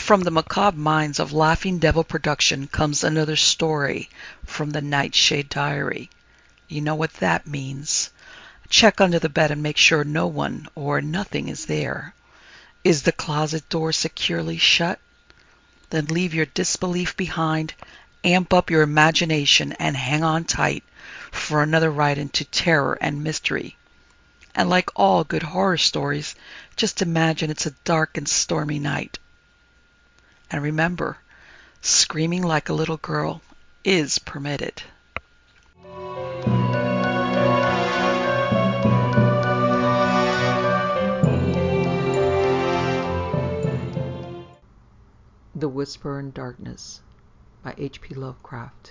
From the macabre minds of Laughing Devil Production comes another story from the Nightshade Diary. You know what that means. Check under the bed and make sure no one or nothing is there. Is the closet door securely shut? Then leave your disbelief behind, amp up your imagination, and hang on tight for another ride into terror and mystery. And like all good horror stories, just imagine it's a dark and stormy night. And remember, screaming like a little girl is permitted. The Whisper in Darkness by H.P. Lovecraft.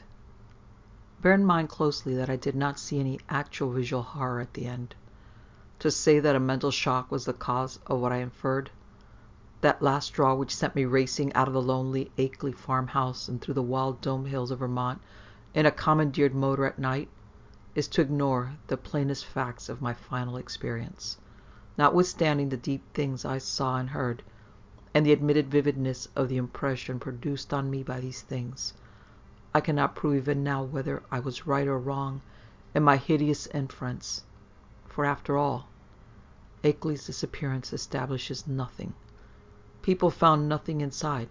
Bear in mind closely that I did not see any actual visual horror at the end. To say that a mental shock was the cause of what I inferred, that last straw which sent me racing out of the lonely Akeley farmhouse and through the wild dome hills of Vermont in a commandeered motor at night, is to ignore the plainest facts of my final experience. Notwithstanding the deep things I saw and heard, and the admitted vividness of the impression produced on me by these things, I cannot prove even now whether I was right or wrong in my hideous inference. For after all, Akeley's disappearance establishes nothing. People found nothing inside.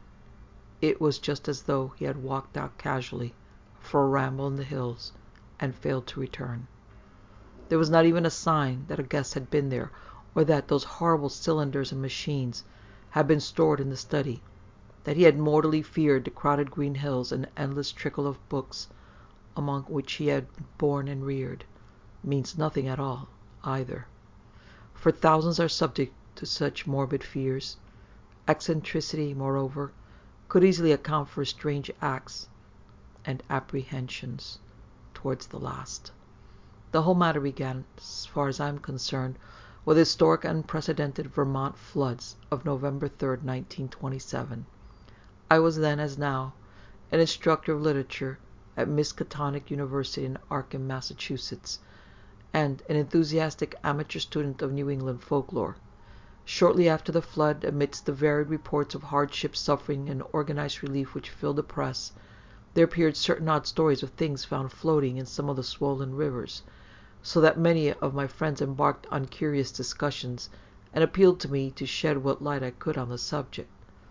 It was just as though he had walked out casually for a ramble in the hills and failed to return. There was not even a sign that a guest had been there, or that those horrible cylinders and machines had been stored in the study. That he had mortally feared the crowded green hills and the endless trickle of books among which he had been born and reared means nothing at all, either. For thousands are subject to such morbid fears. Eccentricity, moreover, could easily account for strange acts and apprehensions towards the last. The whole matter began, as far as I am concerned, with the historic and unprecedented Vermont floods of November 3rd, 1927. I was then, as now, an instructor of literature at Miskatonic University in Arkham, Massachusetts, and an enthusiastic amateur student of New England folklore. Shortly after the flood, amidst the varied reports of hardship, suffering, and organized relief which filled the press, there appeared certain odd stories of things found floating in some of the swollen rivers, so that many of my friends embarked on curious discussions, and appealed to me to shed what light I could on the subject.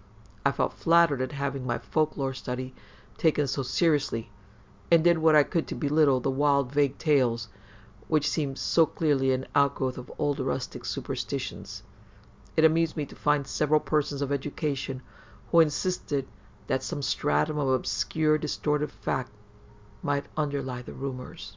I felt flattered at having my folklore study taken so seriously, and did what I could to belittle the wild, vague tales which seemed so clearly an outgrowth of old rustic superstitions. It amused me to find several persons of education who insisted that some stratum of obscure, distorted fact might underlie the rumors.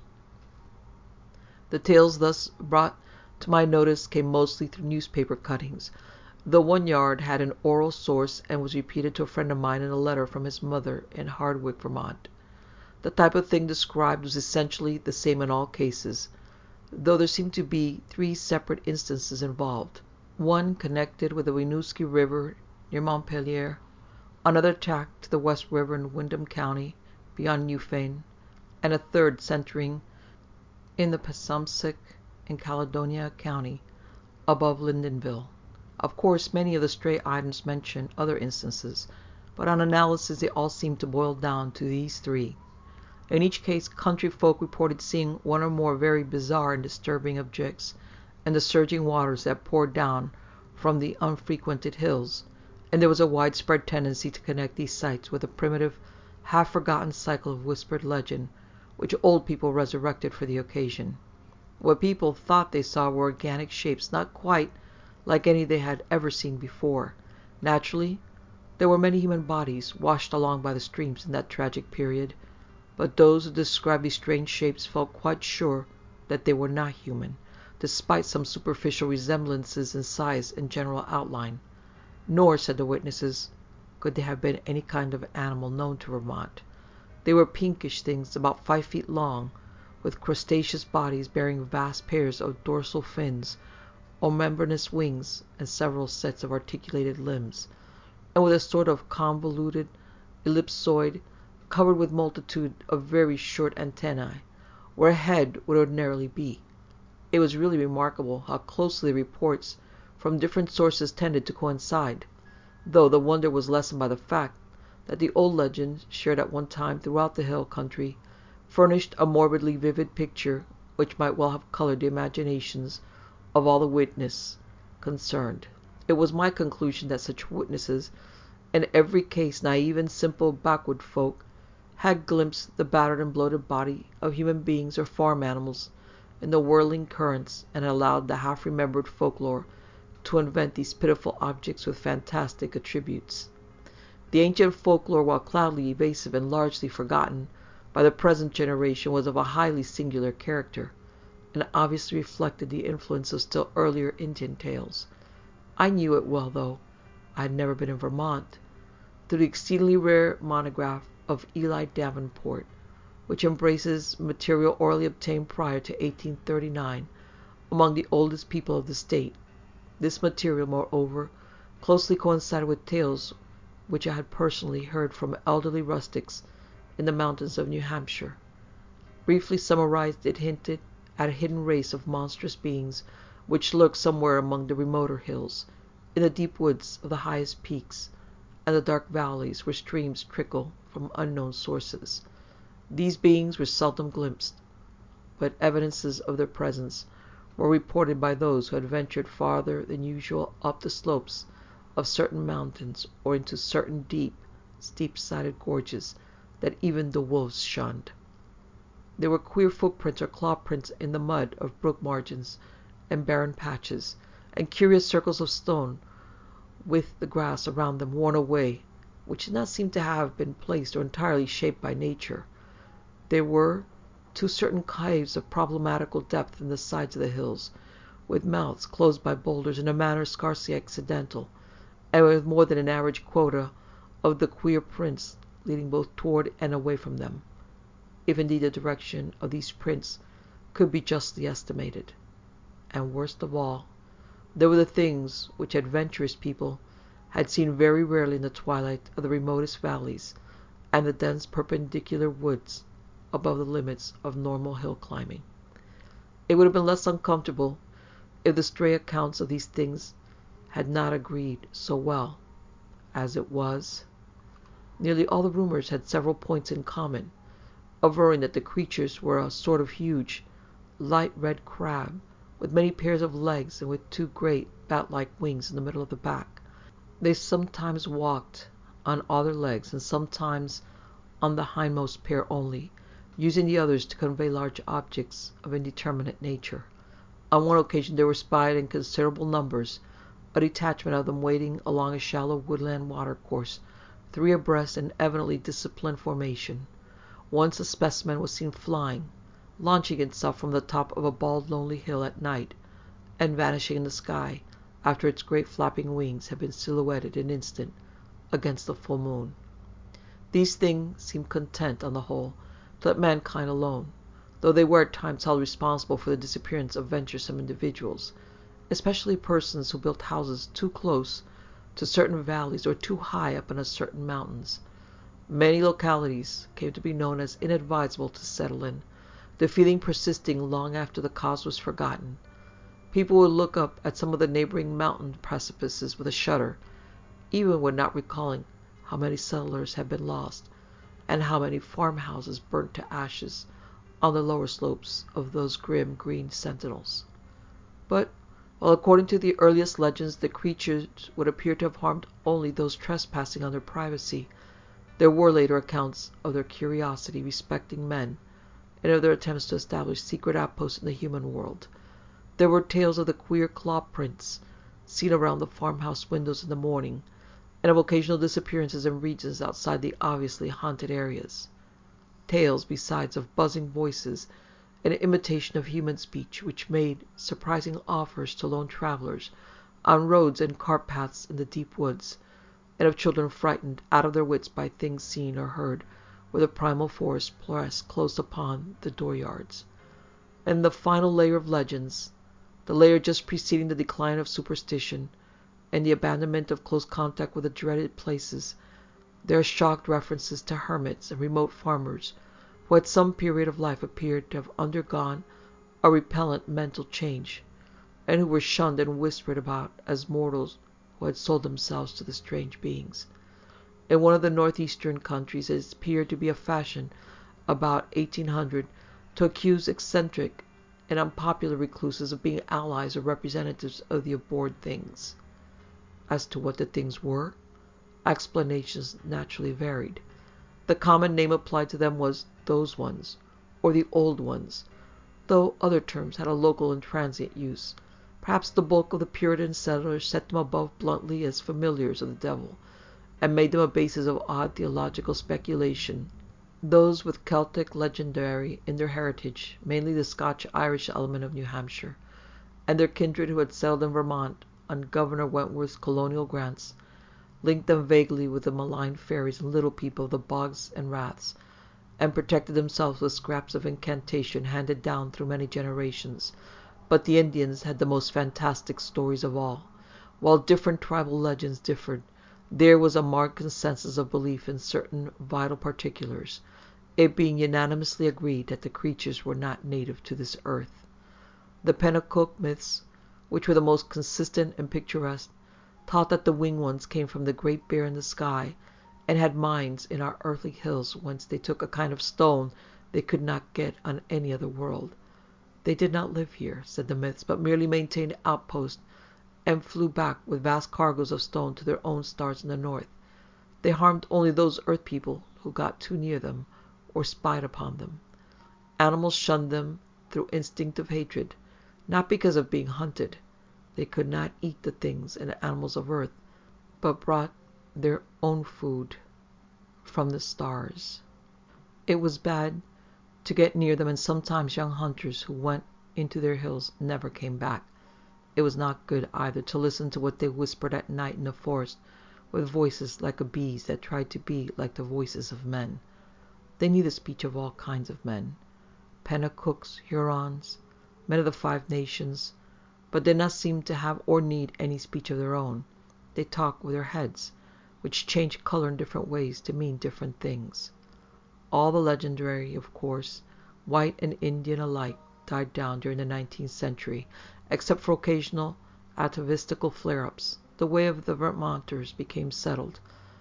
The tales thus brought to my notice came mostly through newspaper cuttings, though one yard had an oral source and was repeated to a friend of mine in a letter from his mother in Hardwick, Vermont. The type of thing described was essentially the same in all cases, though there seemed to be three separate instances involved: one connected with the Winooski River near Montpelier, another tracked to the West River in Windham County beyond Newfane, and a third centering in the Passumpsic in Caledonia County above Lyndonville. Of course, many of the stray items mention other instances, but on analysis they all seem to boil down to these three. In each case, country folk reported seeing one or more very bizarre and disturbing objects in the surging waters that poured down from the unfrequented hills, and there was a widespread tendency to connect these sights with a primitive, half-forgotten cycle of whispered legend which old people resurrected for the occasion. What people thought they saw were organic shapes not quite like any they had ever seen before. Naturally, there were many human bodies washed along by the streams in that tragic period, but those who described these strange shapes felt quite sure that they were not human, despite some superficial resemblances in size and general outline. Nor, said the witnesses, could they have been any kind of animal known to Vermont. They were pinkish things about 5 feet long, with crustaceous bodies bearing vast pairs of dorsal fins, or membranous wings, and several sets of articulated limbs, and with a sort of convoluted ellipsoid covered with multitude of very short antennae, where a head would ordinarily be. It was really remarkable how closely the reports from different sources tended to coincide. though the wonder was lessened by the fact that the old legends, shared at one time throughout the hill country, furnished a morbidly vivid picture which might well have colored the imaginations of all the witnesses concerned. It was my conclusion that such witnesses, in every case naive and simple backwood folk, had glimpsed the battered and bloated body of human beings or farm animals in the whirling currents, and allowed the half-remembered folklore to invent these pitiful objects with fantastic attributes. The ancient folklore, while cloudily evasive and largely forgotten by the present generation, was of a highly singular character, and obviously reflected the influence of still earlier Indian tales. I knew it well, though I had never been in Vermont, through the exceedingly rare monograph of Eli Davenport, which embraces material orally obtained prior to 1839 among the oldest people of the state. This material, moreover, closely coincided with tales which I had personally heard from elderly rustics in the mountains of New Hampshire. Briefly summarized, it hinted at a hidden race of monstrous beings which lurked somewhere among the remoter hills, in the deep woods of the highest peaks, and the dark valleys where streams trickle from unknown sources. These beings were seldom glimpsed, but evidences of their presence were reported by those who had ventured farther than usual up the slopes of certain mountains, or into certain deep, steep-sided gorges that even the wolves shunned. There were queer footprints or claw prints in the mud of brook margins and barren patches, and curious circles of stone with the grass around them worn away, which did not seem to have been placed or entirely shaped by nature. There were, too, certain caves of problematical depth in the sides of the hills, with mouths closed by boulders in a manner scarcely accidental, and with more than an average quota of the queer prints leading both toward and away from them, if indeed the direction of these prints could be justly estimated. And worst of all, there were the things which adventurous people had seen very rarely in the twilight of the remotest valleys and the dense perpendicular woods above the limits of normal hill climbing. It would have been less uncomfortable if the stray accounts of these things had not agreed so well. As it was, nearly all the rumors had several points in common, averring that the creatures were a sort of huge, light red crab, with many pairs of legs and with two great bat-like wings in the middle of the back. They sometimes walked on all their legs, and sometimes on the hindmost pair only, using the others to convey large objects of indeterminate nature. On one occasion there were spied in considerable numbers, a detachment of them wading along a shallow woodland watercourse, 3 abreast in evidently disciplined formation. Once a specimen was seen flying, launching itself from the top of a bald, lonely hill at night, and vanishing in the sky after its great flapping wings had been silhouetted an instant against the full moon. These things seemed content, on the whole, to let mankind alone, though they were at times held responsible for the disappearance of venturesome individuals, especially persons who built houses too close to certain valleys or too high up on certain mountains. Many localities came to be known as inadvisable to settle in, the feeling persisting long after the cause was forgotten. People would look up at some of the neighboring mountain precipices with a shudder, even when not recalling how many settlers had been lost, and how many farmhouses burnt to ashes on the lower slopes of those grim green sentinels. But, while according to the earliest legends the creatures would appear to have harmed only those trespassing on their privacy, there were later accounts of their curiosity respecting men, and of their attempts to establish secret outposts in the human world. There were tales of the queer claw prints seen around the farmhouse windows in the morning, and of occasional disappearances in regions outside the obviously haunted areas. Tales, besides, of buzzing voices, an imitation of human speech, which made surprising offers to lone travelers on roads and cart paths in the deep woods, and of children frightened out of their wits by things seen or heard where the primal forest pressed close upon the dooryards. And the final layer of legends, the layer just preceding the decline of superstition and the abandonment of close contact with the dreaded places, there are shocked references to hermits and remote farmers who at some period of life appeared to have undergone a repellent mental change, and who were shunned and whispered about as mortals who had sold themselves to the strange beings. In one of the northeastern countries it appeared to be a fashion about 1800 to accuse eccentric and unpopular recluses of being allies or representatives of the abhorred things. As to what the things were, explanations naturally varied. The common name applied to them was "those ones," or "the old ones," though other terms had a local and transient use. Perhaps the bulk of the Puritan settlers set them above bluntly as familiars of the devil, and made them a basis of odd theological speculation. Those with Celtic legendary in their heritage, mainly the Scotch-Irish element of New Hampshire, and their kindred who had settled in Vermont on Governor Wentworth's colonial grants, linked them vaguely with the malign fairies and little people of the bogs and raths, and protected themselves with scraps of incantation handed down through many generations. But the Indians had the most fantastic stories of all. While different tribal legends differed, there was a marked consensus of belief in certain vital particulars, it being unanimously agreed that the creatures were not native to this earth. The Pennacook myths, which were the most consistent and picturesque, taught that the winged ones came from the Great Bear in the sky, and had mines in our earthly hills whence they took a kind of stone they could not get on any other world. They did not live here, said the myths, but merely maintained outposts, and flew back with vast cargoes of stone to their own stars in the north. They harmed only those earth people who got too near them or spied upon them. Animals shunned them through instinctive hatred, not because of being hunted. They could not eat the things and animals of earth, but brought their own food from the stars. It was bad to get near them, and sometimes young hunters who went into their hills never came back. It was not good either to listen to what they whispered at night in the forest, with voices like a bee's that tried to be like the voices of men. They knew the speech of all kinds of men, Pennacooks, Hurons, men of the Five Nations, but did not seem to have or need any speech of their own. They talked with their heads, which changed color in different ways to mean different things. All the legendary, of course, white and Indian alike, died down during the 19th century, except for occasional atavistical flare-ups. The way of the Vermonters became settled,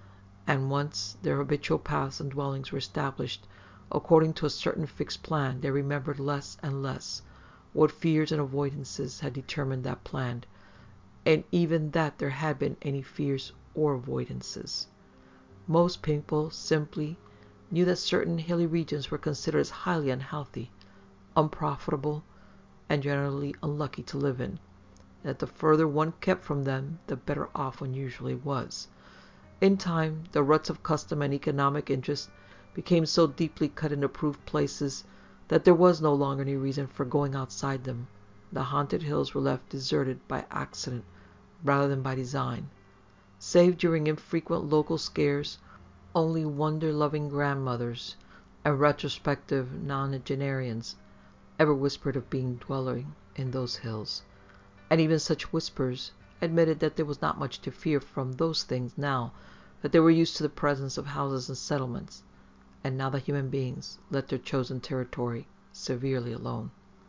and once their habitual paths and dwellings were established according to a certain fixed plan, they remembered less and less what fears and avoidances had determined that plan, and even that there had been any fears or avoidances. Most people simply knew that certain hilly regions were considered as highly unhealthy, unprofitable, and generally unlucky to live in, and that the further one kept from them, the better off one usually was. In time, the ruts of custom and economic interest became so deeply cut in approved places that there was no longer any reason for going outside them. The haunted hills were left deserted by accident rather than by design. Save during infrequent local scares, only wonder-loving grandmothers and retrospective nonagenarians ever whispered of being dwelling in those hills, and even such whispers admitted that there was not much to fear from those things now that they were used to the presence of houses and settlements, and now that human beings let their chosen territory severely alone.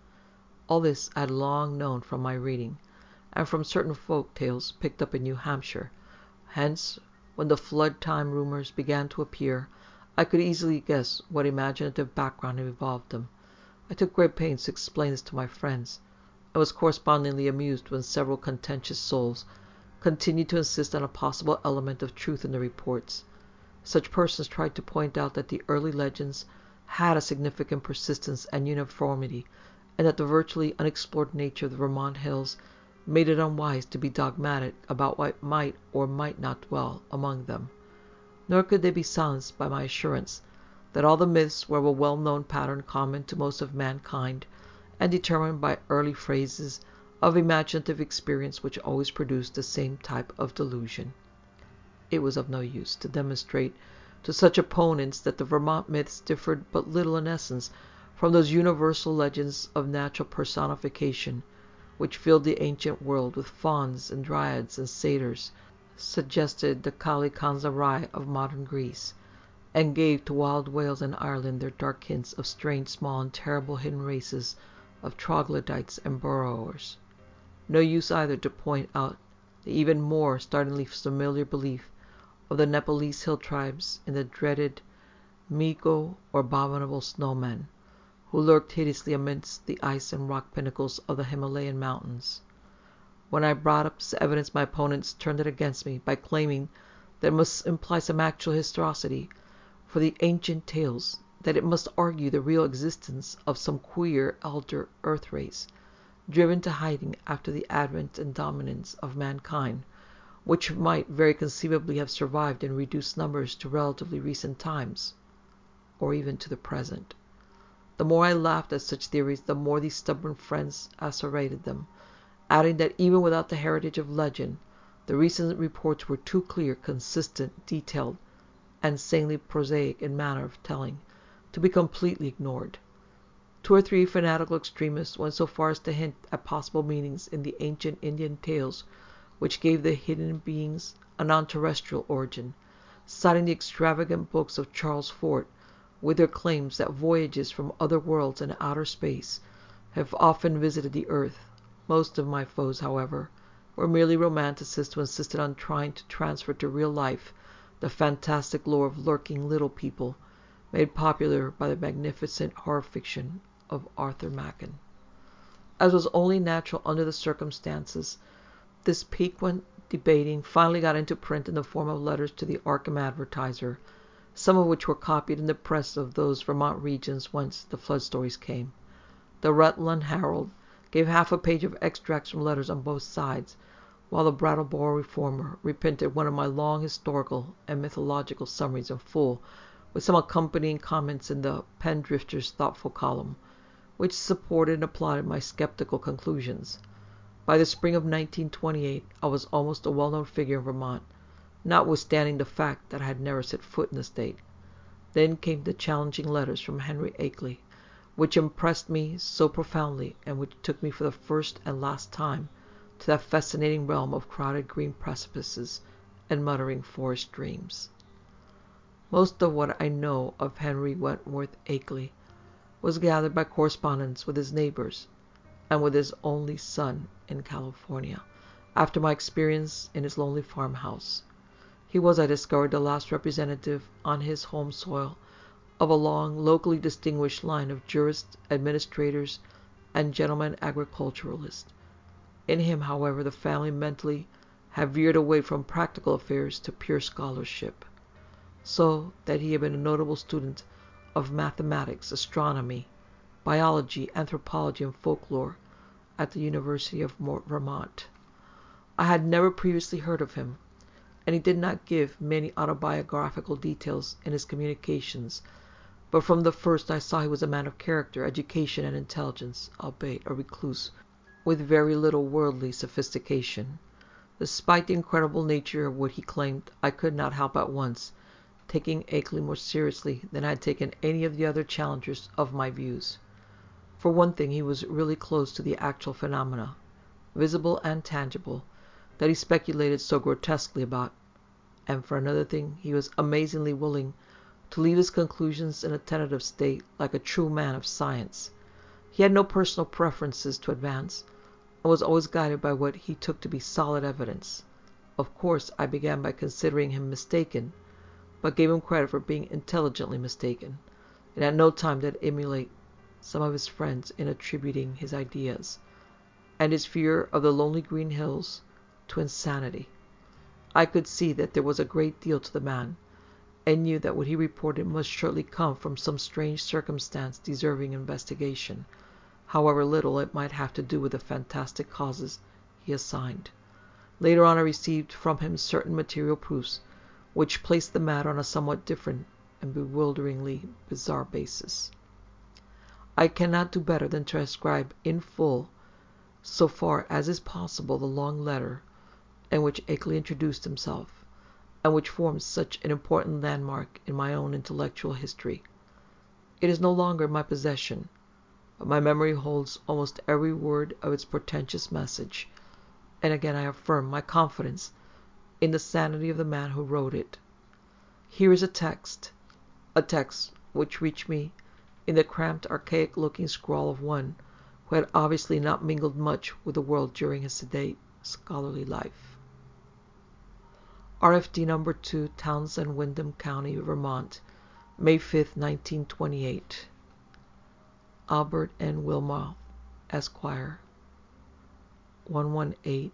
All this I had long known from my reading, and from certain folk tales picked up in New Hampshire. Hence, when the flood-time rumors began to appear, I could easily guess what imaginative background involved them. I took great pains to explain this to my friends, and was correspondingly amused when several contentious souls continued to insist on a possible element of truth in the reports. Such persons tried to point out that the early legends had a significant persistence and uniformity, and that the virtually unexplored nature of the Vermont hills made it unwise to be dogmatic about what might or might not dwell among them. Nor could they be silenced by my assurance that all the myths were of a well-known pattern common to most of mankind, and determined by early phases of imaginative experience which always produced the same type of delusion. It was of no use to demonstrate to such opponents that the Vermont myths differed but little in essence from those universal legends of natural personification which filled the ancient world with fauns and dryads and satyrs, suggested the Kali Kansarai of modern Greece, and gave to wild Wales and Ireland their dark hints of strange, small, and terrible hidden races of troglodytes and burrowers. No use either to point out the even more startlingly familiar belief of the Nepalese hill tribes in the dreaded Migo, or abominable snowmen, who lurked hideously amidst the ice and rock pinnacles of the Himalayan mountains. When I brought up this evidence, my opponents turned it against me by claiming that it must imply some actual historicity for the ancient tales, that it must argue the real existence of some queer elder earth race, driven to hiding after the advent and dominance of mankind, which might very conceivably have survived in reduced numbers to relatively recent times, or even to the present. The more I laughed at such theories, the more these stubborn friends asseverated them, adding that even without the heritage of legend, the recent reports were too clear, consistent, detailed, and sanely prosaic in manner of telling, to be completely ignored. 2 or 3 fanatical extremists went so far as to hint at possible meanings in the ancient Indian tales which gave the hidden beings a non-terrestrial origin, citing the extravagant books of Charles Fort, with their claims that voyages from other worlds and outer space have often visited the earth. Most of my foes, however, were merely romanticists who insisted on trying to transfer to real life the fantastic lore of lurking little people, made popular by the magnificent horror fiction of Arthur Machen. As was only natural under the circumstances, this piquant debating finally got into print in the form of letters to the Arkham Advertiser, some of which were copied in the press of those Vermont regions whence the flood stories came. The Rutland Herald gave half a page of extracts from letters on both sides, while the Brattleboro Reformer reprinted one of my long historical and mythological summaries in full, with some accompanying comments in the Pendrifter's thoughtful column, which supported and applauded my skeptical conclusions. By the spring of 1928, I was almost a well-known figure in Vermont, notwithstanding the fact that I had never set foot in the state. Then came the challenging letters from Henry Akeley, which impressed me so profoundly, and which took me for the first and last time to that fascinating realm of crowded green precipices and muttering forest streams. Most of what I know of Henry Wentworth Akeley was gathered by correspondence with his neighbors and with his only son in California, after my experience in his lonely farmhouse. He was, I discovered, the last representative on his home soil of a long, locally distinguished line of jurists, administrators, and gentlemen agriculturalists. In him, however, the family mentally had veered away from practical affairs to pure scholarship, so that he had been a notable student of mathematics, astronomy, biology, anthropology, and folklore at the University of Vermont. I had never previously heard of him, and he did not give many autobiographical details in his communications, but from the first I saw he was a man of character, education, and intelligence, albeit a recluse, with very little worldly sophistication. Despite the incredible nature of what he claimed, I could not help at once taking Akeley more seriously than I had taken any of the other challengers of my views. For one thing, he was really close to the actual phenomena, visible and tangible, that he speculated so grotesquely about, and for another thing, he was amazingly willing to leave his conclusions in a tentative state, like a true man of science. He had no personal preferences to advance, and was always guided by what he took to be solid evidence. Of course, I began by considering him mistaken, but gave him credit for being intelligently mistaken, and at no time did I emulate some of his friends in attributing his ideas, and his fear of the lonely green hills, to insanity. I could see that there was a great deal to the man, and knew that what he reported must surely come from some strange circumstance deserving investigation, however little it might have to do with the fantastic causes he assigned. Later on I received from him certain material proofs, which placed the matter on a somewhat different and bewilderingly bizarre basis. I cannot do better than transcribe in full, so far as is possible, the long letter in which Akeley introduced himself, and which forms such an important landmark in my own intellectual history. It is no longer in my possession, but my memory holds almost every word of its portentous message, and again I affirm my confidence in the sanity of the man who wrote it. Here is a text which reached me in the cramped, archaic-looking scrawl of one who had obviously not mingled much with the world during his sedate, scholarly life. RFD number 2, Townsend, Windham County, Vermont, May 5th, 1928. Albert N. Wilmot, Esquire, 118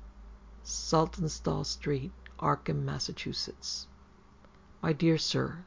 Saltonstall Street, Arkham, Massachusetts. My dear Sir,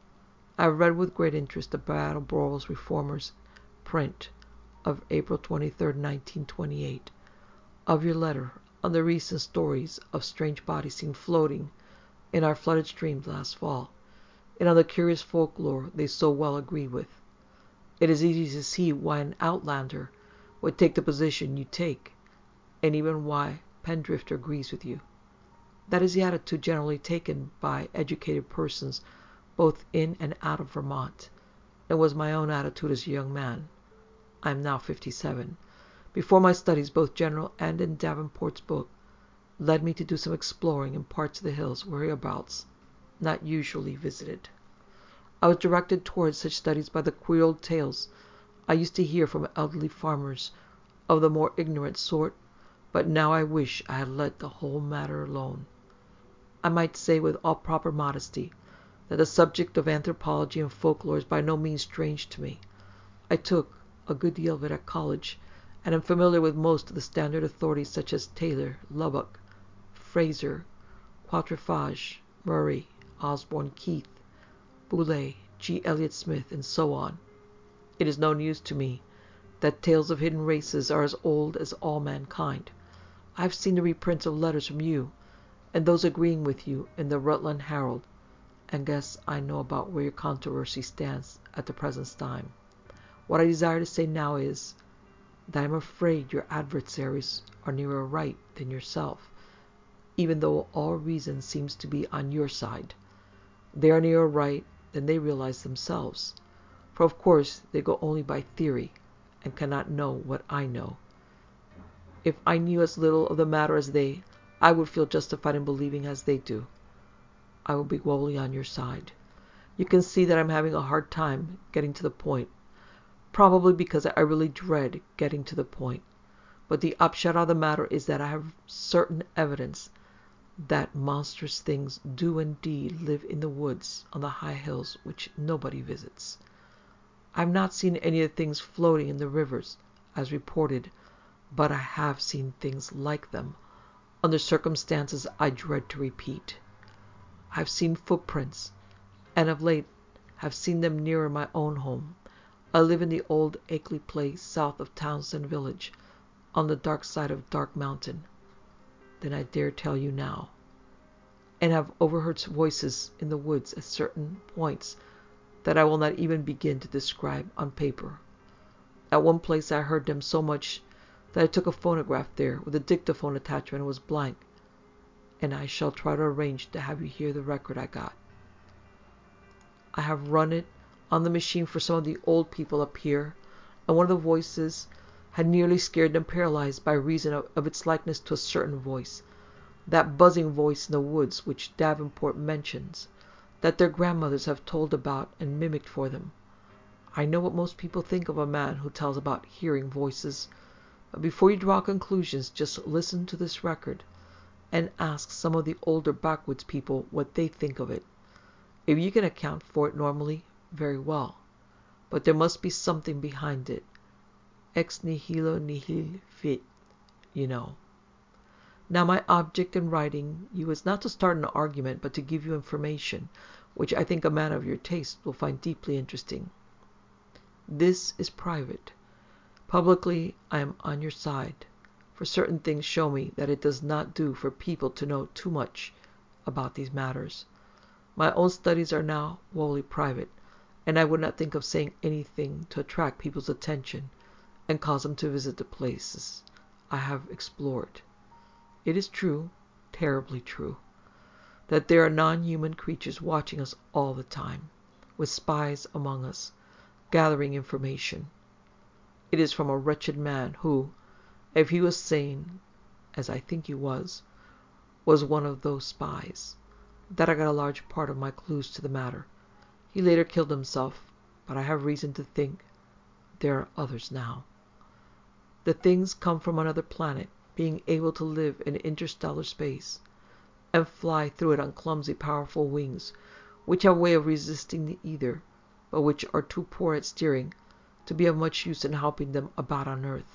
I have read with great interest the Brattleboro's Reformers print of April 23, 1928, of your letter on the recent stories of strange bodies seen floating in our flooded streams last fall, and on the curious folklore they so well agree with. It is easy to see why an outlander would take the position you take, and even why Pendrifter agrees with you. That is the attitude generally taken by educated persons both in and out of Vermont, and was my own attitude as a young man. I am now 57. Before my studies, both general and in Davenport's book, led me to do some exploring in parts of the hills whereabouts not usually visited. I was directed towards such studies by the queer old tales I used to hear from elderly farmers of the more ignorant sort, but now I wish I had let the whole matter alone. I might say with all proper modesty that the subject of anthropology and folklore is by no means strange to me. I took a good deal of it at college, and am familiar with most of the standard authorities such as Taylor, Lubbock, Fraser, Quatrefages, Murray, Osborne, Keith, Boulay, G. Elliott Smith, and so on. It is no news to me that tales of hidden races are as old as all mankind. I have seen the reprints of letters from you, and those agreeing with you in the Rutland Herald, and guess I know about where your controversy stands at the present time. What I desire to say now is that I am afraid your adversaries are nearer right than yourself, even though all reason seems to be on your side. They are nearer right than they realize themselves, for of course they go only by theory, and cannot know what I know. If I knew as little of the matter as they, I would feel justified in believing as they do. I will be wholly on your side. You can see that I'm having a hard time getting to the point, probably because I really dread getting to the point. But the upshot of the matter is that I have certain evidence that monstrous things do indeed live in the woods on the high hills which nobody visits. I have not seen any of the things floating in the rivers, as reported, but I have seen things like them, under circumstances I dread to repeat. I have seen footprints, and of late have seen them nearer my own home. I live in the old Akeley place south of Townsend Village, on the dark side of Dark Mountain, than I dare tell you now, and have overheard voices in the woods at certain points that I will not even begin to describe on paper. At one place I heard them so much that I took a phonograph there with a dictaphone attachment and was blank, and I shall try to arrange to have you hear the record I got. I have run it on the machine for some of the old people up here, and one of the voices had nearly scared them paralyzed by reason of its likeness to a certain voice, that buzzing voice in the woods which Davenport mentions, that their grandmothers have told about and mimicked for them. I know what most people think of a man who tells about hearing voices, but before you draw conclusions, just listen to this record, and ask some of the older backwoods people what they think of it. If you can account for it normally, very well, but there must be something behind it. Ex nihilo nihil fit, you know. Now my object in writing you is not to start an argument, but to give you information, which I think a man of your taste will find deeply interesting. This is private. Publicly I am on your side, for certain things show me that it does not do for people to know too much about these matters. My own studies are now wholly private, and I would not think of saying anything to attract people's attention and cause them to visit the places I have explored. It is true, terribly true, that there are non-human creatures watching us all the time, with spies among us, gathering information. It is from a wretched man who, if he was sane, as I think he was one of those spies, that I got a large part of my clues to the matter. He later killed himself, but I have reason to think there are others now. The things come from another planet, being able to live in interstellar space. and fly through it on clumsy, powerful wings, which have a way of resisting the ether, but which are too poor at steering to be of much use in helping them about on earth.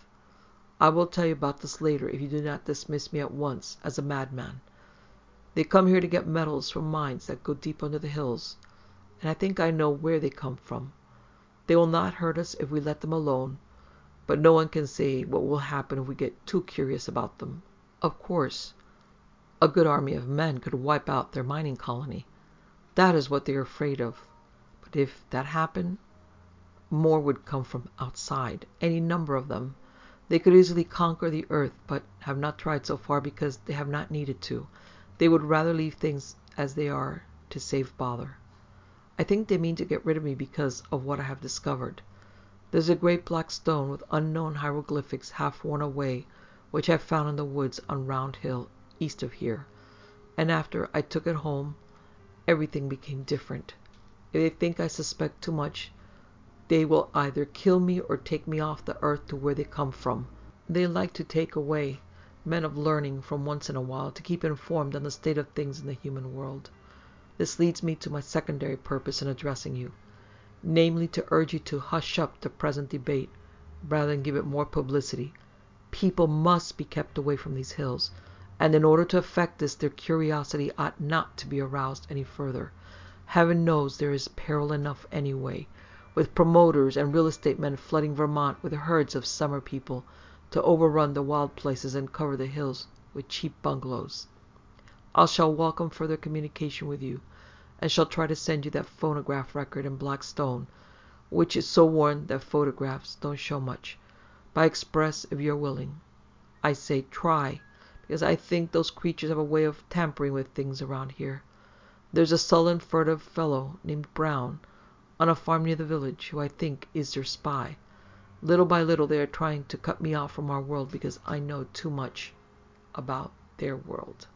I will tell you about this later if you do not dismiss me at once as a madman. They come here to get metals from mines that go deep under the hills, and I think I know where they come from. They will not hurt us if we let them alone, but no one can say what will happen if we get too curious about them. Of course, a good army of men could wipe out their mining colony. That is what they are afraid of. But if that happened, more would come from outside, any number of them. They could easily conquer the earth, but have not tried so far because they have not needed to. They would rather leave things as they are to save bother. I think they mean to get rid of me because of what I have discovered. There's a great black stone with unknown hieroglyphics half worn away, which I found in the woods on Round Hill, east of here. And after I took it home, everything became different. If they think I suspect too much, they will either kill me or take me off the earth to where they come from. They like to take away men of learning from once in a while to keep informed on the state of things in the human world. This leads me to my secondary purpose in addressing you, namely to urge you to hush up the present debate rather than give it more publicity. People must be kept away from these hills, and in order to effect this, their curiosity ought not to be aroused any further. Heaven knows there is peril enough anyway, with promoters and real estate men flooding Vermont with herds of summer people to overrun the wild places and cover the hills with cheap bungalows. I shall welcome further communication with you, and shall try to send you that phonograph record in black stone, which is so worn that photographs don't show much, by express if you are willing. I say try, because I think those creatures have a way of tampering with things around here. There's a sullen, furtive fellow named Brown on a farm near the village, who I think is their spy. Little by little they are trying to cut me off from our world because I know too much about their world.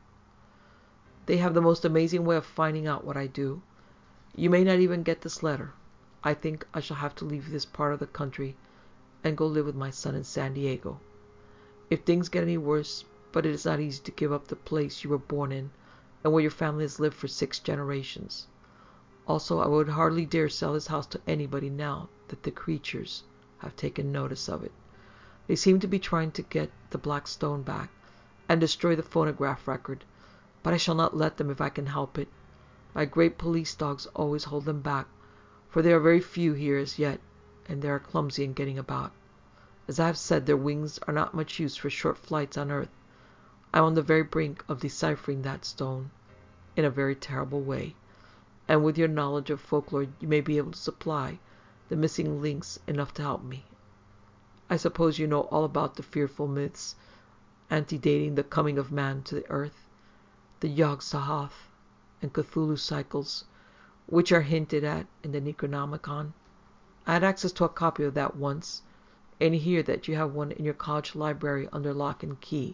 They have the most amazing way of finding out what I do. You may not even get this letter. I think I shall have to leave this part of the country and go live with my son in San Diego. If things get any worse, but it is not easy to give up the place you were born in and where your family has lived for 6 generations. Also, I would hardly dare sell this house to anybody now that the creatures have taken notice of it. They seem to be trying to get the black stone back and destroy the phonograph record, but I shall not let them if I can help it. My great police dogs always hold them back, for there are very few here as yet, and they are clumsy in getting about. As I have said, their wings are not much use for short flights on earth. I am on the very brink of deciphering that stone in a very terrible way, and with your knowledge of folklore you may be able to supply the missing links enough to help me. I suppose you know all about the fearful myths antedating the coming of man to the earth, the Yog-Sothoth and Cthulhu cycles, which are hinted at in the Necronomicon. I had access to a copy of that once, and hear that you have one in your college library under lock and key.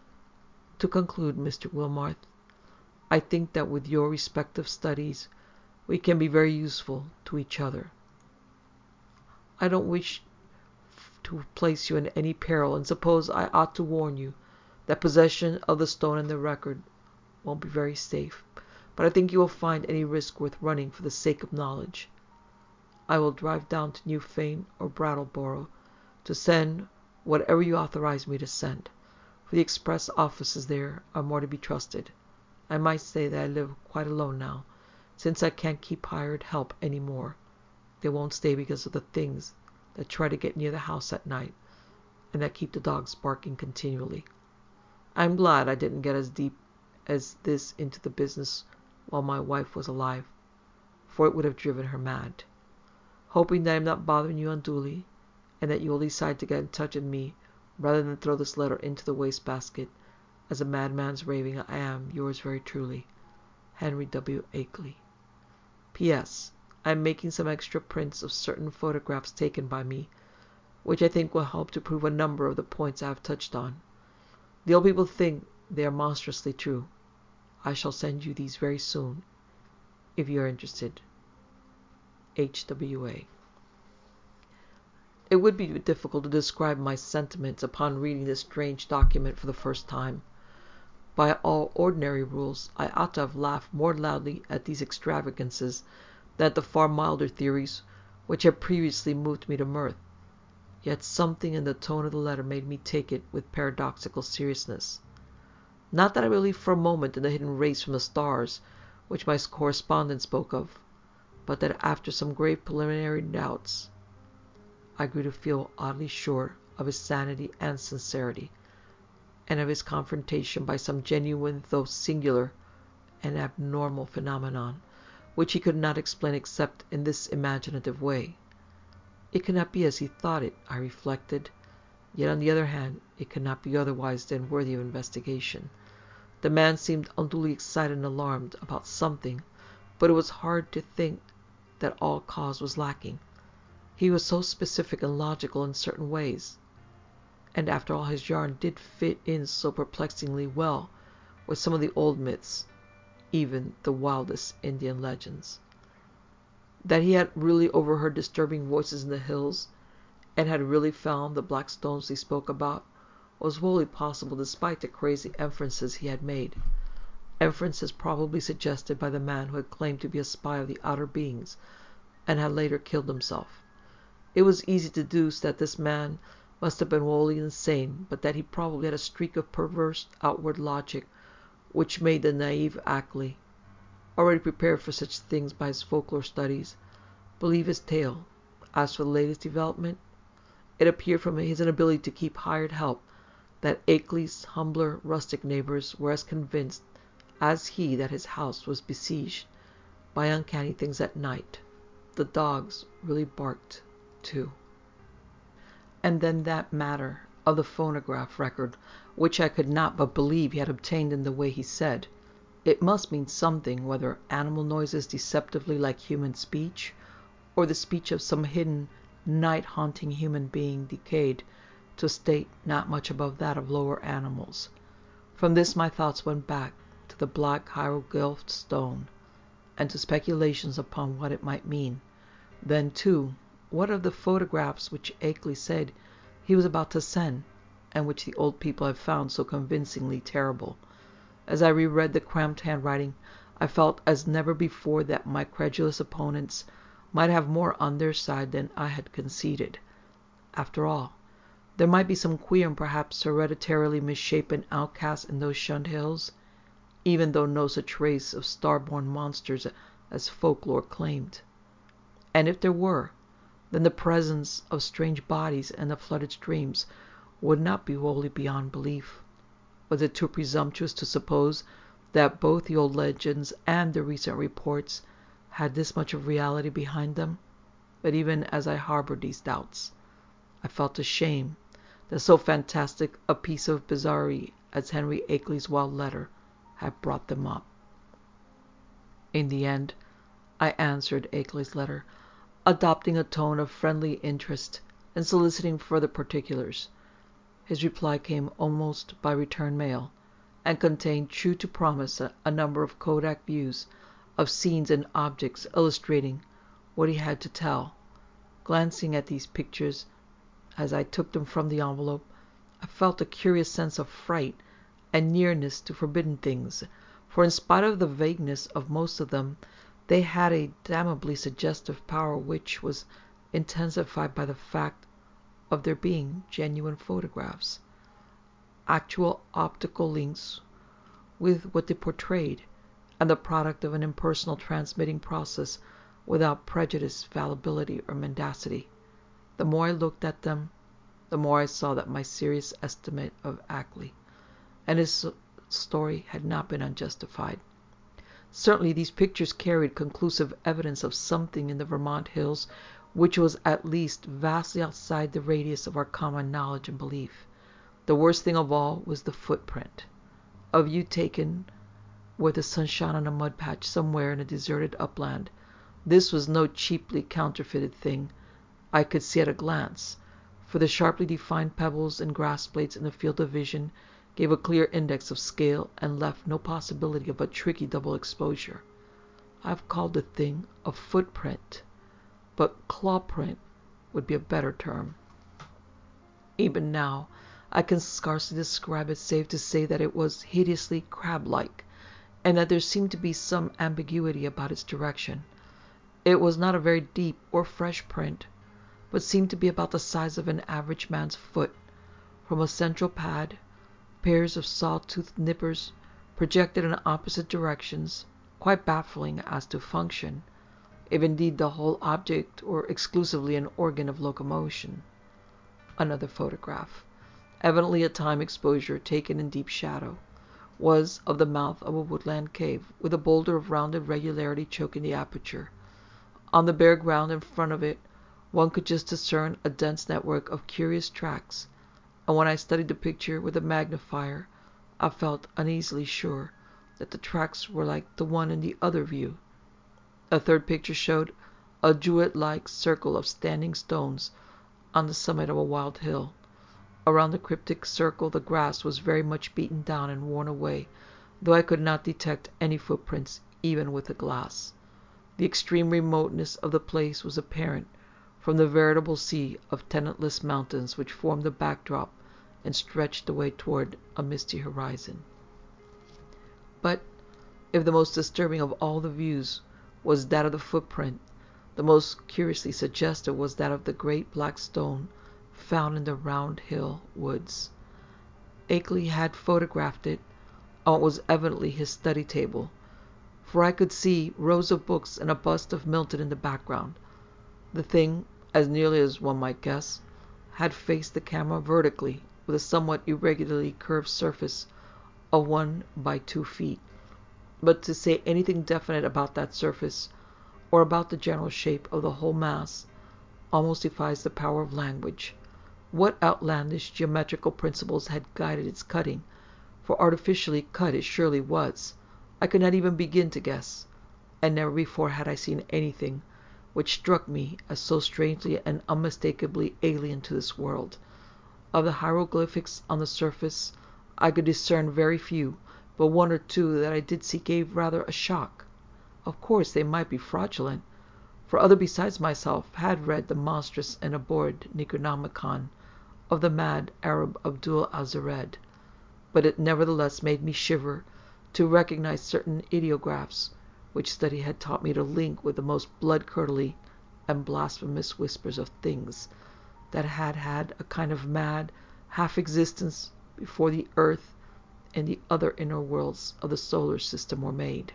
To conclude, Mr. Wilmarth, I think that with your respective studies, we can be very useful to each other. I don't wish to place you in any peril, and suppose I ought to warn you that possession of the stone and the record won't be very safe, but I think you will find any risk worth running for the sake of knowledge. I will drive down to Newfane or Brattleboro to send whatever you authorize me to send, for the express offices there are more to be trusted. I might say that I live quite alone now, since I can't keep hired help any more. They won't stay because of the things that try to get near the house at night, and that keep the dogs barking continually. I'm glad I didn't get as deep as this into the business while my wife was alive, for it would have driven her mad. Hoping that I am not bothering you unduly, and that you will decide to get in touch with me rather than throw this letter into the wastebasket as a madman's raving, I am, yours very truly, Henry W. Akeley. P.S. I am making some extra prints of certain photographs taken by me, which I think will help to prove a number of the points I have touched on. The old people think they are monstrously true. I shall send you these very soon, if you are interested. H.W.A. It would be difficult to describe my sentiments upon reading this strange document for the first time. By all ordinary rules, I ought to have laughed more loudly at these extravagances than at the far milder theories which had previously moved me to mirth. Yet something in the tone of the letter made me take it with paradoxical seriousness. Not that I believed for a moment in the hidden rays from the stars, which my correspondent spoke of, but that after some grave preliminary doubts, I grew to feel oddly sure of his sanity and sincerity, and of his confrontation by some genuine though singular and abnormal phenomenon, which he could not explain except in this imaginative way. It could not be as he thought it, I reflected, yet on the other hand it could not be otherwise than worthy of investigation. The man seemed unduly excited and alarmed about something, but it was hard to think that all cause was lacking. He was so specific and logical in certain ways, and after all his yarn did fit in so perplexingly well with some of the old myths, even the wildest Indian legends. That he had really overheard disturbing voices in the hills, and had really found the black stones he spoke about, was wholly possible despite the crazy inferences he had made. Inferences probably suggested by the man who had claimed to be a spy of the outer beings, and had later killed himself. It was easy to deduce that this man must have been wholly insane, but that he probably had a streak of perverse outward logic which made the naive Ackley, already prepared for such things by his folklore studies, believe his tale. As for the latest development, it appeared from his inability to keep hired help that Akeley's humbler rustic neighbors were as convinced as he that his house was besieged by uncanny things at night. The dogs really barked, too. And then that matter of the phonograph record, which I could not but believe he had obtained in the way he said. It must mean something, whether animal noises deceptively like human speech, or the speech of some hidden, night-haunting human being decayed to a state not much above that of lower animals. From this my thoughts went back to the black hieroglyphed stone, and to speculations upon what it might mean. Then, too, what of the photographs which Akeley said he was about to send, and which the old people had found so convincingly terrible? As I reread the cramped handwriting, I felt as never before that my credulous opponents might have more on their side than I had conceded. After all, there might be some queer and perhaps hereditarily misshapen outcasts in those shunned hills, even though no such race of star-born monsters as folklore claimed. And if there were, then the presence of strange bodies and of flooded streams would not be wholly beyond belief. Was it too presumptuous to suppose that both the old legends and the recent reports had this much of reality behind them? But even as I harbored these doubts, I felt ashamed that so fantastic a piece of bizarrerie as Henry Akeley's wild letter had brought them up. In the end, I answered Akeley's letter, adopting a tone of friendly interest and soliciting further particulars. His reply came almost by return mail, and contained, true to promise, a number of Kodak views of scenes and objects illustrating what he had to tell. Glancing at these pictures as I took them from the envelope, I felt a curious sense of fright and nearness to forbidden things, for in spite of the vagueness of most of them, they had a damnably suggestive power which was intensified by the fact of their being genuine photographs, actual optical links with what they portrayed, and the product of an impersonal transmitting process without prejudice, fallibility, or mendacity. The more I looked at them, the more I saw that my serious estimate of Ackley and his story had not been unjustified. Certainly these pictures carried conclusive evidence of something in the Vermont hills which was at least vastly outside the radius of our common knowledge and belief. The worst thing of all was the footprint. A view taken where the sun shone on a mud patch somewhere in a deserted upland. This was no cheaply counterfeited thing. I could see at a glance, for the sharply defined pebbles and grass blades in the field of vision gave a clear index of scale and left no possibility of a tricky double exposure. I have called the thing a footprint, but claw print would be a better term. Even now, I can scarcely describe it save to say that it was hideously crab-like, and that there seemed to be some ambiguity about its direction. It was not a very deep or fresh print, but seemed to be about the size of an average man's foot. From a central pad, pairs of saw-toothed nippers projected in opposite directions, quite baffling as to function, if indeed the whole object were exclusively an organ of locomotion. Another photograph, evidently a time exposure taken in deep shadow, was of the mouth of a woodland cave, with a boulder of rounded regularity choking the aperture. On the bare ground in front of it one could just discern a dense network of curious tracks, and when I studied the picture with a magnifier, I felt uneasily sure that the tracks were like the one in the other view. A third picture showed a jewet-like circle of standing stones on the summit of a wild hill. Around the cryptic circle the grass was very much beaten down and worn away, though I could not detect any footprints even with a glass. The extreme remoteness of the place was apparent from the veritable sea of tenantless mountains which formed the backdrop and stretched away toward a misty horizon. But if the most disturbing of all the views was that of the footprint, the most curiously suggestive was that of the great black stone found in the Round Hill woods. Akeley had photographed it on what was evidently his study table, for I could see rows of books and a bust of Milton in the background. The thing, as nearly as one might guess, had faced the camera vertically, with a somewhat irregularly curved surface of 1 by 2 feet. But to say anything definite about that surface, or about the general shape of the whole mass, almost defies the power of language. What outlandish geometrical principles had guided its cutting, for artificially cut it surely was, I could not even begin to guess, and never before had I seen anything which struck me as so strangely and unmistakably alien to this world. Of the hieroglyphics on the surface, I could discern very few, but one or two that I did see gave rather a shock. Of course they might be fraudulent, for other besides myself had read the monstrous and abhorred Necronomicon of the mad Arab Abdul Azared, but it nevertheless made me shiver to recognize certain ideographs which study had taught me to link with the most blood-curdling and blasphemous whispers of things that had had a kind of mad half-existence before the earth and the other inner worlds of the solar system were made.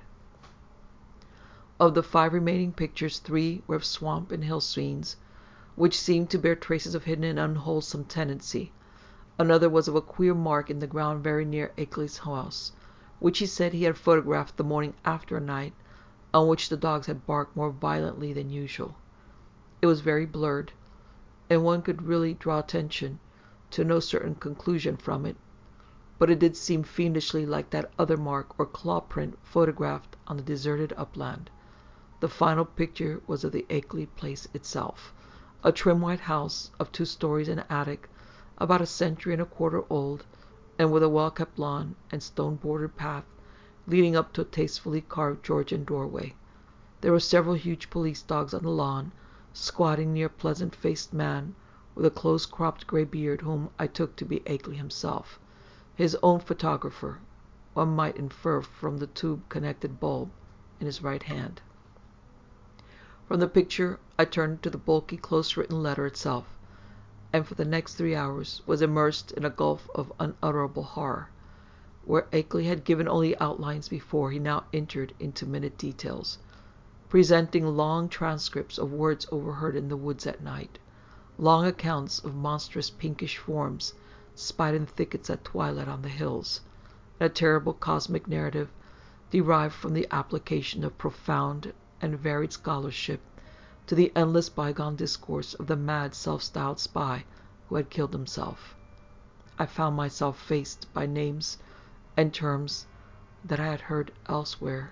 Of the 5 remaining pictures, 3 were of swamp and hill scenes, which seemed to bear traces of hidden and unwholesome tendency. Another was of a queer mark in the ground very near Akeley's house, which he said he had photographed the morning after a night on which the dogs had barked more violently than usual. It was very blurred, and one could really draw attention to no certain conclusion from it, but it did seem fiendishly like that other mark or claw print photographed on the deserted upland. The final picture was of the Akeley place itself, a trim white house of 2 stories and attic, about 1.25 centuries old, and with a well-kept lawn and stone-bordered path leading up to a tastefully carved Georgian doorway. There were several huge police dogs on the lawn, squatting near a pleasant-faced man with a close-cropped grey beard whom I took to be Akeley himself, his own photographer, one might infer from the tube-connected bulb in his right hand. From the picture I turned to the bulky, close-written letter itself, and for the next 3 hours was immersed in a gulf of unutterable horror. Where Akeley had given only outlines before, he now entered into minute details, presenting long transcripts of words overheard in the woods at night, long accounts of monstrous pinkish forms spied in thickets at twilight on the hills, and a terrible cosmic narrative derived from the application of profound and varied scholarship to the endless bygone discourse of the mad self-styled spy who had killed himself. I found myself faced by names and terms that I had heard elsewhere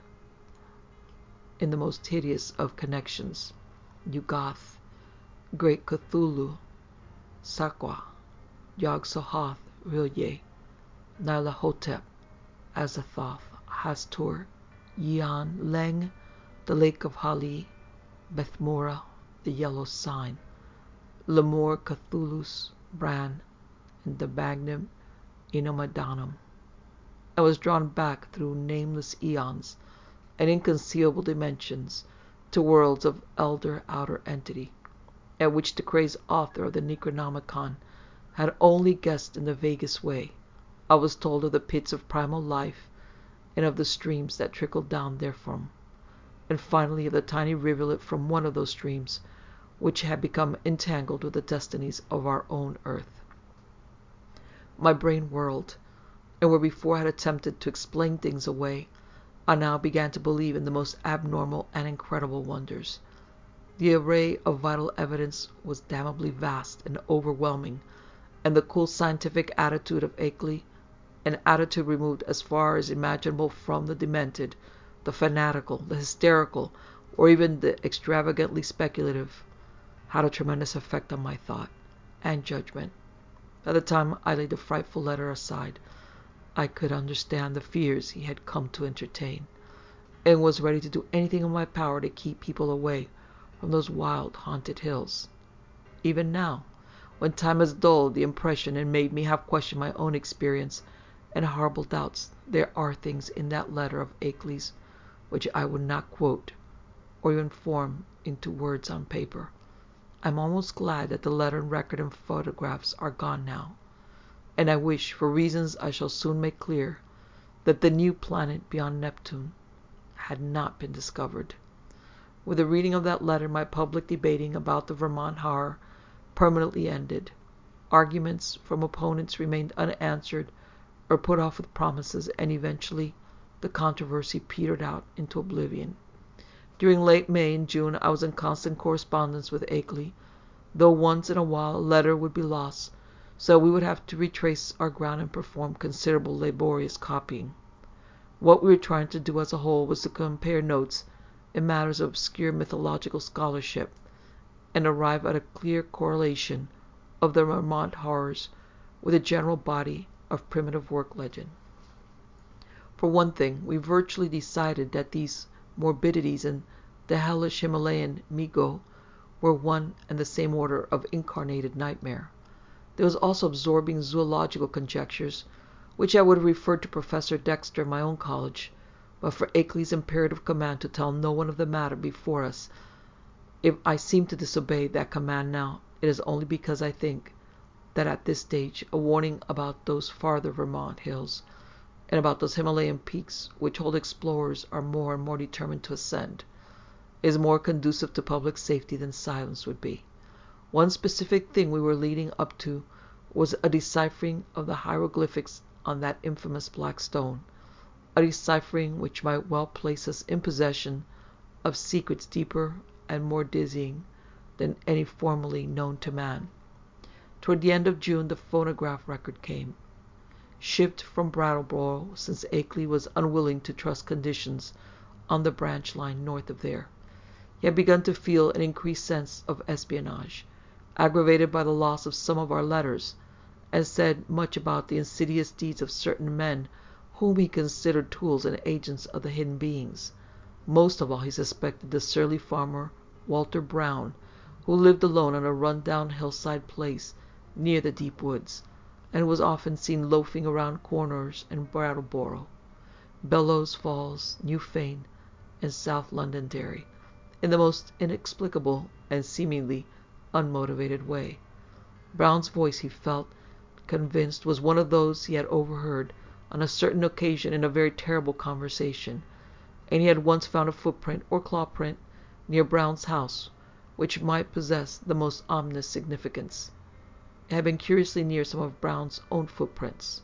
in the most hideous of connections: Yugoth, Great Cthulhu, Sakwa, Yog-Sothoth, Rilye, Nyarlathotep, Azathoth, Hastur, Yian, Leng, the Lake of Hali, Bethmora, the Yellow Sign, Lemur, Cthulhus, Bran, in the magnum innomindanum, and was drawn back through nameless eons and inconceivable dimensions to worlds of elder outer entity, at which the crazed author of the Necronomicon had only guessed in the vaguest way. I was told of the pits of primal life, and of the streams that trickled down therefrom, and finally of the tiny rivulet from one of those streams which had become entangled with the destinies of our own earth. My brain whirled, and where before I had attempted to explain things away, I now began to believe in the most abnormal and incredible wonders. The array of vital evidence was damnably vast and overwhelming, and the cool scientific attitude of Akeley, an attitude removed as far as imaginable from the demented, the fanatical, the hysterical, or even the extravagantly speculative, had a tremendous effect on my thought and judgment. By the time I laid the frightful letter aside, I could understand the fears he had come to entertain, and was ready to do anything in my power to keep people away from those wild, haunted hills. Even now, when time has dulled the impression and made me half question my own experience and horrible doubts, there are things in that letter of Akeley's which I would not quote, or even form into words on paper. I am almost glad that the letter and record and photographs are gone now, and I wish, for reasons I shall soon make clear, that the new planet beyond Neptune had not been discovered. With the reading of that letter, my public debating about the Vermont horror permanently ended. Arguments from opponents remained unanswered or put off with promises, and eventually the controversy petered out into oblivion. During late May and June I was in constant correspondence with Akeley, though once in a while a letter would be lost, so we would have to retrace our ground and perform considerable laborious copying. What we were trying to do as a whole was to compare notes in matters of obscure mythological scholarship, and arrive at a clear correlation of the Vermont horrors with the general body of primitive work legend. For one thing, we virtually decided that these morbidities and the hellish Himalayan Migo were one and the same order of incarnated nightmare. There was also absorbing zoological conjectures, which I would have referred to Professor Dexter in my own college, but for Akeley's imperative command to tell no one of the matter before us. If I seem to disobey that command now, it is only because I think that at this stage a warning about those farther Vermont hills, and about those Himalayan peaks which old explorers are more and more determined to ascend, is more conducive to public safety than silence would be. One specific thing we were leading up to was a deciphering of the hieroglyphics on that infamous black stone, a deciphering which might well place us in possession of secrets deeper and more dizzying than any formerly known to man. Toward the end of June the phonograph record came. Shipped from Brattleboro, since Akeley was unwilling to trust conditions on the branch line north of there. He had begun to feel an increased sense of espionage, aggravated by the loss of some of our letters, and said much about the insidious deeds of certain men whom he considered tools and agents of the hidden beings. Most of all he suspected the surly farmer Walter Brown, who lived alone on a run-down hillside place near the deep woods, and was often seen loafing around corners in Brattleboro, Bellows Falls, Newfane, and South Londonderry, in the most inexplicable and seemingly unmotivated way. Brown's voice, he felt convinced, was one of those he had overheard on a certain occasion in a very terrible conversation, and he had once found a footprint or claw print near Brown's house which might possess the most ominous significance. It had been curiously near some of Brown's own footprints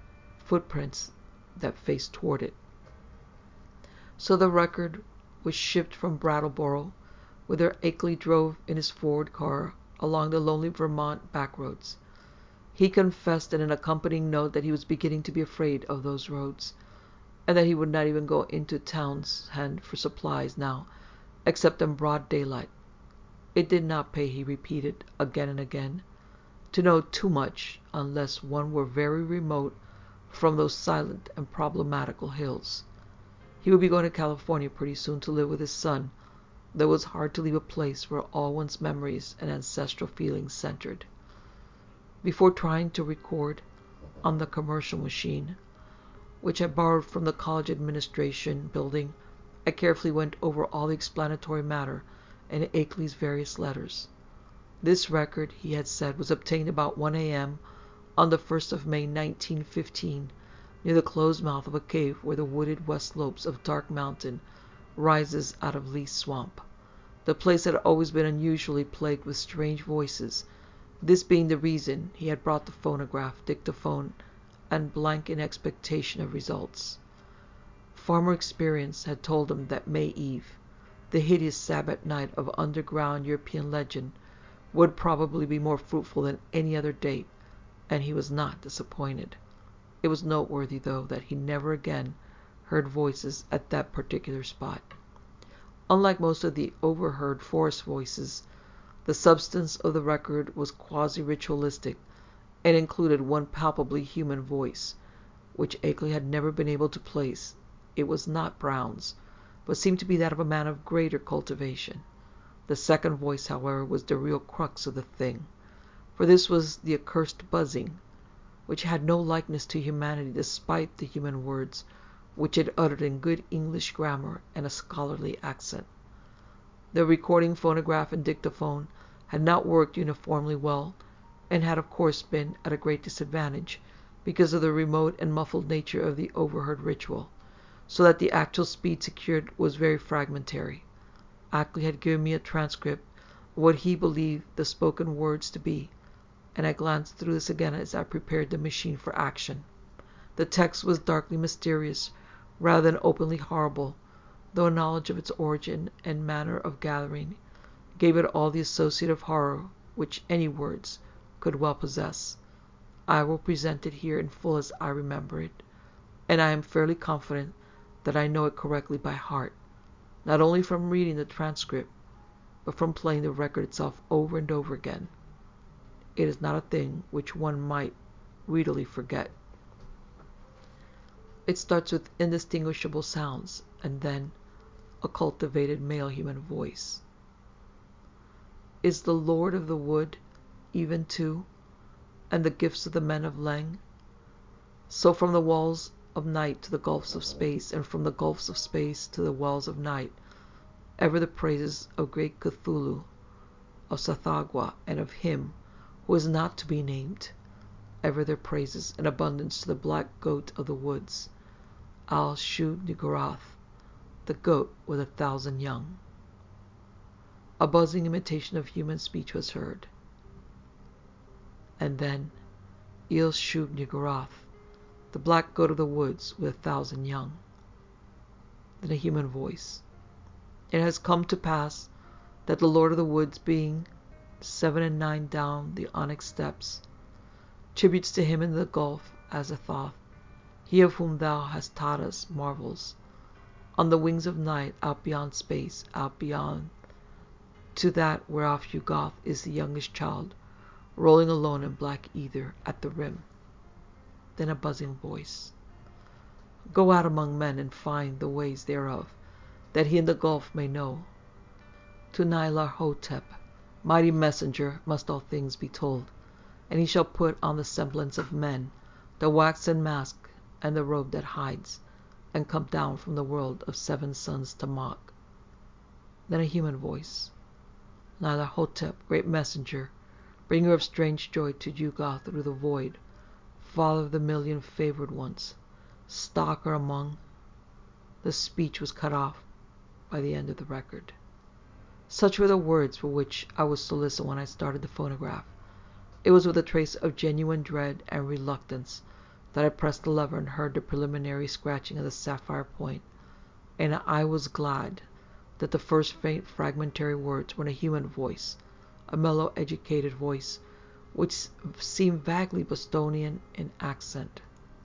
that faced toward it. So the record was shipped from Brattleboro, whither Akeley drove in his Ford car along the lonely Vermont backroads. He confessed in an accompanying note that he was beginning to be afraid of those roads, and that he would not even go into Townshend for supplies now, except in broad daylight. It did not pay, he repeated again and again, to know too much unless one were very remote from those silent and problematical hills. He would be going to California pretty soon to live with his son, though it was hard to leave a place where all one's memories and ancestral feelings centered. Before trying to record on the commercial machine, which I borrowed from the college administration building, I carefully went over all the explanatory matter in Akeley's various letters. This record, he had said, was obtained about 1 a.m. on the 1st of May, 1915, near the closed mouth of a cave where the wooded west slopes of Dark Mountain rises out of Lee's Swamp. The place had always been unusually plagued with strange voices, this being the reason he had brought the phonograph, dictaphone, and blank in expectation of results. Former experience had told him that May Eve, the hideous Sabbath night of underground European legend, would probably be more fruitful than any other date, and he was not disappointed. It was noteworthy, though, that he never again heard voices at that particular spot. Unlike most of the overheard forest voices, the substance of the record was quasi-ritualistic and included one palpably human voice, which Akeley had never been able to place. It was not Brown's, but seemed to be that of a man of greater cultivation. The second voice, however, was the real crux of the thing, for this was the accursed buzzing, which had no likeness to humanity despite the human words which it uttered in good English grammar and a scholarly accent. The recording phonograph and dictaphone had not worked uniformly well, and had of course been at a great disadvantage because of the remote and muffled nature of the overheard ritual, so that the actual speed secured was very fragmentary. Akeley had given me a transcript of what he believed the spoken words to be, and I glanced through this again as I prepared the machine for action. The text was darkly mysterious rather than openly horrible, though a knowledge of its origin and manner of gathering gave it all the associative horror which any words could well possess. I will present it here in full as I remember it, and I am fairly confident that I know it correctly by heart, not only from reading the transcript, but from playing the record itself over and over again. It is not a thing which one might readily forget. It starts with indistinguishable sounds, and then a cultivated male human voice. Is the Lord of the Wood even too, and the gifts of the men of Leng? So from the walls of night to the gulfs of space, and from the gulfs of space to the wells of night, ever the praises of great Cthulhu, of Sathagwa, and of him who is not to be named, ever their praises in abundance to the black goat of the woods, Al-Shub-Niggurath, the goat with 1,000 young. A buzzing imitation of human speech was heard. And then, Il-Shub-Niggurath, the black goat of the woods with 1,000 young. Then a human voice. It has come to pass that the Lord of the Woods, being 7 and 9 down the onyx steps, tributes to him in the gulf Azathoth, he of whom thou hast taught us marvels, on the wings of night, out beyond space, out beyond, to that whereof Yuggoth is the youngest child, rolling alone in black ether at the rim. Then a buzzing voice. Go out among men and find the ways thereof, that he in the gulf may know. To Nyarlathotep, mighty messenger, must all things be told, and he shall put on the semblance of men, the waxen mask and the robe that hides, and come down from the world of 7 suns to mock. Then a human voice. Nyarlathotep, great messenger, bringer of strange joy to Yuggoth through the void, father of the million favored ones, stalker among. The speech was cut off by the end of the record. Such were the words for which I was to listen when I started the phonograph. It was with a trace of genuine dread and reluctance that I pressed the lever and heard the preliminary scratching of the sapphire point, and I was glad that the first faint fragmentary words were in a human voice, a mellow educated voice, which seemed vaguely Bostonian in accent,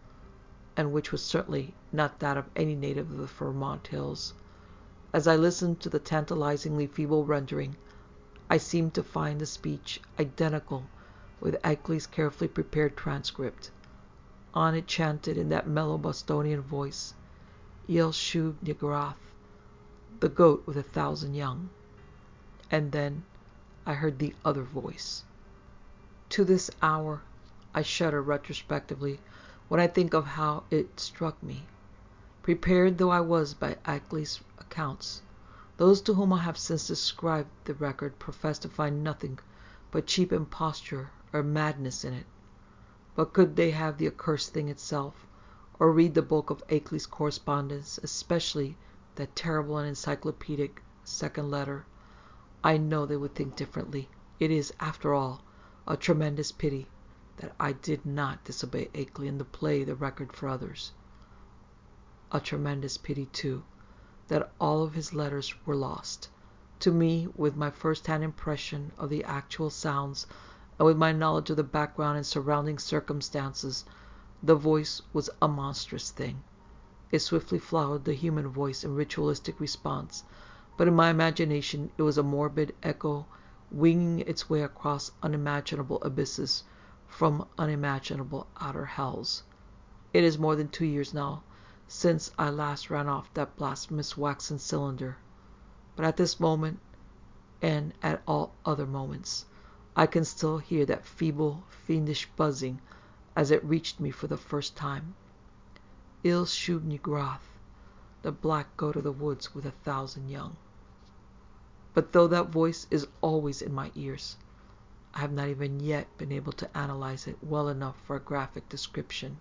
and which was certainly not that of any native of the Vermont hills. As I listened to the tantalizingly feeble rendering, I seemed to find the speech identical with Akeley's carefully prepared transcript. On it chanted in that mellow Bostonian voice, Il-Shub-Niggurath, the goat with 1,000 young. And then I heard the other voice. To this hour, I shudder retrospectively when I think of how it struck me. Prepared though I was by Ackley's accounts, those to whom I have since described the record profess to find nothing but cheap imposture or madness in it. But could they have the accursed thing itself, or read the bulk of Ackley's correspondence, especially that terrible and encyclopedic second letter, I know they would think differently. It is, after all, a tremendous pity that I did not disobey Ackley and play the record for others. A tremendous pity, too, that all of his letters were lost. To me, with my first-hand impression of the actual sounds, and with my knowledge of the background and surrounding circumstances, the voice was a monstrous thing. It swiftly followed the human voice in ritualistic response, but in my imagination it was a morbid echo winging its way across unimaginable abysses from unimaginable outer hells. It is more than 2 years now since I last ran off that blasphemous waxen cylinder, but at this moment, and at all other moments, I can still hear that feeble, fiendish buzzing as it reached me for the first time. Il Shubni Grath, the black goat of the woods with 1,000 young. But though that voice is always in my ears, I have not even yet been able to analyze it well enough for a graphic description.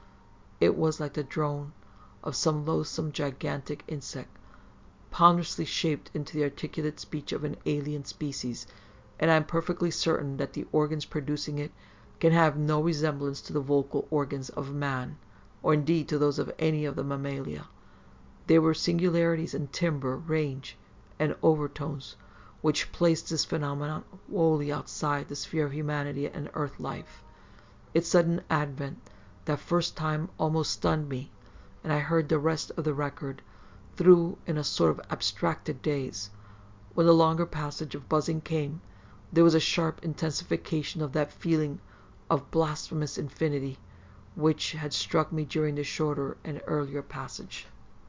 It was like the drone of some loathsome gigantic insect, ponderously shaped into the articulate speech of an alien species, and I am perfectly certain that the organs producing it can have no resemblance to the vocal organs of man, or indeed to those of any of the mammalia. There were singularities in timbre, range, and overtones which placed this phenomenon wholly outside the sphere of humanity and earth life. Its sudden advent that first time almost stunned me, and I heard the rest of the record through in a sort of abstracted daze. When the longer passage of buzzing came, there was a sharp intensification of that feeling of blasphemous infinity which had struck me during the shorter and earlier passage.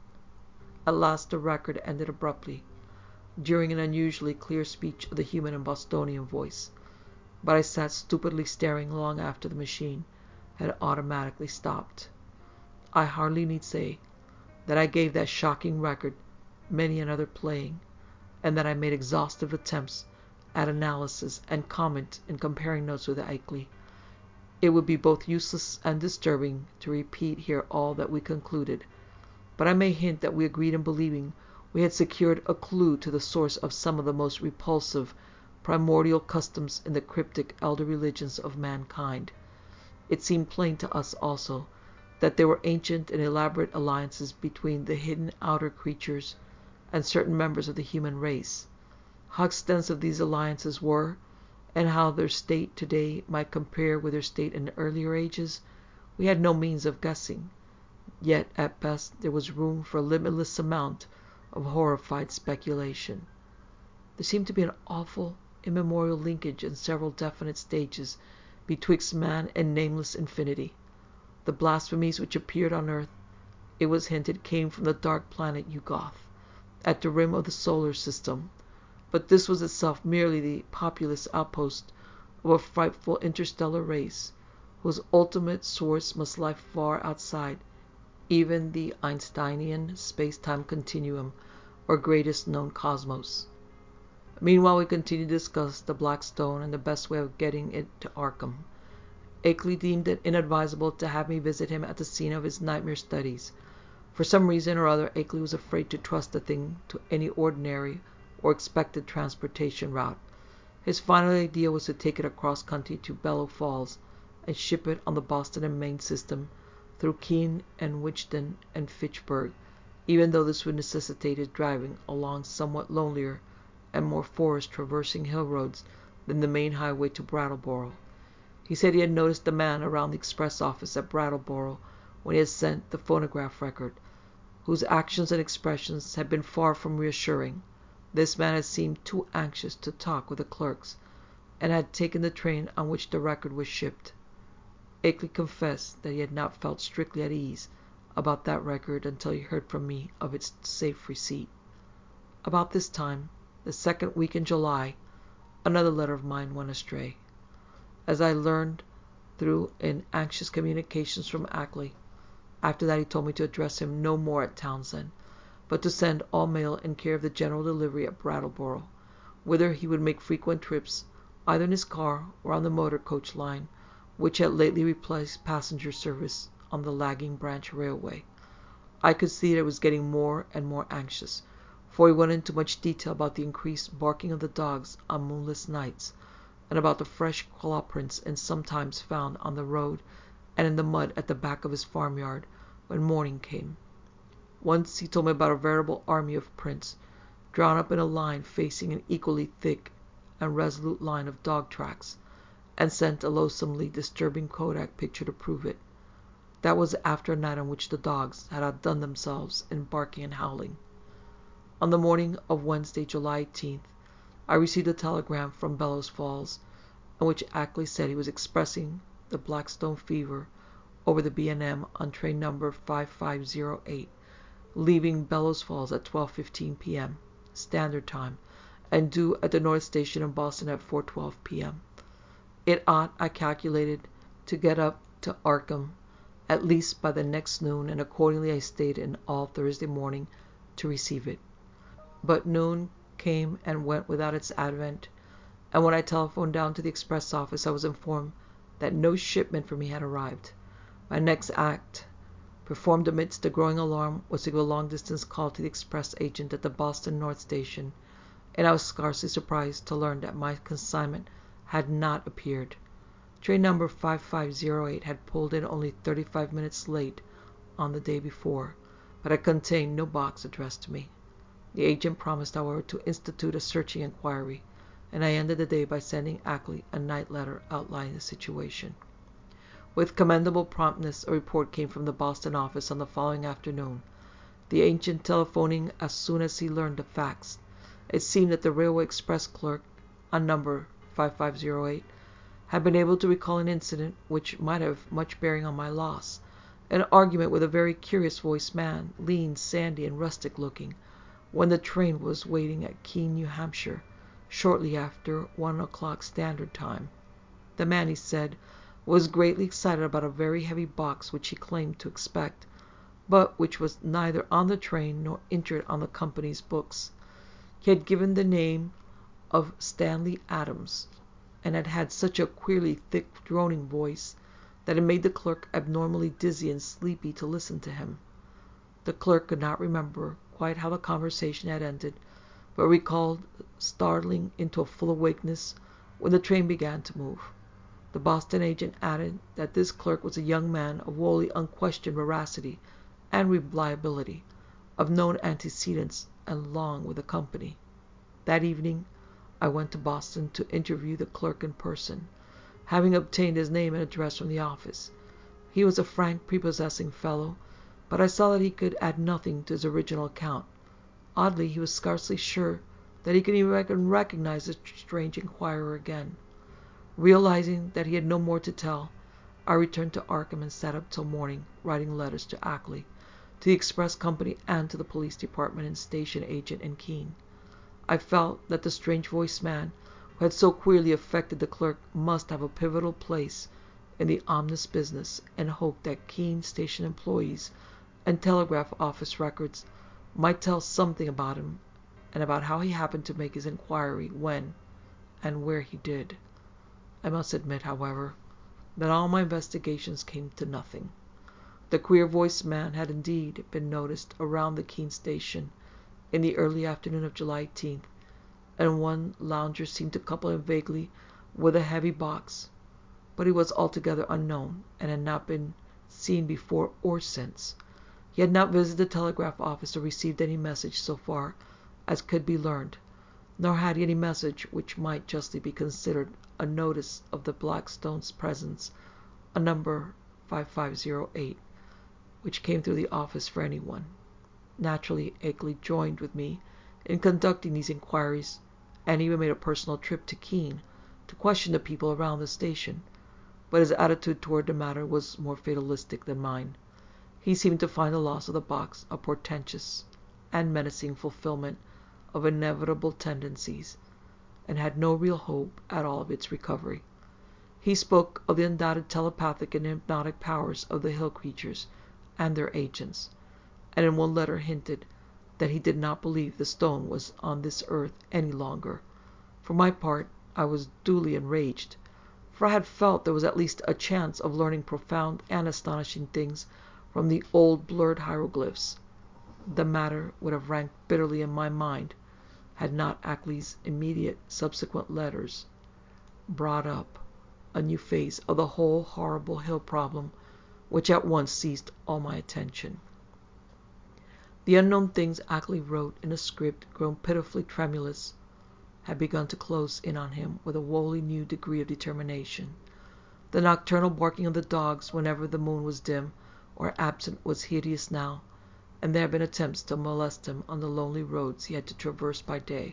At last the record ended abruptly, during an unusually clear speech of the human and Bostonian voice, but I sat stupidly staring long after the machine had automatically stopped. I hardly need say that I gave that shocking record many another playing, and that I made exhaustive attempts at analysis and comment in comparing notes with Ackley. It would be both useless and disturbing to repeat here all that we concluded, but I may hint that we agreed in believing we had secured a clue to the source of some of the most repulsive, primordial customs in the cryptic elder religions of mankind. It seemed plain to us also that there were ancient and elaborate alliances between the hidden outer creatures and certain members of the human race. How extensive these alliances were, and how their state today might compare with their state in earlier ages, we had no means of guessing. Yet at best there was room for a limitless amount of horrified speculation. There seemed to be an awful, immemorial linkage in several definite stages betwixt man and nameless infinity. The blasphemies which appeared on earth, it was hinted, came from the dark planet Yugoth, at the rim of the solar system, but this was itself merely the populous outpost of a frightful interstellar race, whose ultimate source must lie far outside even the Einsteinian space-time continuum, or greatest known cosmos. Meanwhile we continued to discuss the Black Stone and the best way of getting it to Arkham. Ackley deemed it inadvisable to have me visit him at the scene of his nightmare studies. For some reason or other, Ackley was afraid to trust the thing to any ordinary or expected transportation route. His final idea was to take it across country to Bellow Falls and ship it on the Boston and Maine system through Keene and Wichita and Fitchburg, even though this would necessitate his driving along somewhat lonelier and more forest-traversing hill roads than the main highway to Brattleboro. He said he had noticed the man around the express office at Brattleboro when he had sent the phonograph record, whose actions and expressions had been far from reassuring. This man had seemed too anxious to talk with the clerks, and had taken the train on which the record was shipped. Ackley confessed that he had not felt strictly at ease about that record until he heard from me of its safe receipt. About this time, the second week in July, another letter of mine went astray. As I learned through in anxious communications from Ackley. After that he told me to address him no more at Townsend, but to send all mail in care of the general delivery at Brattleboro, whither he would make frequent trips, either in his car or on the motor coach line, which had lately replaced passenger service on the lagging branch railway. I could see that he was getting more and more anxious, for he went into much detail about the increased barking of the dogs on moonless nights, and about the fresh claw prints and sometimes found on the road and in the mud at the back of his farmyard when morning came. Once he told me about a veritable army of prints, drawn up in a line facing an equally thick and resolute line of dog tracks, and sent a loathsomely disturbing Kodak picture to prove it. That was after a night on which the dogs had outdone themselves in barking and howling. On the morning of Wednesday, July 18th, I received a telegram from Bellows Falls, in which Ackley said he was expressing the Blackstone fever over the B&M on train number 5508, leaving Bellows Falls at 12:15 p.m. Standard Time, and due at the North Station in Boston at 4:12 p.m. It ought, I calculated, to get up to Arkham at least by the next noon, and accordingly I stayed in all Thursday morning to receive it. But noon came and went without its advent, and when I telephoned down to the express office I was informed that no shipment for me had arrived. My next act, performed amidst the growing alarm, was to give a long-distance call to the express agent at the Boston North Station, and I was scarcely surprised to learn that my consignment had not appeared. Train number 5508 had pulled in only 35 minutes late on the day before, but had contained no box addressed to me. The agent promised, however, to institute a searching inquiry, and I ended the day by sending Ackley a night letter outlining the situation. With commendable promptness, a report came from the Boston office on the following afternoon, the agent telephoning as soon as he learned the facts. It seemed that the railway express clerk on number 5508 had been able to recall an incident which might have much bearing on my loss, an argument with a very curious-voiced man, lean, sandy, and rustic-looking, when the train was waiting at Keene, New Hampshire, shortly after 1 o'clock Standard Time. The man, he said, was greatly excited about a very heavy box which he claimed to expect, but which was neither on the train nor entered on the company's books. He had given the name of Stanley Adams, and had had such a queerly thick, droning voice that it made the clerk abnormally dizzy and sleepy to listen to him. The clerk could not remember quite how the conversation had ended, but recalled startling into a full awakeness when the train began to move. The Boston agent added that this clerk was a young man of wholly unquestioned veracity and reliability, of known antecedents, and long with the company. That evening I went to Boston to interview the clerk in person, having obtained his name and address from the office. He was a frank, prepossessing fellow, but I saw that he could add nothing to his original account. Oddly, he was scarcely sure that he could even recognize the strange inquirer again. Realizing that he had no more to tell, I returned to Arkham and sat up till morning, writing letters to Ackley, to the express company, and to the police department and station agent in Keene. I felt that the strange-voiced man who had so queerly affected the clerk must have a pivotal place in the ominous business, and hoped that Keene station employees and telegraph office records might tell something about him, and about how he happened to make his inquiry when and where he did. I must admit, however, that all my investigations came to nothing. The queer-voiced man had indeed been noticed around the Keene station in the early afternoon of July 18th, and one lounger seemed to couple him vaguely with a heavy box, but he was altogether unknown, and had not been seen before or since. He had not visited the telegraph office or received any message so far as could be learned, nor had he any message which might justly be considered a notice of the Blackstone's presence on number 5508, which came through the office for anyone. Naturally, Ackley joined with me in conducting these inquiries, and even made a personal trip to Keene to question the people around the station, but his attitude toward the matter was more fatalistic than mine. He seemed to find the loss of the box a portentous and menacing fulfillment of inevitable tendencies, and had no real hope at all of its recovery. He spoke of the undoubted telepathic and hypnotic powers of the hill creatures and their agents, and in one letter hinted that he did not believe the stone was on this earth any longer. For my part, I was duly enraged, for I had felt there was at least a chance of learning profound and astonishing things from the old blurred hieroglyphs. The matter would have ranked bitterly in my mind had not Ackley's immediate subsequent letters brought up a new phase of the whole horrible hill problem, which at once seized all my attention. The unknown things Ackley wrote in a script grown pitifully tremulous had begun to close in on him with a wholly new degree of determination. The nocturnal barking of the dogs whenever the moon was dim or absent was hideous now, and there had been attempts to molest him on the lonely roads he had to traverse by day.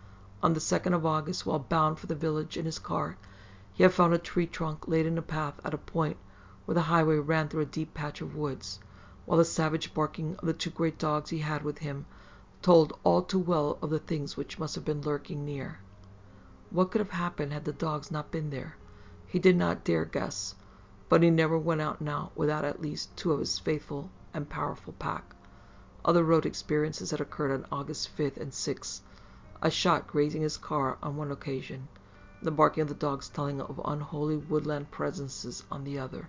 On the 2nd of August, while bound for the village in his car, he had found a tree trunk laid in a path at a point where the highway ran through a deep patch of woods, while the savage barking of the 2 great dogs he had with him told all too well of the things which must have been lurking near. What could have happened had the dogs not been there? He did not dare guess, but he never went out now without at least 2 of his faithful and powerful pack. Other road experiences had occurred on August 5th and 6th, a shot grazing his car on one occasion, the barking of the dogs telling of unholy woodland presences on the other.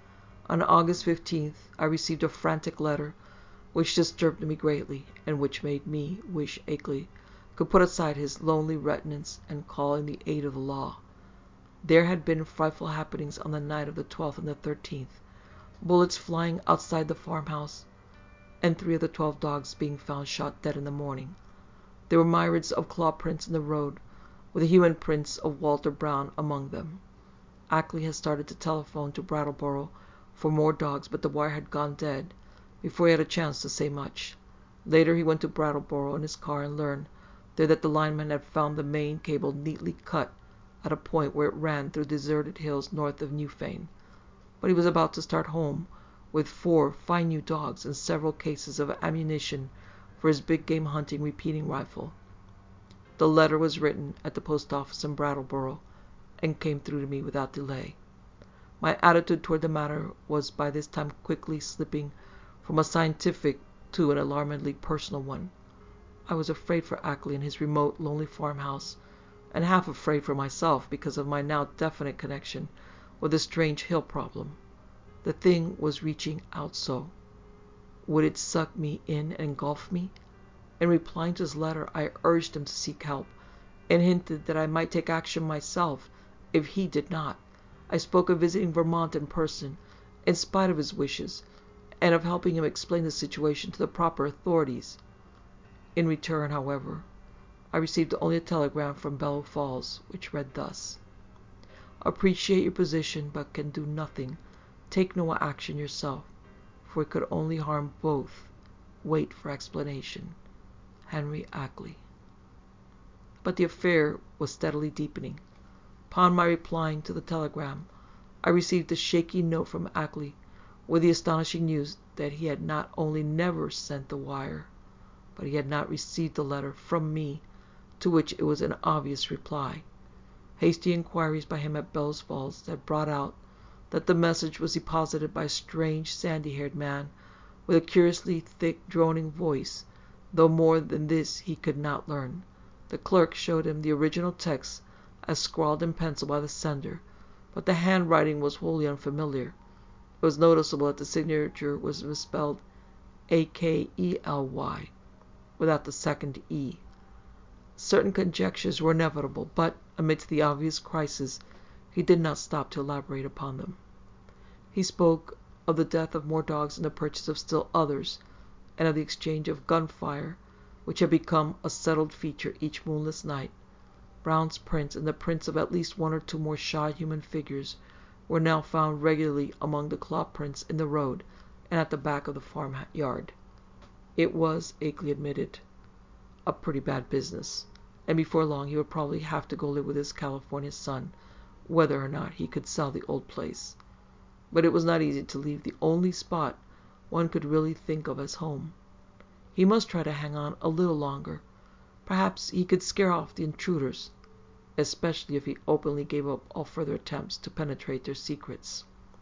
On August 15th, I received a frantic letter which disturbed me greatly, and which made me wish Ackley could put aside his lonely reticence and call in the aid of the law. There had been frightful happenings on the night of the 12th and the 13th, bullets flying outside the farmhouse, and 3 of the 12 dogs being found shot dead in the morning. There were myriads of claw prints in the road, with the human prints of Walter Brown among them. Ackley had started to telephone to Brattleboro for more dogs, but the wire had gone dead before he had a chance to say much. Later he went to Brattleboro in his car and learned there that the lineman had found the main cable neatly cut at a point where it ran through deserted hills north of Newfane. But he was about to start home with 4 fine new dogs and several cases of ammunition for his big game hunting repeating rifle. The letter was written at the post office in Brattleboro and came through to me without delay. My attitude toward the matter was by this time quickly slipping from a scientific to an alarmingly personal one. I was afraid for Ackley in his remote, lonely farmhouse, and half afraid for myself because of my now definite connection with the strange hill problem. The thing was reaching out so. Would it suck me in and engulf me? In replying to his letter, I urged him to seek help, and hinted that I might take action myself if he did not. I spoke of visiting Vermont in person, in spite of his wishes, and of helping him explain the situation to the proper authorities. In return, however, I received only a telegram from Bellow Falls, which read thus: "Appreciate your position, but can do nothing. Take no action yourself, for it could only harm both. Wait for explanation. Henry Ackley." But the affair was steadily deepening. Upon my replying to the telegram, I received a shaky note from Ackley with the astonishing news that he had not only never sent the wire, but he had not received the letter from me to which it was an obvious reply. Hasty inquiries by him at Bellows Falls had brought out that the message was deposited by a strange sandy-haired man with a curiously thick droning voice, though more than this he could not learn. The clerk showed him the original text as scrawled in pencil by the sender, but the handwriting was wholly unfamiliar. It was noticeable that the signature was misspelled Akley, without the second E. Certain conjectures were inevitable, but, amidst the obvious crisis, he did not stop to elaborate upon them. He spoke of the death of more dogs and the purchase of still others, and of the exchange of gunfire, which had become a settled feature each moonless night. Brown's prints and the prints of at least 1 or 2 more shy human figures were now found regularly among the claw prints in the road and at the back of the farm yard. It was, Ackley admitted, a pretty bad business, and before long he would probably have to go live with his California son, whether or not he could sell the old place. But it was not easy to leave the only spot one could really think of as home. He must try to hang on a little longer. Perhaps he could scare off the intruders. especially if he openly gave up all further attempts to penetrate their secrets.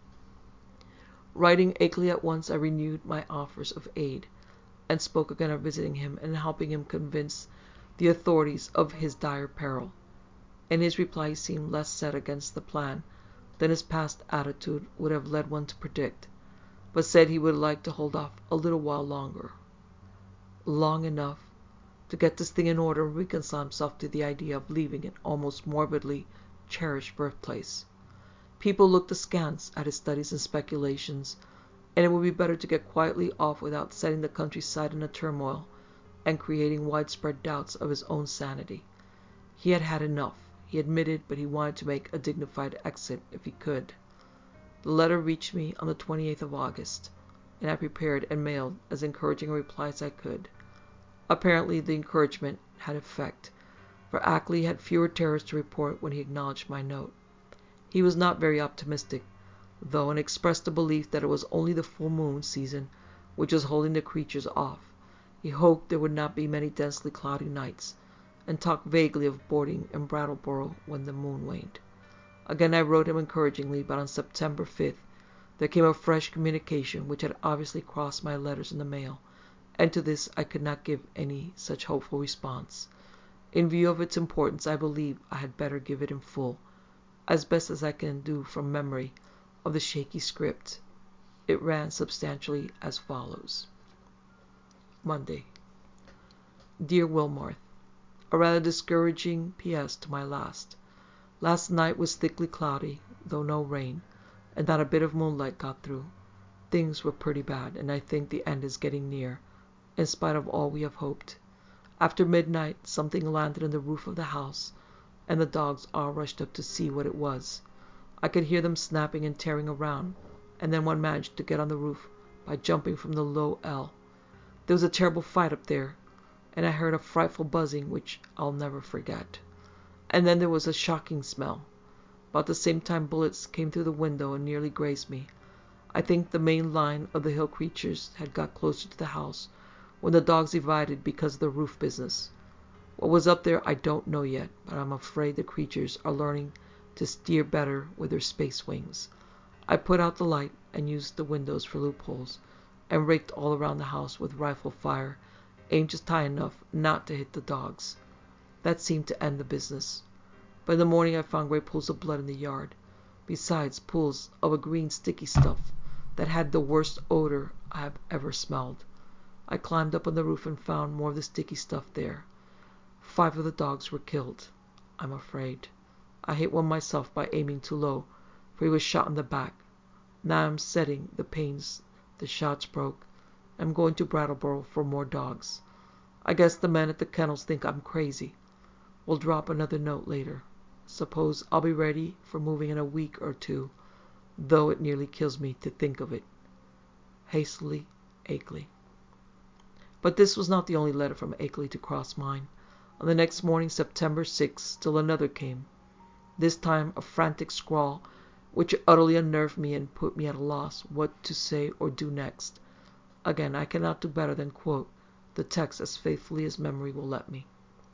Writing Akeley at once, I renewed my offers of aid, and spoke again of visiting him and helping him convince the authorities of his dire peril. In his reply he seemed less set against the plan than his past attitude would have led one to predict, but said he would like to hold off a little while longer. Long enough to get this thing in order and reconcile himself to the idea of leaving an almost morbidly cherished birthplace. People looked askance at his studies and speculations, and it would be better to get quietly off without setting the countryside in a turmoil and creating widespread doubts of his own sanity. He had had enough, he admitted, but he wanted to make a dignified exit if he could. The letter reached me on the 28th of August, and I prepared and mailed as encouraging a reply as I could. Apparently the encouragement had effect, for Akeley had fewer terrors to report when he acknowledged my note. He was not very optimistic, though, and expressed a belief that it was only the full moon season which was holding the creatures off. He hoped there would not be many densely cloudy nights, and talked vaguely of boarding in Brattleboro when the moon waned. Again I wrote him encouragingly, but on September 5th there came a fresh communication which had obviously crossed my letters in the mail, and to this I could not give any such hopeful response. In view of its importance, I believe I had better give it in full, as best as I can do from memory of the shaky script. It ran substantially as follows. Monday. Dear Wilmarth, a rather discouraging P.S. to my last. Last night was thickly cloudy, though no rain, and not a bit of moonlight got through. Things were pretty bad, and I think the end is getting near, in spite of all we have hoped. After midnight, something landed on the roof of the house, and the dogs all rushed up to see what it was. I could hear them snapping and tearing around, and then one managed to get on the roof by jumping from the low L. There was a terrible fight up there, and I heard a frightful buzzing which I'll never forget. And then there was a shocking smell. About the same time bullets came through the window and nearly grazed me. I think the main line of the hill creatures had got closer to the house when the dogs divided because of the roof business. What was up there I don't know yet, but I'm afraid the creatures are learning to steer better with their space wings. I put out the light and used the windows for loopholes, and raked all around the house with rifle fire, aimed just high enough not to hit the dogs. That seemed to end the business. But in the morning I found great pools of blood in the yard, besides pools of a green sticky stuff that had the worst odor I have ever smelled. I climbed up on the roof and found more of the sticky stuff there. 5 of the dogs were killed, I'm afraid. I hit one myself by aiming too low, for he was shot in the back. Now I'm setting the panes the shots broke. I'm going to Brattleboro for more dogs. I guess the men at the kennels think I'm crazy. We'll drop another note later. Suppose I'll be ready for moving in a week or 2, though it nearly kills me to think of it. Hastily, Akeley. But this was not the only letter from Akeley to cross mine. On the next morning, September 6th, still another came. This time a frantic scrawl, which utterly unnerved me and put me at a loss what to say or do next. Again, I cannot do better than quote the text as faithfully as memory will let me.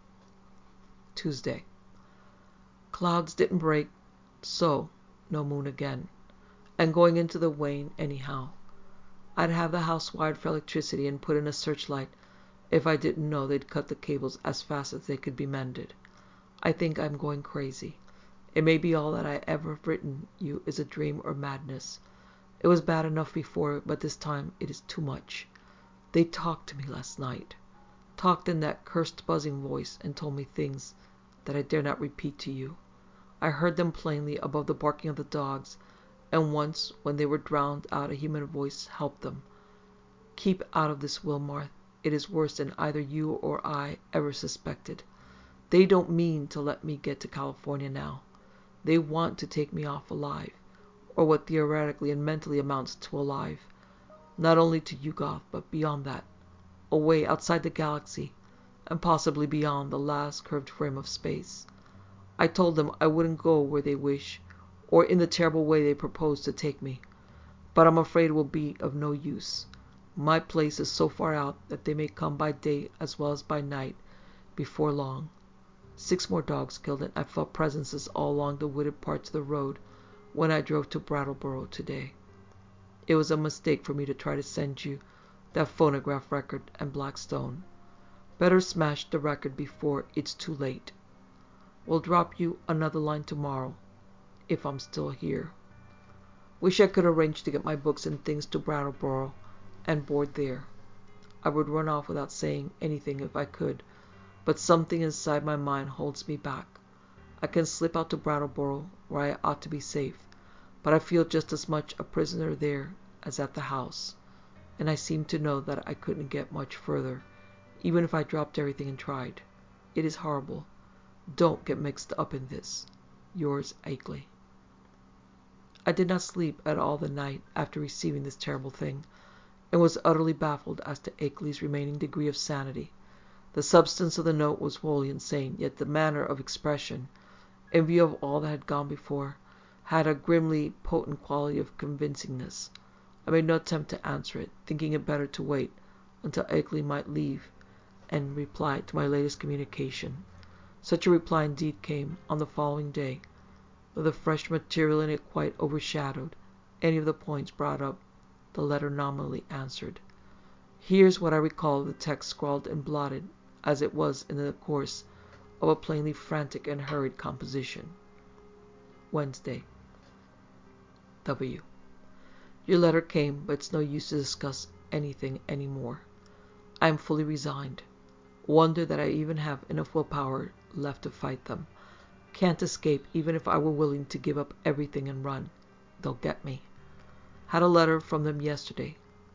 Tuesday. Clouds didn't break, so no moon again, and going into the wane anyhow. I'd have the house wired for electricity and put in a searchlight if I didn't know they'd cut the cables as fast as they could be mended. I think I'm going crazy. It may be all that I ever have written you is a dream or madness. It was bad enough before, but this time it is too much. They talked to me last night. Talked in that cursed buzzing voice and told me things that I dare not repeat to you. I heard them plainly above the barking of the dogs, and once, when they were drowned out, a human voice helped them. Keep out of this, Wilmarth. It is worse than either you or I ever suspected. They don't mean to let me get to California now. They want to take me off alive, or what theoretically and mentally amounts to alive. Not only to Yugoth, but beyond that, away outside the galaxy, and possibly beyond the last curved frame of space. I told them I wouldn't go where they wish, or in the terrible way they propose to take me. But I'm afraid it will be of no use. My place is so far out that they may come by day as well as by night before long. 6 more dogs killed, and I felt presences all along the wooded parts of the road when I drove to Brattleboro today. It was a mistake for me to try to send you that phonograph record and Blackstone. Better smash the record before it's too late. We'll drop you another line tomorrow, if I'm still here. Wish I could arrange to get my books and things to Brattleboro and board there. I would run off without saying anything if I could, but something inside my mind holds me back. I can slip out to Brattleboro, where I ought to be safe, but I feel just as much a prisoner there as at the house, and I seem to know that I couldn't get much further, even if I dropped everything and tried. It is horrible. Don't get mixed up in this. Yours, Akeley. I did not sleep at all the night after receiving this terrible thing, and was utterly baffled as to Akeley's remaining degree of sanity. The substance of the note was wholly insane, yet the manner of expression, in view of all that had gone before, had a grimly potent quality of convincingness. I made no attempt to answer it, thinking it better to wait until Akeley might leave and reply to my latest communication. Such a reply indeed came on the following day, though the fresh material in it quite overshadowed any of the points brought up. The letter nominally answered. Here's what I recall of the text, scrawled and blotted as it was in the course of a plainly frantic and hurried composition. Wednesday. W. Your letter came, but it's no use to discuss anything any more. I am fully resigned. Wonder that I even have enough willpower left to fight them. Can't escape even if I were willing to give up everything and run. They'll get me. Had a letter from them yesterday.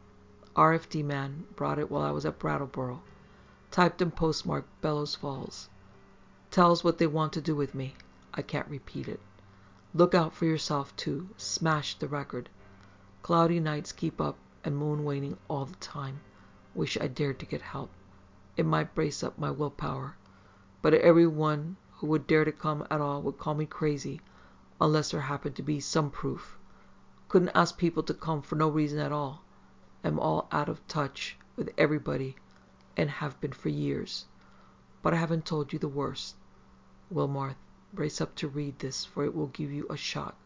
RFD man brought it while I was at Brattleboro. Typed and postmarked Bellows Falls. Tells what they want to do with me. I can't repeat it. Look out for yourself, too. Smash the record. Cloudy nights keep up and moon waning all the time. Wish I dared to get help. It might brace up my willpower. But everyone who would dare to come at all would call me crazy unless there happened to be some proof. Couldn't ask people to come for no reason at all. Am all out of touch with everybody and have been for years. But I haven't told you the worst. Wilmarth, brace up to read this, for it will give you a shock.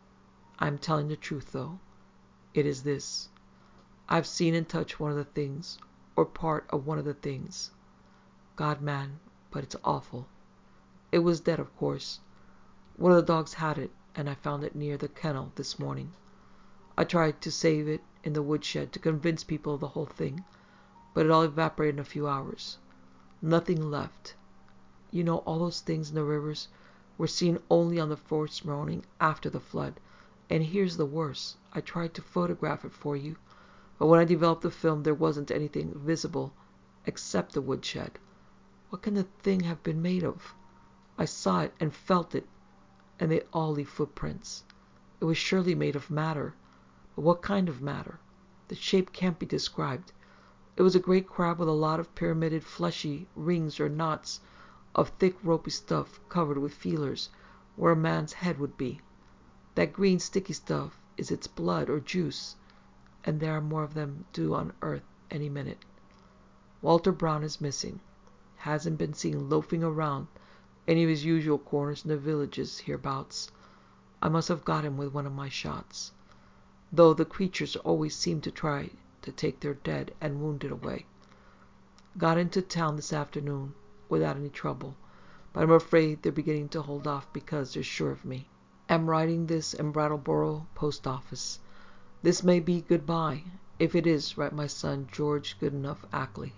I am telling the truth, though. It is this. I've seen and touched one of the things, or part of one of the things. God, man, but it's awful. It was dead, of course. One of the dogs had it, and I found it near the kennel this morning. I tried to save it in the woodshed to convince people of the whole thing, but it all evaporated in a few hours. Nothing left. You know, all those things in the rivers were seen only on the first morning after the flood. And here's the worst. I tried to photograph it for you, but when I developed the film there wasn't anything visible except the woodshed. What can the thing have been made of? I saw it and felt it, and they all leave footprints. It was surely made of matter. But what kind of matter? The shape can't be described. It was a great crab with a lot of pyramided fleshy rings or knots of thick ropey stuff covered with feelers where a man's head would be. That green sticky stuff is its blood or juice, and there are more of them due on Earth any minute. Walter Brown is missing. Hasn't been seen loafing around any of his usual corners in the villages hereabouts. I must have got him with one of my shots, though the creatures always seem to try to take their dead and wounded away. Got into town this afternoon without any trouble, but I'm afraid they're beginning to hold off because they're sure of me. Am writing this in Brattleboro Post Office. This may be goodbye. If it is, write my son George Goodenough Ackley,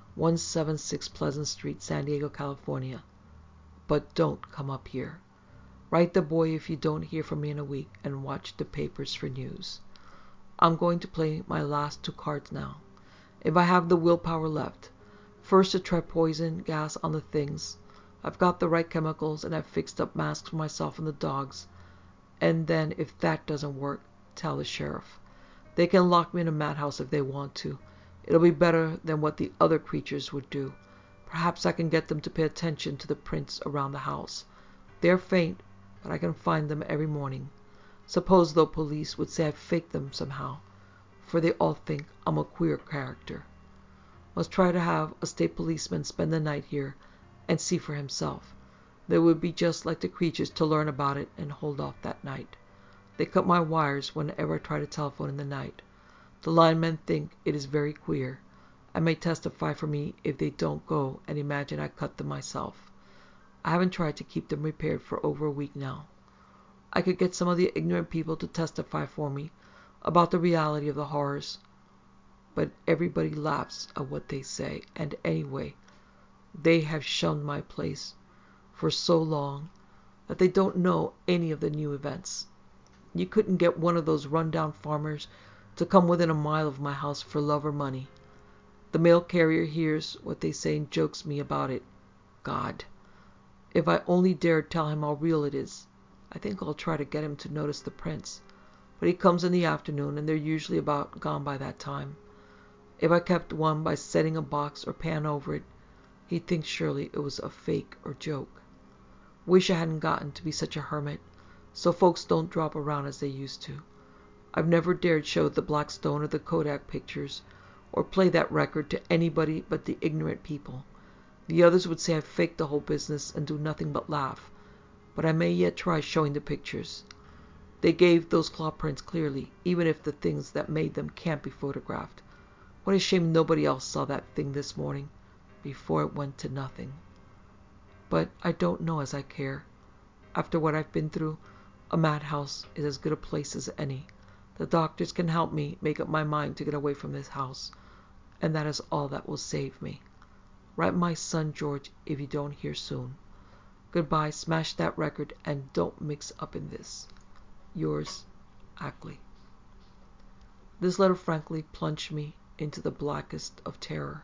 176 Pleasant Street, San Diego, California. But don't come up here. Write the boy if you don't hear from me in a week, and watch the papers for news. I'm going to play my last 2 cards now, if I have the willpower left. First, to try poison gas on the things. I've got the right chemicals, and I've fixed up masks for myself and the dogs. And then, if that doesn't work, tell the sheriff. They can lock me in a madhouse if they want to. It'll be better than what the other creatures would do. Perhaps I can get them to pay attention to the prints around the house. They're faint, but I can find them every morning. Suppose, though, police would say I've faked them somehow, for they all think I'm a queer character. Must try to have a state policeman spend the night here and see for himself. They would be just like the creatures to learn about it and hold off that night. They cut my wires whenever I try to telephone in the night. The linemen think it is very queer. I may testify for me if they don't go and imagine I cut them myself. I haven't tried to keep them repaired for over a week now. I could get some of the ignorant people to testify for me about the reality of the horrors, but everybody laughs at what they say, and anyway, they have shunned my place for so long that they don't know any of the new events. You couldn't get one of those run-down farmers to come within a mile of my house for love or money. The mail carrier hears what they say and jokes me about it. God, if I only dared tell him how real it is. I think I'll try to get him to notice the prints. But he comes in the afternoon, and they're usually about gone by that time. If I kept one by setting a box or pan over it, he'd think surely it was a fake or joke. Wish I hadn't gotten to be such a hermit, so folks don't drop around as they used to. I've never dared show the Black Stone or the Kodak pictures, or play that record to anybody but the ignorant people. The others would say I faked the whole business and do nothing but laugh, but I may yet try showing the pictures. They gave those claw prints clearly, even if the things that made them can't be photographed. What a shame nobody else saw that thing this morning, before it went to nothing. But I don't know as I care. After what I've been through, a madhouse is as good a place as any. The doctors can help me make up my mind to get away from this house, and that is all that will save me. Write my son George if you don't hear soon. Goodbye, smash that record, and don't mix up in this. Yours, Ackley. This letter frankly plunged me into the blackest of terror.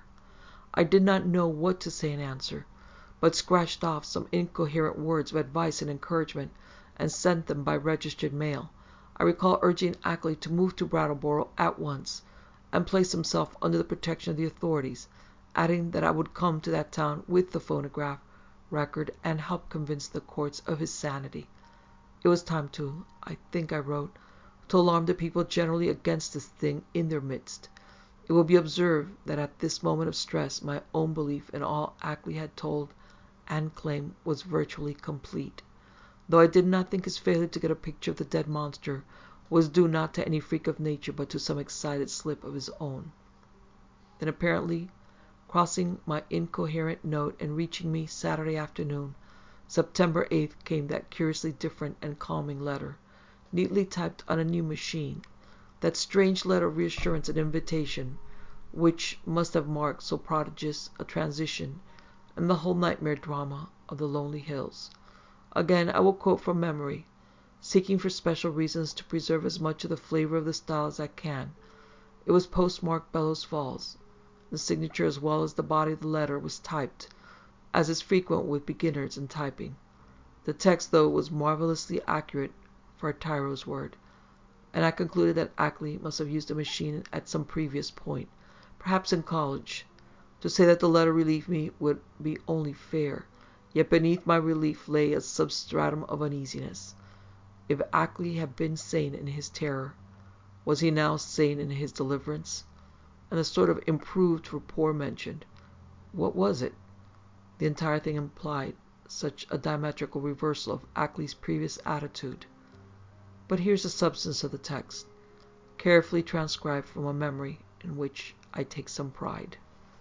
I did not know what to say in answer, but scratched off some incoherent words of advice and encouragement and sent them by registered mail. I recall urging Ackley to move to Brattleboro at once and place himself under the protection of the authorities, adding that I would come to that town with the phonograph record and help convince the courts of his sanity. It was time to, I think I wrote, to alarm the people generally against this thing in their midst. It will be observed that at this moment of stress my own belief in all Ackley had told and claimed was virtually complete, though I did not think his failure to get a picture of the dead monster was due not to any freak of nature but to some excited slip of his own. Then apparently crossing my incoherent note and reaching me Saturday afternoon, September 8th, came that curiously different and calming letter, neatly typed on a new machine, that strange letter of reassurance and invitation, which must have marked so prodigious a transition in the whole nightmare drama of the lonely hills. Again, I will quote from memory, seeking for special reasons to preserve as much of the flavor of the style as I can. It was postmarked Bellows Falls. The signature as well as the body of the letter was typed, as is frequent with beginners in typing. The text, though, was marvelously accurate for a tyro's word, and I concluded that Ackley must have used a machine at some previous point, perhaps in college. To say that the letter relieved me would be only fair, yet beneath my relief lay a substratum of uneasiness. If Ackley had been sane in his terror, was he now sane in his deliverance? And the sort of improved rapport mentioned, what was it? The entire thing implied such a diametrical reversal of Ackley's previous attitude. But here's the substance of the text, carefully transcribed from a memory in which I take some pride.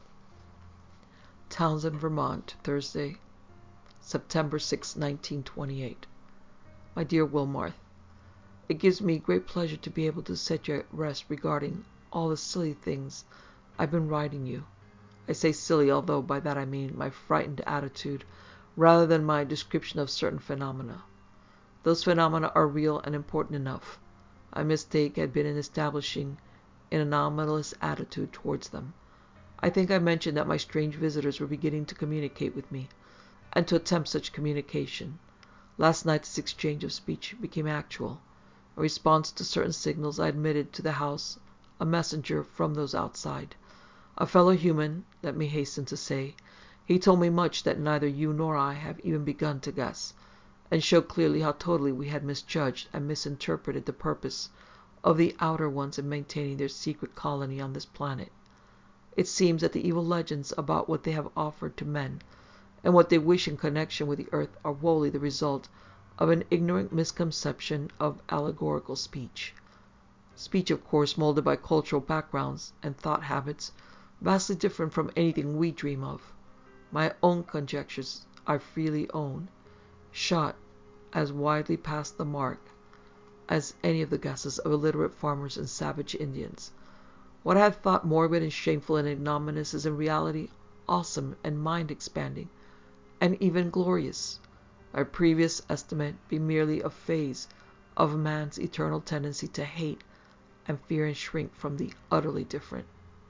Townsend, Vermont, Thursday, September 6, 1928. My dear Wilmarth, it gives me great pleasure to be able to set you at rest regarding all the silly things I've been writing you. I say silly, although by that I mean my frightened attitude rather than my description of certain phenomena. Those phenomena are real and important enough. My mistake had been in establishing an anomalous attitude towards them. I think I mentioned that my strange visitors were beginning to communicate with me, and to attempt such communication. Last night this exchange of speech became actual. In response to certain signals, I admitted to the house a messenger from those outside. A fellow human, let me hasten to say. He told me much that neither you nor I have even begun to guess, and showed clearly how totally we had misjudged and misinterpreted the purpose of the outer ones in maintaining their secret colony on this planet. It seems that the evil legends about what they have offered to men and what they wish in connection with the earth are wholly the result of an ignorant misconception of allegorical speech. Speech, of course, molded by cultural backgrounds and thought habits vastly different from anything we dream of. My own conjectures, I freely own, shot as widely past the mark as any of the guesses of illiterate farmers and savage Indians. What I had thought morbid and shameful and ignominious is in reality awesome and mind-expanding, and even glorious. My previous estimate be merely a phase of man's eternal tendency to hate and fear and shrink from the utterly different.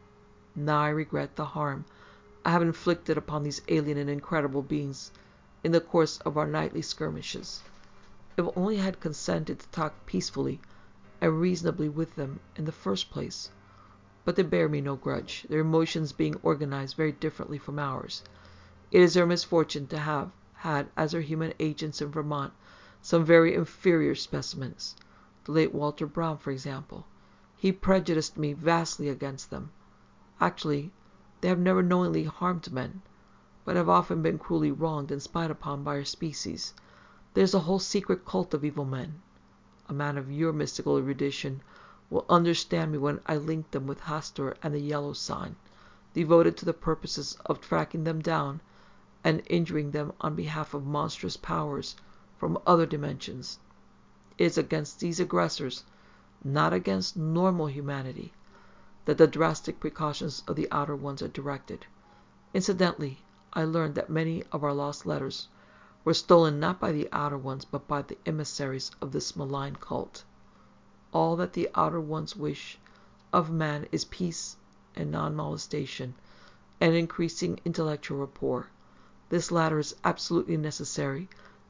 Now I regret the harm I have inflicted upon these alien and incredible beings in the course of our nightly skirmishes. If only I had consented to talk peacefully and reasonably with them in the first place. But they bear me no grudge, their emotions being organized very differently from ours. It is their misfortune to have had as their human agents in Vermont some very inferior specimens. The late Walter Brown, for example. He prejudiced me vastly against them. Actually, they have never knowingly harmed men, but have often been cruelly wronged and spied upon by our species. There is a whole secret cult of evil men. A man of your mystical erudition will understand me when I link them with Hastur and the Yellow Sign, devoted to the purposes of tracking them down and injuring them on behalf of monstrous powers from other dimensions. It is against these aggressors, not against normal humanity, that the drastic precautions of the Outer Ones are directed. Incidentally, I learned that many of our lost letters were stolen not by the Outer Ones but by the emissaries of this malign cult. All that the Outer Ones wish of man is peace and non-molestation and increasing intellectual rapport. This latter is absolutely necessary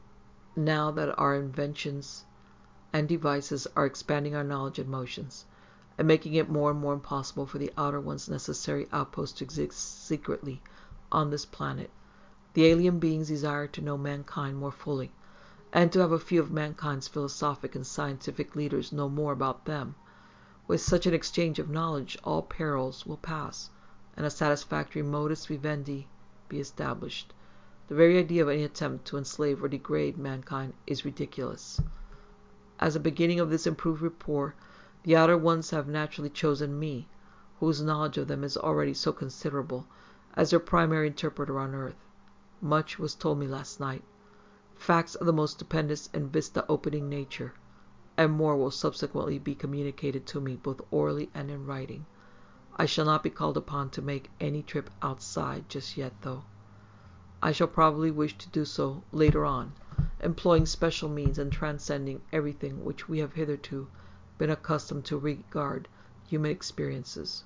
now that our inventions and devices are expanding our knowledge and motions, and making it more and more impossible for the Outer One's necessary outpost to exist secretly on this planet. The alien beings desire to know mankind more fully, and to have a few of mankind's philosophic and scientific leaders know more about them. With such an exchange of knowledge, all perils will pass, and a satisfactory modus vivendi be established. The very idea of any attempt to enslave or degrade mankind is ridiculous. As a beginning of this improved rapport, the Outer Ones have naturally chosen me, whose knowledge of them is already so considerable, as their primary interpreter on earth. Much was told me last night, facts of the most stupendous and vista-opening nature, and more will subsequently be communicated to me both orally and in writing. I shall not be called upon to make any trip outside just yet, though. I shall probably wish to do so later on, employing special means and transcending everything which we have hitherto been accustomed to regard human experiences.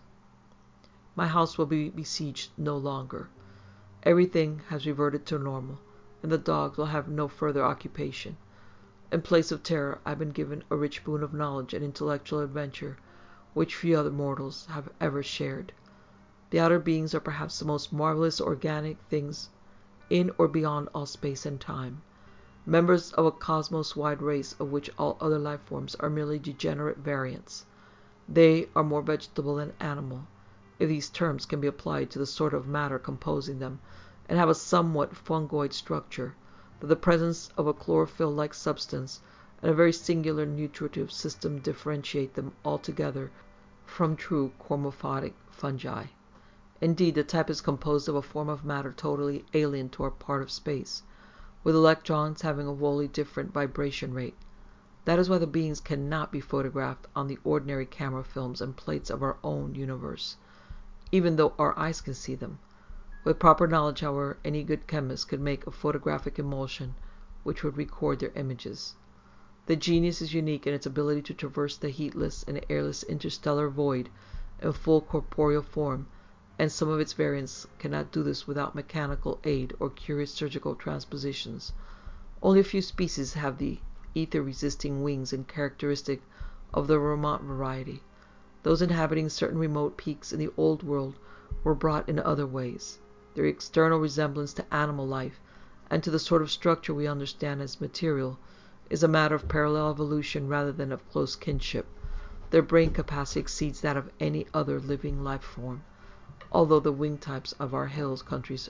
My house will be besieged no longer. Everything has reverted to normal, and the dogs will have no further occupation. In place of terror, I have been given a rich boon of knowledge and intellectual adventure which few other mortals have ever shared. The outer beings are perhaps the most marvelous organic things in or beyond all space and time, members of a cosmos-wide race of which all other life forms are merely degenerate variants. They are more vegetable than animal, if these terms can be applied to the sort of matter composing them, and have a somewhat fungoid structure, though the presence of a chlorophyll-like substance and a very singular nutritive system differentiate them altogether from true chromatophotic fungi. Indeed, the type is composed of a form of matter totally alien to our part of space, with electrons having a wholly different vibration rate. That is why the beings cannot be photographed on the ordinary camera films and plates of our own universe, even though our eyes can see them. With proper knowledge, however, any good chemist could make a photographic emulsion which would record their images. The genius is unique in its ability to traverse the heatless and airless interstellar void in full corporeal form, and some of its variants cannot do this without mechanical aid or curious surgical transpositions. Only a few species have the ether-resisting wings and characteristic of the Vermont variety. Those inhabiting certain remote peaks in the Old World were brought in other ways. Their external resemblance to animal life, and to the sort of structure we understand as material, is a matter of parallel evolution rather than of close kinship. Their brain capacity exceeds that of any other living life form, although the wing types of our hills countries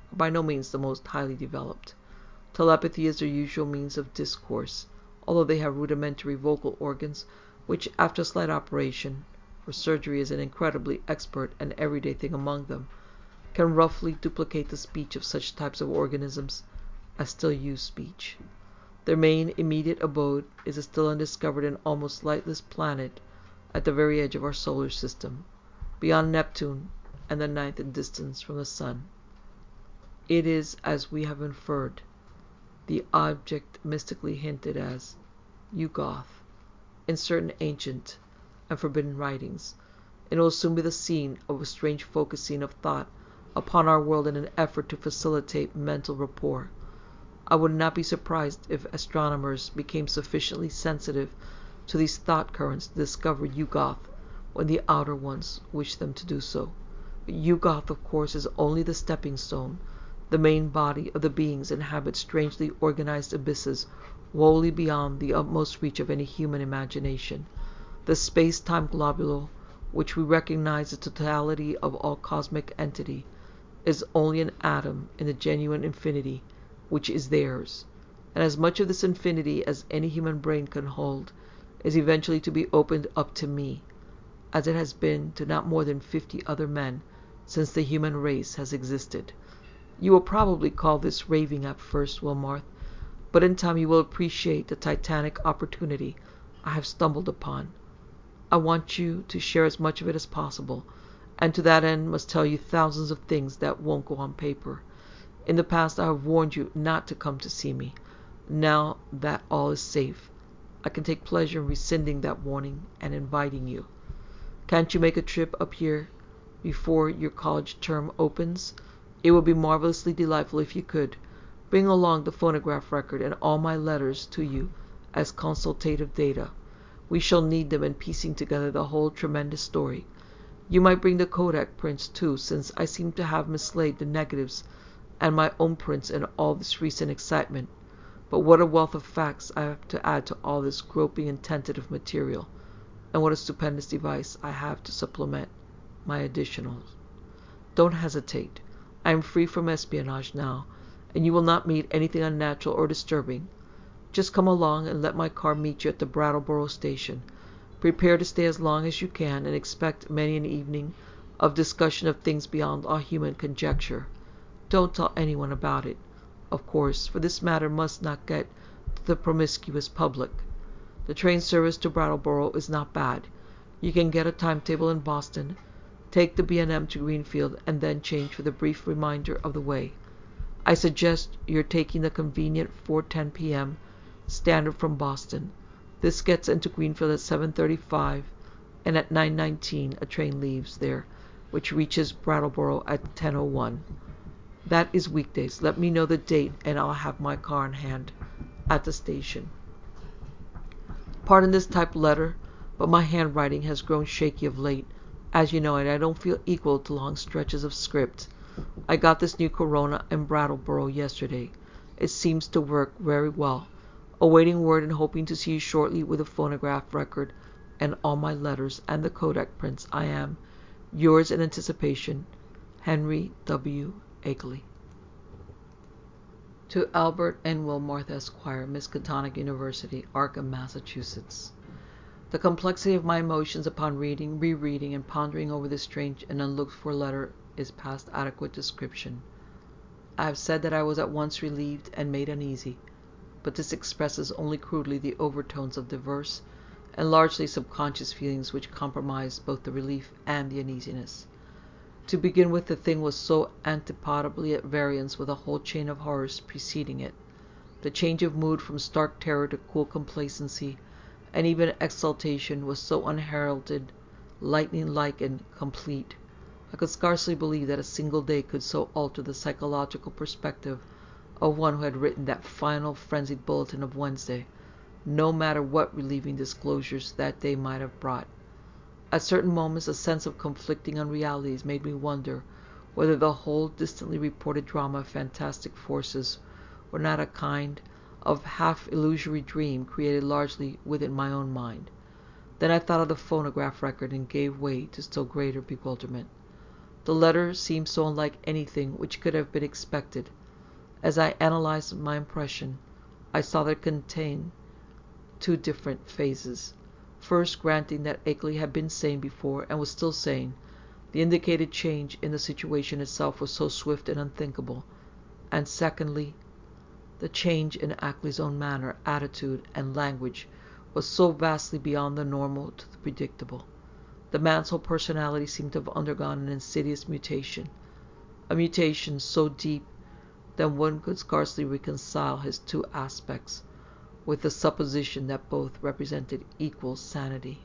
are by no means the most highly developed. Telepathy is their usual means of discourse, although they have rudimentary vocal organs, which, after slight operation, for surgery is an incredibly expert and everyday thing among them, can roughly duplicate the speech of such types of organisms as still use speech. Their main immediate abode is a still undiscovered and almost lightless planet at the very edge of our solar system, beyond Neptune and the ninth in distance from the Sun. It is, as we have inferred, the object mystically hinted as Yuggoth in certain ancient and forbidden writings, and it will soon be the scene of a strange focusing of thought upon our world in an effort to facilitate mental rapport. I would not be surprised if astronomers became sufficiently sensitive to these thought currents to discover Yuggoth when the outer ones wish them to do so. But Yuggoth, of course, is only the stepping stone. The main body of the beings inhabit strangely organized abysses wholly beyond the utmost reach of any human imagination. The space-time globule, which we recognize as the totality of all cosmic entity, is only an atom in the genuine infinity which is theirs, and as much of this infinity as any human brain can hold is eventually to be opened up to me, as it has been to not more than 50 other men since the human race has existed. You will probably call this raving at first, Wilmarth, but in time you will appreciate the titanic opportunity I have stumbled upon. I want you to share as much of it as possible, and to that end must tell you thousands of things that won't go on paper. In the past I have warned you not to come to see me. Now that all is safe, I can take pleasure in rescinding that warning and inviting you. Can't you make a trip up here before your college term opens? It would be marvelously delightful if you could. Bring along the phonograph record and all my letters to you as consultative data. We shall need them in piecing together the whole tremendous story. You might bring the Kodak prints too, since I seem to have mislaid the negatives and my own prints in all this recent excitement. But what a wealth of facts I have to add to all this groping and tentative material, and what a stupendous device I have to supplement my additionals. Don't hesitate. I am free from espionage now, and you will not meet anything unnatural or disturbing. Just come along and let my car meet you at the Brattleboro station. Prepare to stay as long as you can, and expect many an evening of discussion of things beyond all human conjecture. Don't tell anyone about it, of course, for this matter must not get to the promiscuous public. The train service to Brattleboro is not bad. You can get a timetable in Boston, take the B&M to Greenfield, and then change for the brief reminder of the way. I suggest you're taking the convenient 4:10 p.m. standard from Boston. This gets into Greenfield at 7:35, and at 9:19 a train leaves there, which reaches Brattleboro at 10:01. That is weekdays. Let me know the date, and I'll have my car in hand at the station. Pardon this typed letter, but my handwriting has grown shaky of late, as you know, and I don't feel equal to long stretches of script. I got this new Corona in Brattleboro yesterday. It seems to work very well. Awaiting word and hoping to see you shortly with a phonograph record and all my letters and the Kodak prints. I am, yours in anticipation, Henry W. Agley. To Albert N. Wilmarth, Esquire, Miskatonic University, Arkham, Massachusetts. The complexity of my emotions upon reading, rereading, and pondering over this strange and unlooked-for letter is past adequate description. I have said that I was at once relieved and made uneasy, but this expresses only crudely the overtones of diverse and largely subconscious feelings which comprise both the relief and the uneasiness. To begin with, the thing was so antipodically at variance with a whole chain of horrors preceding it. The change of mood from stark terror to cool complacency and even exultation was so unheralded, lightning-like, and complete. I could scarcely believe that a single day could so alter the psychological perspective of one who had written that final frenzied bulletin of Wednesday, no matter what relieving disclosures that day might have brought. At certain moments a sense of conflicting unrealities made me wonder whether the whole distantly reported drama of fantastic forces were not a kind of half-illusory dream created largely within my own mind. Then I thought of the phonograph record and gave way to still greater bewilderment. The letter seemed so unlike anything which could have been expected. As I analyzed my impression, I saw that it contained two different phases. First, granting that Ackley had been sane before and was still sane, the indicated change in the situation itself was so swift and unthinkable. And secondly, the change in Ackley's own manner, attitude, and language was so vastly beyond the normal to the predictable. The man's whole personality seemed to have undergone an insidious mutation, a mutation so deep that one could scarcely reconcile his two aspects with the supposition that both represented equal sanity.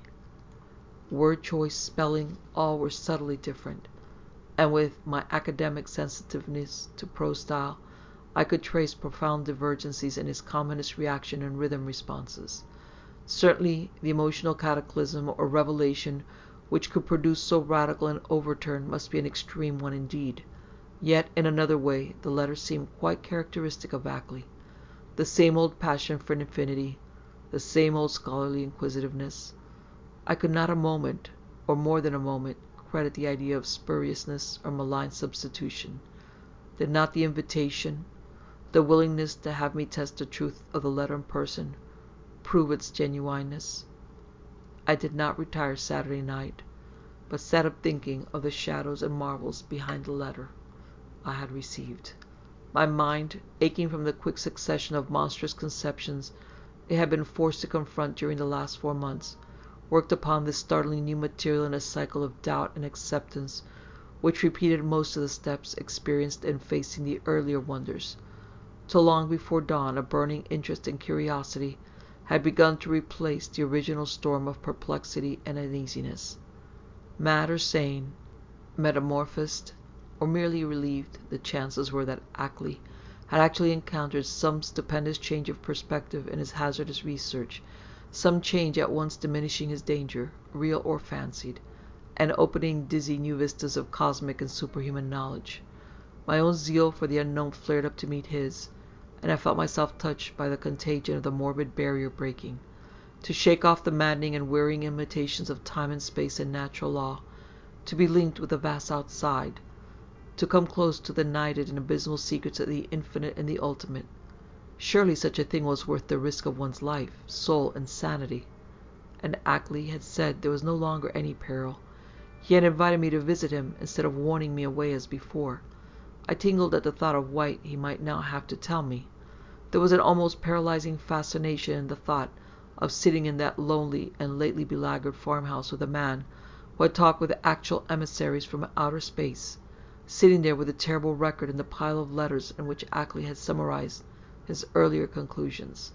Word choice, spelling, all were subtly different, and with my academic sensitiveness to prose style, I could trace profound divergencies in his commonest reaction and rhythm responses. Certainly, the emotional cataclysm or revelation which could produce so radical an overturn must be an extreme one indeed. Yet, in another way, the letter seemed quite characteristic of Ackley. The same old passion for infinity, the same old scholarly inquisitiveness. I could not a moment, or more than a moment, credit the idea of spuriousness or malign substitution. Did not the invitation, the willingness to have me test the truth of the letter in person, prove its genuineness? I did not retire Saturday night, but sat up thinking of the shadows and marvels behind the letter I had received. My mind, aching from the quick succession of monstrous conceptions it had been forced to confront during the last 4 months, worked upon this startling new material in a cycle of doubt and acceptance which repeated most of the steps experienced in facing the earlier wonders, till long before dawn a burning interest and curiosity had begun to replace the original storm of perplexity and uneasiness. Mad or sane, metamorphosed, or merely relieved, the chances were that Ackley had actually encountered some stupendous change of perspective in his hazardous research, some change at once diminishing his danger, real or fancied, and opening dizzy new vistas of cosmic and superhuman knowledge. My own zeal for the unknown flared up to meet his, and I felt myself touched by the contagion of the morbid barrier breaking. To shake off the maddening and wearying limitations of time and space and natural law, to be linked with the vast outside, to come close to the nighted and abysmal secrets of the infinite and the ultimate. Surely such a thing was worth the risk of one's life, soul, and sanity. And Ackley had said there was no longer any peril. He had invited me to visit him instead of warning me away as before. I tingled at the thought of what he might now have to tell me. There was an almost paralyzing fascination in the thought of sitting in that lonely and lately belaguered farmhouse with a man who had talked with actual emissaries from outer space, sitting there with a terrible record in the pile of letters in which Ackley had summarized his earlier conclusions.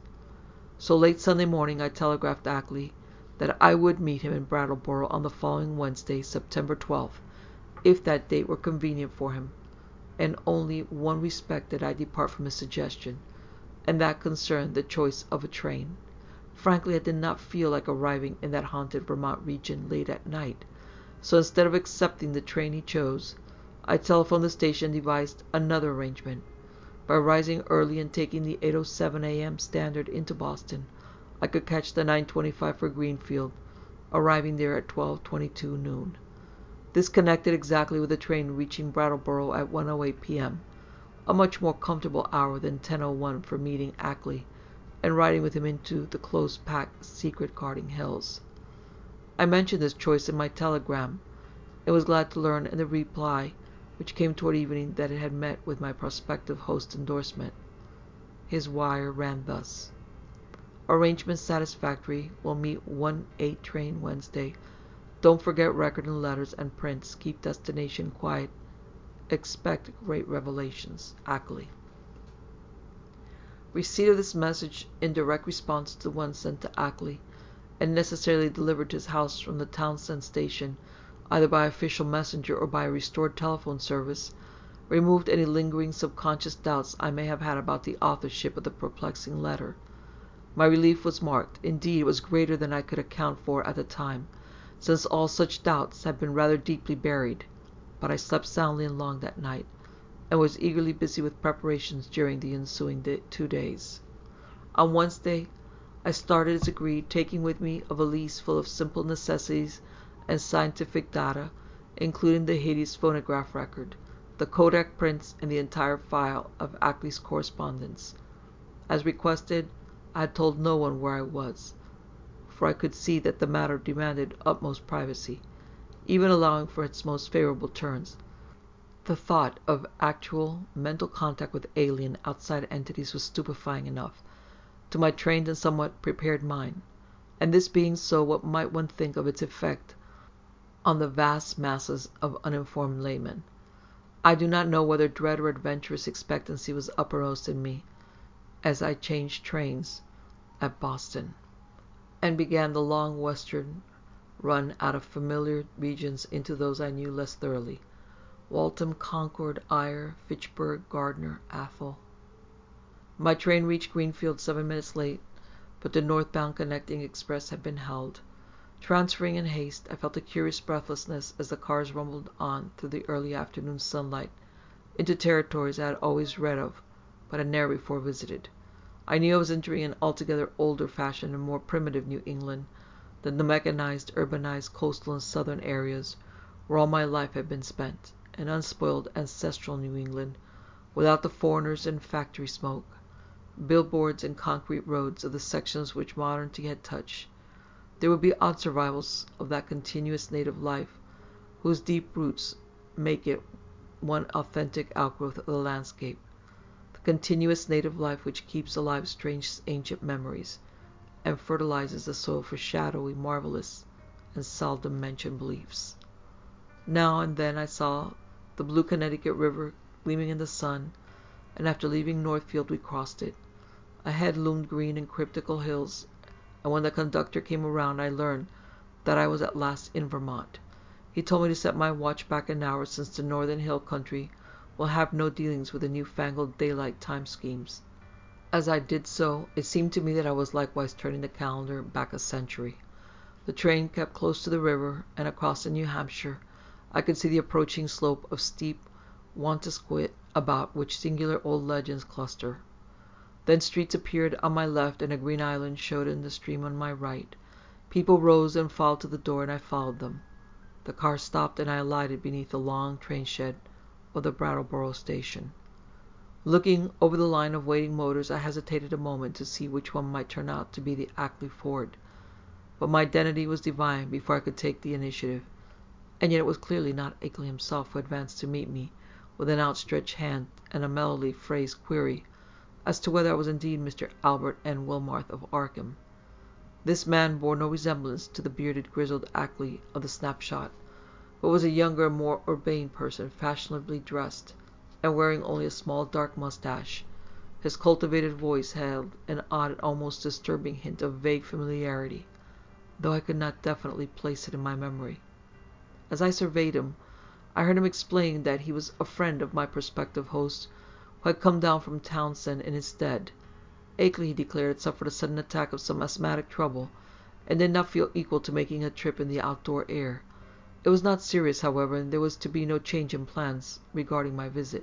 So late Sunday morning I telegraphed Ackley that I would meet him in Brattleboro on the following Wednesday, September 12th, if that date were convenient for him. In only one respect did I depart from his suggestion, and that concerned the choice of a train. Frankly, I did not feel like arriving in that haunted Vermont region late at night, so instead of accepting the train he chose, I telephoned the station and devised another arrangement. By rising early and taking the 8:07 a.m. Standard into Boston, I could catch the 9:25 for Greenfield, arriving there at 12:22 noon. This connected exactly with the train reaching Brattleboro at 1:08 p.m., a much more comfortable hour than 10:01 for meeting Ackley and riding with him into the close-packed, secret-guarding hills. I mentioned this choice in my telegram, and was glad to learn in the reply which came toward evening that it had met with my prospective host's endorsement. His wire ran thus: "Arrangement satisfactory. Will meet 1:08 train Wednesday. Don't forget record and letters and prints. Keep destination quiet. Expect great revelations. Ackley." Receipt of this message, in direct response to the one sent to Ackley, and necessarily delivered to his house from the Townsend station, either by official messenger or by a restored telephone service, removed any lingering subconscious doubts I may have had about the authorship of the perplexing letter. My relief was marked. Indeed, it was greater than I could account for at the time, since all such doubts had been rather deeply buried. But I slept soundly and long that night, and was eagerly busy with preparations during the ensuing 2 days. On Wednesday, I started as agreed, taking with me a valise full of simple necessities and scientific data, including the hideous phonograph record, the Kodak prints, and the entire file of Ackley's correspondence. As requested, I had told no one where I was, for I could see that the matter demanded utmost privacy, even allowing for its most favorable turns. The thought of actual mental contact with alien, outside entities was stupefying enough to my trained and somewhat prepared mind. And this being so, what might one think of its effect on the vast masses of uninformed laymen? I do not know whether dread or adventurous expectancy was uppermost in me as I changed trains at Boston and began the long western run out of familiar regions into those I knew less thoroughly. Waltham, Concord, Ayr, Fitchburg, Gardner, Athol. My train reached Greenfield 7 minutes late, but the northbound connecting express had been held. Transferring in haste, I felt a curious breathlessness as the cars rumbled on through the early afternoon sunlight into territories I had always read of, but had never before visited. I knew I was entering an altogether older-fashioned and more primitive New England than the mechanized, urbanized coastal and southern areas where all my life had been spent, an unspoiled, ancestral New England, without the foreigners and factory smoke, billboards and concrete roads of the sections which modernity had touched. There would be odd survivals of that continuous native life whose deep roots make it one authentic outgrowth of the landscape, the continuous native life which keeps alive strange ancient memories and fertilizes the soil for shadowy, marvelous, and seldom mentioned beliefs. Now and then I saw the blue Connecticut River gleaming in the sun, and after leaving Northfield we crossed it. Ahead loomed green and cryptical hills, and when the conductor came around I learned that I was at last in Vermont. He told me to set my watch back an hour, since the northern hill country will have no dealings with the new-fangled daylight time schemes. As I did so, it seemed to me that I was likewise turning the calendar back a century. The train kept close to the river, and across in New Hampshire I could see the approaching slope of steep Wantagusett, about which singular old legends cluster. Then streets appeared on my left, and a green island showed in the stream on my right. People rose and filed to the door, and I followed them. The car stopped, and I alighted beneath the long train shed of the Brattleboro station. Looking over the line of waiting motors, I hesitated a moment to see which one might turn out to be the Ackley Ford. But my identity was divined before I could take the initiative, and yet it was clearly not Ackley himself who advanced to meet me with an outstretched hand and a mellowly phrased query as to whether I was indeed Mr. Albert N. Wilmarth of Arkham. This man bore no resemblance to the bearded, grizzled Ackley of the snapshot, but was a younger and more urbane person, fashionably dressed, and wearing only a small dark mustache. His cultivated voice held an odd and almost disturbing hint of vague familiarity, though I could not definitely place it in my memory. As I surveyed him, I heard him explain that he was a friend of my prospective host, who had come down from Townsend in his stead. Ackley, he declared, had suffered a sudden attack of some asthmatic trouble, and did not feel equal to making a trip in the outdoor air. It was not serious, however, and there was to be no change in plans regarding my visit.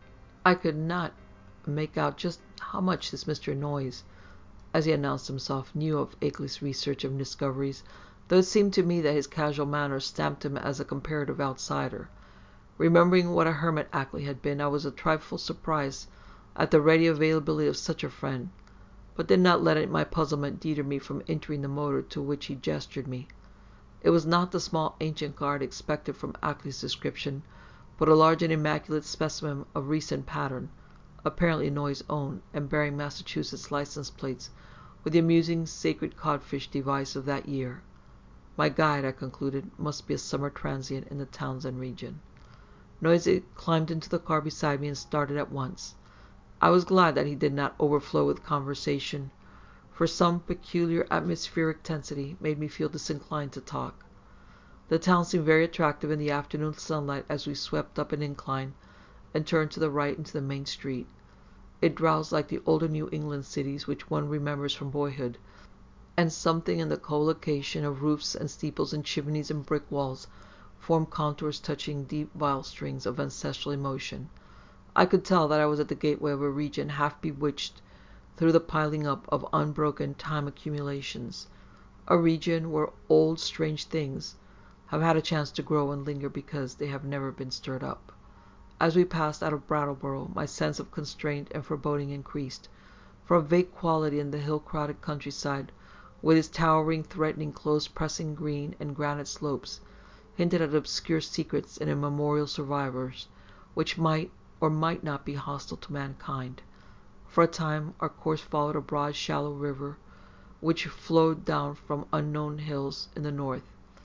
I could not make out just how much this Mr. Noyes, as he announced himself, knew of Ackley's research and discoveries, though it seemed to me that his casual manner stamped him as a comparative outsider. Remembering what a hermit Ackley had been, I was a trifle surprised at the ready availability of such a friend, but did not let my puzzlement deter me from entering the motor to which he gestured me. It was not the small ancient car I expected from Ackley's description, but a large and immaculate specimen of recent pattern, apparently Noyes' own, and bearing Massachusetts license plates with the amusing sacred codfish device of that year. My guide, I concluded, must be a summer transient in the Townsend region. Noyes climbed into the car beside me and started at once. I was glad that he did not overflow with conversation, for some peculiar atmospheric tensity made me feel disinclined to talk. The town seemed very attractive in the afternoon sunlight as we swept up an incline and turned to the right into the main street. It drowsed like the older New England cities which one remembers from boyhood, and something in the collocation of roofs and steeples and chimneys and brick walls formed contours touching deep viol strings of ancestral emotion. I could tell that I was at the gateway of a region half bewitched through the piling up of unbroken time accumulations, a region where old strange things, have had a chance to grow and linger because they have never been stirred up. As we passed out of Brattleboro, my sense of constraint and foreboding increased, for a vague quality in the hill-crowded countryside, with its towering, threatening, close-pressing green and granite slopes, hinted at obscure secrets and immemorial survivors, which might or might not be hostile to mankind. For a time our course followed a broad, shallow river, which flowed down from unknown hills in the north,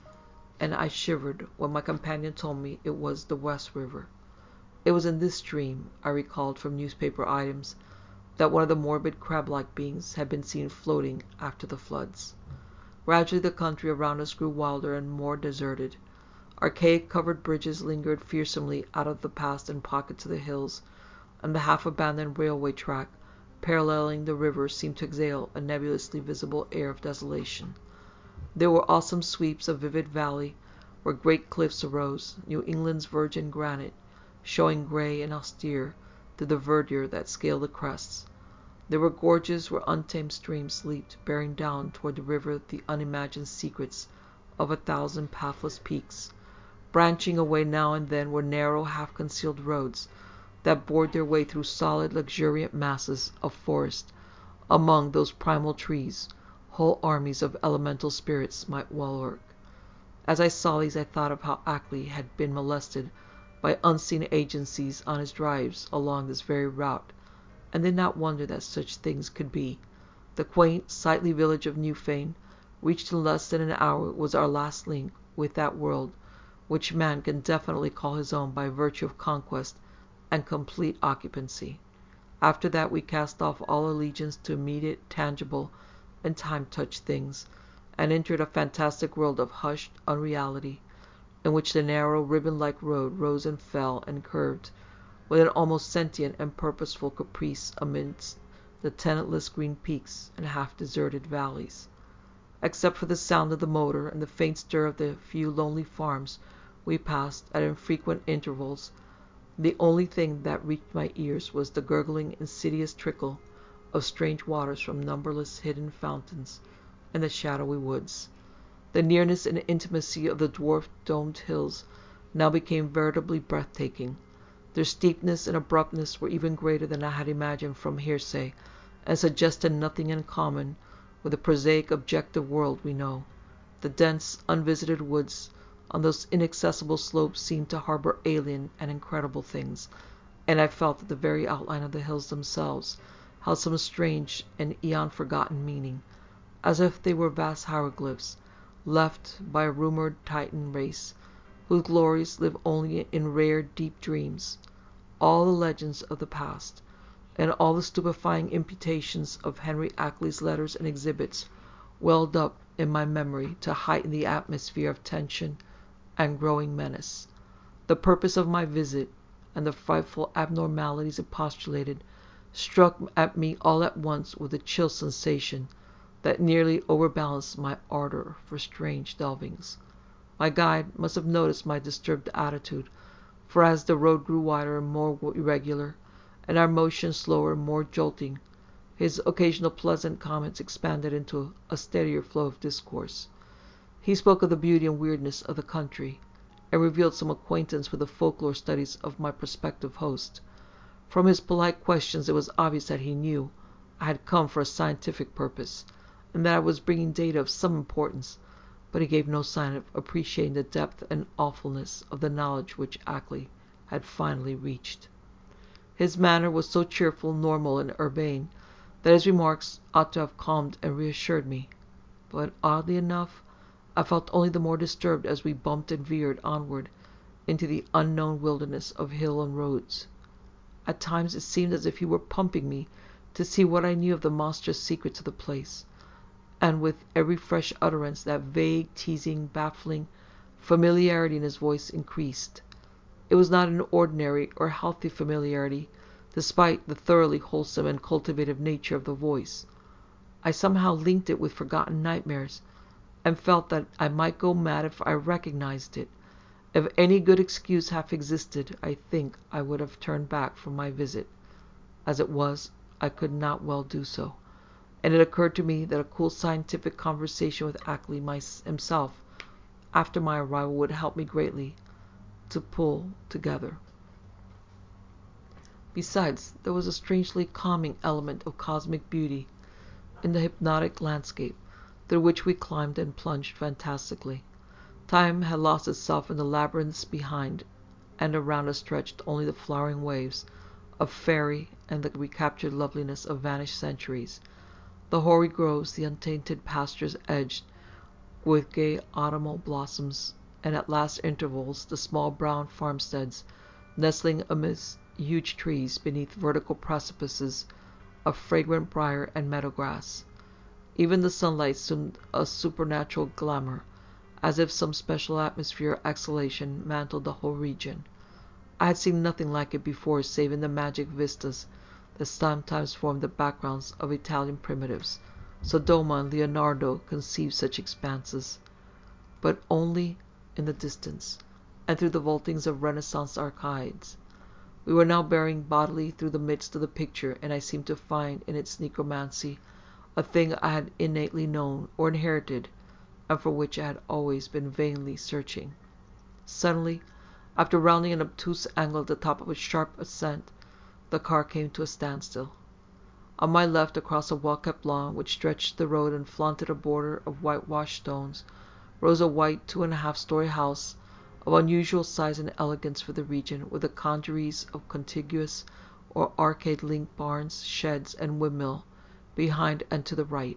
and I shivered when my companion told me it was the West River. It was in this stream, I recalled from newspaper items, that one of the morbid crab-like beings had been seen floating after the floods. Gradually the country around us grew wilder and more deserted. Archaic-covered bridges lingered fearsomely out of the past in pockets of the hills, and the half-abandoned railway track paralleling the river seemed to exhale a nebulously visible air of desolation. There were awesome sweeps of vivid valley where great cliffs arose, New England's virgin granite, showing gray and austere through the verdure that scaled the crests. There were gorges where untamed streams leaped, bearing down toward the river the unimagined secrets of 1,000 pathless peaks. Branching away now and then were narrow, half-concealed roads that bored their way through solid, luxuriant masses of forest. Among those primal trees, whole armies of elemental spirits might well lurk. As I saw these, I thought of how Ackley had been molested by unseen agencies on his drives along this very route, and did not wonder that such things could be. The quaint, sightly village of Newfane, reached in less than an hour, was our last link with that world which man can definitely call his own by virtue of conquest and complete occupancy. After that we cast off all allegiance to immediate, tangible, and time-touched things, and entered a fantastic world of hushed unreality, in which the narrow, ribbon-like road rose and fell and curved with an almost sentient and purposeful caprice amidst the tenantless green peaks and half-deserted valleys. Except for the sound of the motor and the faint stir of the few lonely farms we passed at infrequent intervals, the only thing that reached my ears was the gurgling, insidious trickle of strange waters from numberless hidden fountains in the shadowy woods. The nearness and intimacy of the dwarfed domed hills now became veritably breathtaking. Their steepness and abruptness were even greater than I had imagined from hearsay, and suggested nothing in common with the prosaic objective world we know. The dense, unvisited woods on those inaccessible slopes seemed to harbor alien and incredible things, and I felt that the very outline of the hills themselves held some strange and eon-forgotten meaning, as if they were vast hieroglyphs left by a rumored Titan race, whose glories live only in rare, deep dreams. All the legends of the past, and all the stupefying imputations of Henry Ackley's letters and exhibits, welled up in my memory to heighten the atmosphere of tension and growing menace. The purpose of my visit, and the frightful abnormalities it postulated, struck at me all at once with a chill sensation that nearly overbalanced my ardor for strange delvings. My guide must have noticed my disturbed attitude, for as the road grew wider and more irregular, and our motion slower and more jolting, his occasional pleasant comments expanded into a steadier flow of discourse. He spoke of the beauty and weirdness of the country, and revealed some acquaintance with the folklore studies of my prospective host. From his polite questions it was obvious that he knew I had come for a scientific purpose, and that I was bringing data of some importance, but he gave no sign of appreciating the depth and awfulness of the knowledge which Ackley had finally reached. His manner was so cheerful, normal, and urbane that his remarks ought to have calmed and reassured me, but oddly enough, I felt only the more disturbed as we bumped and veered onward into the unknown wilderness of hill and roads. At times it seemed as if he were pumping me to see what I knew of the monstrous secrets of the place, and with every fresh utterance that vague, teasing, baffling familiarity in his voice increased. It was not an ordinary or healthy familiarity, despite the thoroughly wholesome and cultivative nature of the voice. I somehow linked it with forgotten nightmares, and felt that I might go mad if I recognized it. If any good excuse half existed, I think I would have turned back from my visit. As it was, I could not well do so, and it occurred to me that a cool scientific conversation with Ackley himself after my arrival would help me greatly to pull together. Besides, there was a strangely calming element of cosmic beauty in the hypnotic landscape through which we climbed and plunged fantastically. Time had lost itself in the labyrinths behind, and around us stretched only the flowering waves of fairy and the recaptured loveliness of vanished centuries. The hoary groves, the untainted pastures edged with gay autumnal blossoms, and at last intervals the small brown farmsteads, nestling amidst huge trees beneath vertical precipices of fragrant briar and meadow grass. Even the sunlight assumed a supernatural glamour, as if some special atmosphere or exhalation mantled the whole region. I had seen nothing like it before save in the magic vistas that sometimes formed the backgrounds of Italian primitives. Sodoma and Leonardo conceived such expanses, but only in the distance, and through the vaultings of Renaissance arcades. We were now bearing bodily through the midst of the picture, and I seemed to find in its necromancy a thing I had innately known or inherited, and for which I had always been vainly searching. Suddenly, after rounding an obtuse angle at the top of a sharp ascent, the car came to a standstill. On my left, across a well-kept lawn which stretched the road and flaunted a border of whitewashed stones, rose a white 2.5-story house of unusual size and elegance for the region, with the congeries of contiguous or arcade-linked barns, sheds, and windmill behind and to the right.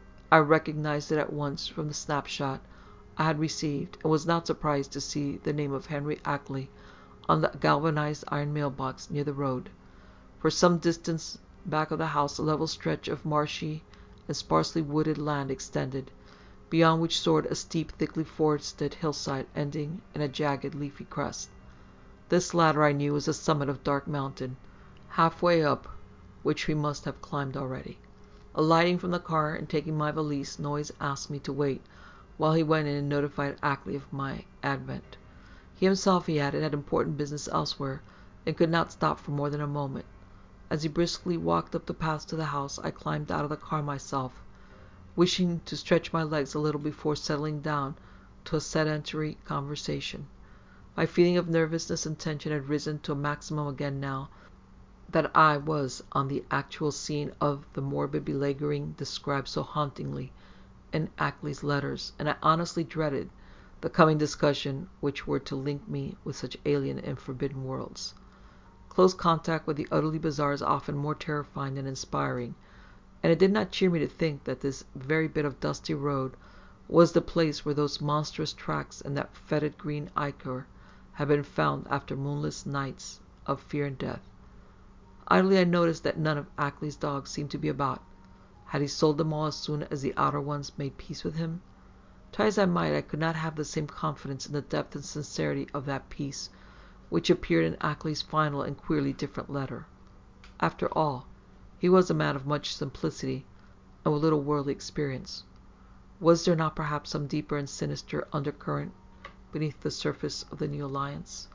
I recognized it at once from the snapshot I had received, and was not surprised to see the name of Henry Ackley on the galvanized iron mailbox near the road. For some distance back of the house a level stretch of marshy and sparsely wooded land extended, beyond which soared a steep, thickly forested hillside ending in a jagged, leafy crest. This latter, I knew, was the summit of Dark Mountain, halfway up which we must have climbed already. Alighting from the car and taking my valise, Noyes asked me to wait while he went in and notified Ackley of my advent. He himself, he added, had important business elsewhere, and could not stop for more than a moment. As he briskly walked up the path to the house, I climbed out of the car myself, wishing to stretch my legs a little before settling down to a sedentary conversation. My feeling of nervousness and tension had risen to a maximum again now that I was on the actual scene of the morbid beleaguering described so hauntingly in Ackley's letters, and I honestly dreaded the coming discussion which were to link me with such alien and forbidden worlds. Close contact with the utterly bizarre is often more terrifying than inspiring, and it did not cheer me to think that this very bit of dusty road was the place where those monstrous tracks and that fetid green ichor had been found after moonless nights of fear and death. Idly I noticed that none of Ackley's dogs seemed to be about. Had he sold them all as soon as the outer ones made peace with him? Try as I might, I could not have the same confidence in the depth and sincerity of that peace which appeared in Ackley's final and queerly different letter. After all, he was a man of much simplicity and with little worldly experience. Was there not perhaps some deeper and sinister undercurrent beneath the surface of the new alliance?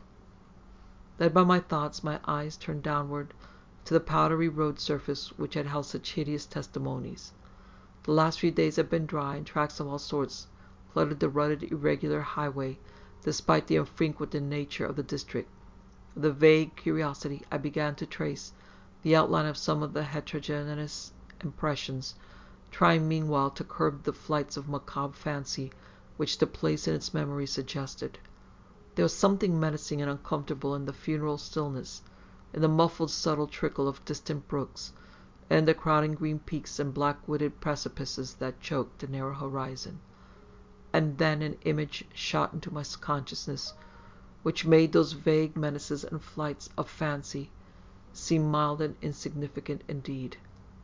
Led by my thoughts, my eyes turned downward to the powdery road surface which had held such hideous testimonies. The last few days had been dry, and tracks of all sorts cluttered the rutted, irregular highway, despite the unfrequented nature of the district. With a vague curiosity, I began to trace the outline of some of the heterogeneous impressions, trying meanwhile to curb the flights of macabre fancy which the place in its memory suggested. There was something menacing and uncomfortable in the funeral stillness, in the muffled subtle trickle of distant brooks, and in the crowding green peaks and black-wooded precipices that choked the narrow horizon. And then an image shot into my consciousness which made those vague menaces and flights of fancy seem mild and insignificant indeed.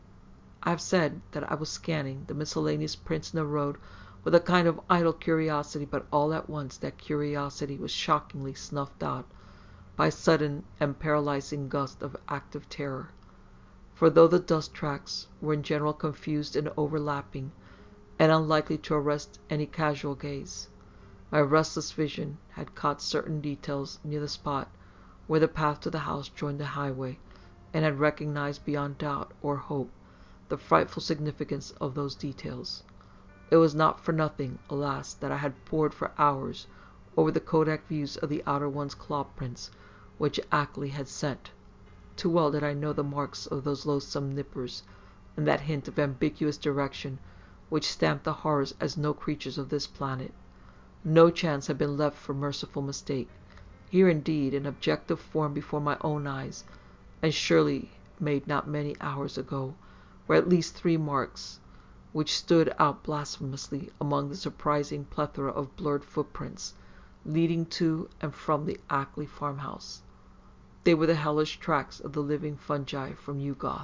I have said that I was scanning the miscellaneous prints in the road with a kind of idle curiosity, but all at once that curiosity was shockingly snuffed out by a sudden and paralyzing gust of active terror. For though the dust tracks were in general confused and overlapping, and unlikely to arrest any casual gaze, my restless vision had caught certain details near the spot where the path to the house joined the highway, and had recognized beyond doubt or hope the frightful significance of those details. It was not for nothing, alas, that I had pored for hours over the kodak views of the outer one's claw prints which Ackley had sent. Too well did I know the marks of those loathsome nippers, and that hint of ambiguous direction which stamped the horrors as no creatures of this planet. No chance had been left for merciful mistake. Here indeed an objective form before my own eyes, and surely made not many hours ago, were at least 3 marks, which stood out blasphemously among the surprising plethora of blurred footprints leading to and from the Ackley farmhouse. They were the hellish tracks of the living fungi from Ugoth.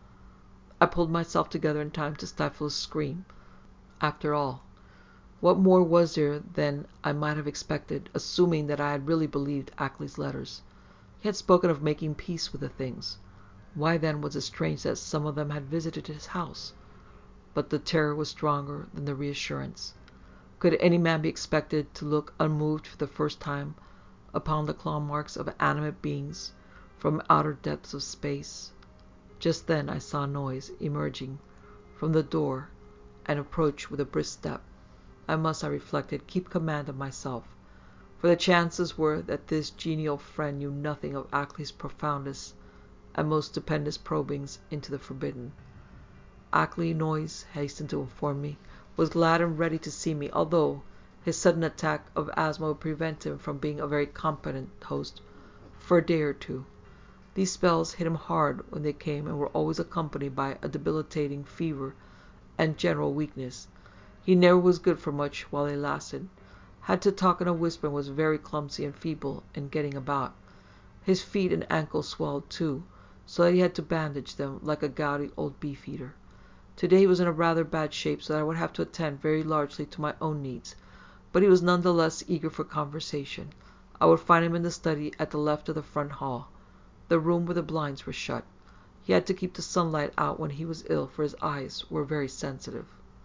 I pulled myself together in time to stifle a scream. After all, what more was there than I might have expected, assuming that I had really believed Ackley's letters? He had spoken of making peace with the things. Why then was it strange that some of them had visited his house? But the terror was stronger than the reassurance. Could any man be expected to look unmoved for the first time upon the claw marks of animate beings from outer depths of space? Just then I saw a noise emerging from the door and approach with a brisk step. I must, I reflected, keep command of myself, for the chances were that this genial friend knew nothing of Ackley's profoundest and most stupendous probings into the forbidden. Ackley Noyes, hastened to inform me, was glad and ready to see me, although his sudden attack of asthma would prevent him from being a very competent host for a day or 2. These spells hit him hard when they came, and were always accompanied by a debilitating fever and general weakness. He never was good for much while they lasted. Had to talk in a whisper and was very clumsy and feeble in getting about. His feet and ankles swelled too, so that he had to bandage them like a gouty old beef-eater. Today he was in a rather bad shape, so that I would have to attend very largely to my own needs, but he was none the less eager for conversation. I would find him in the study at the left of the front hall, the room where the blinds were shut. He had to keep the sunlight out when he was ill, for his eyes were very sensitive.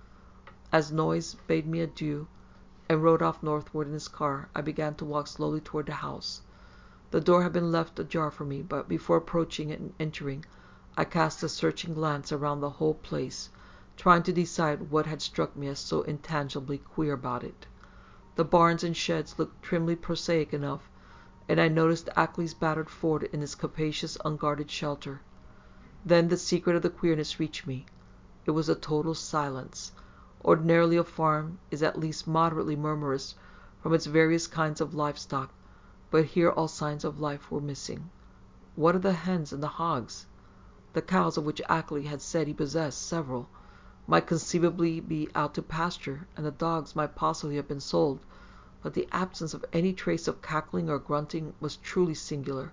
As Noyes bade me adieu and rode off northward in his car, I began to walk slowly toward the house. The door had been left ajar for me, but before approaching it and entering, I cast a searching glance around the whole place, trying to decide what had struck me as so intangibly queer about it. The barns and sheds looked trimly prosaic enough, and I noticed Ackley's battered fort in its capacious, unguarded shelter. Then the secret of the queerness reached me. It was a total silence. Ordinarily a farm is at least moderately murmurous from its various kinds of livestock, but here all signs of life were missing. What of the hens and the hogs? The cows, of which Ackley had said he possessed several, might conceivably be out to pasture, and the dogs might possibly have been sold, but the absence of any trace of cackling or grunting was truly singular.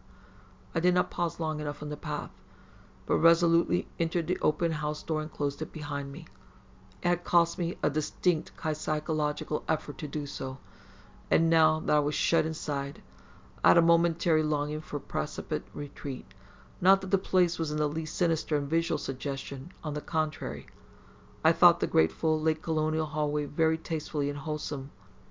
I did not pause long enough on the path, but resolutely entered the open house door and closed it behind me. It had cost me a distinct psychological effort to do so, and now that I was shut inside, I had a momentary longing for precipitate retreat. Not that the place was in the least sinister in visual suggestion. On the contrary, I thought the grateful late colonial hallway very tastefully and wholesome,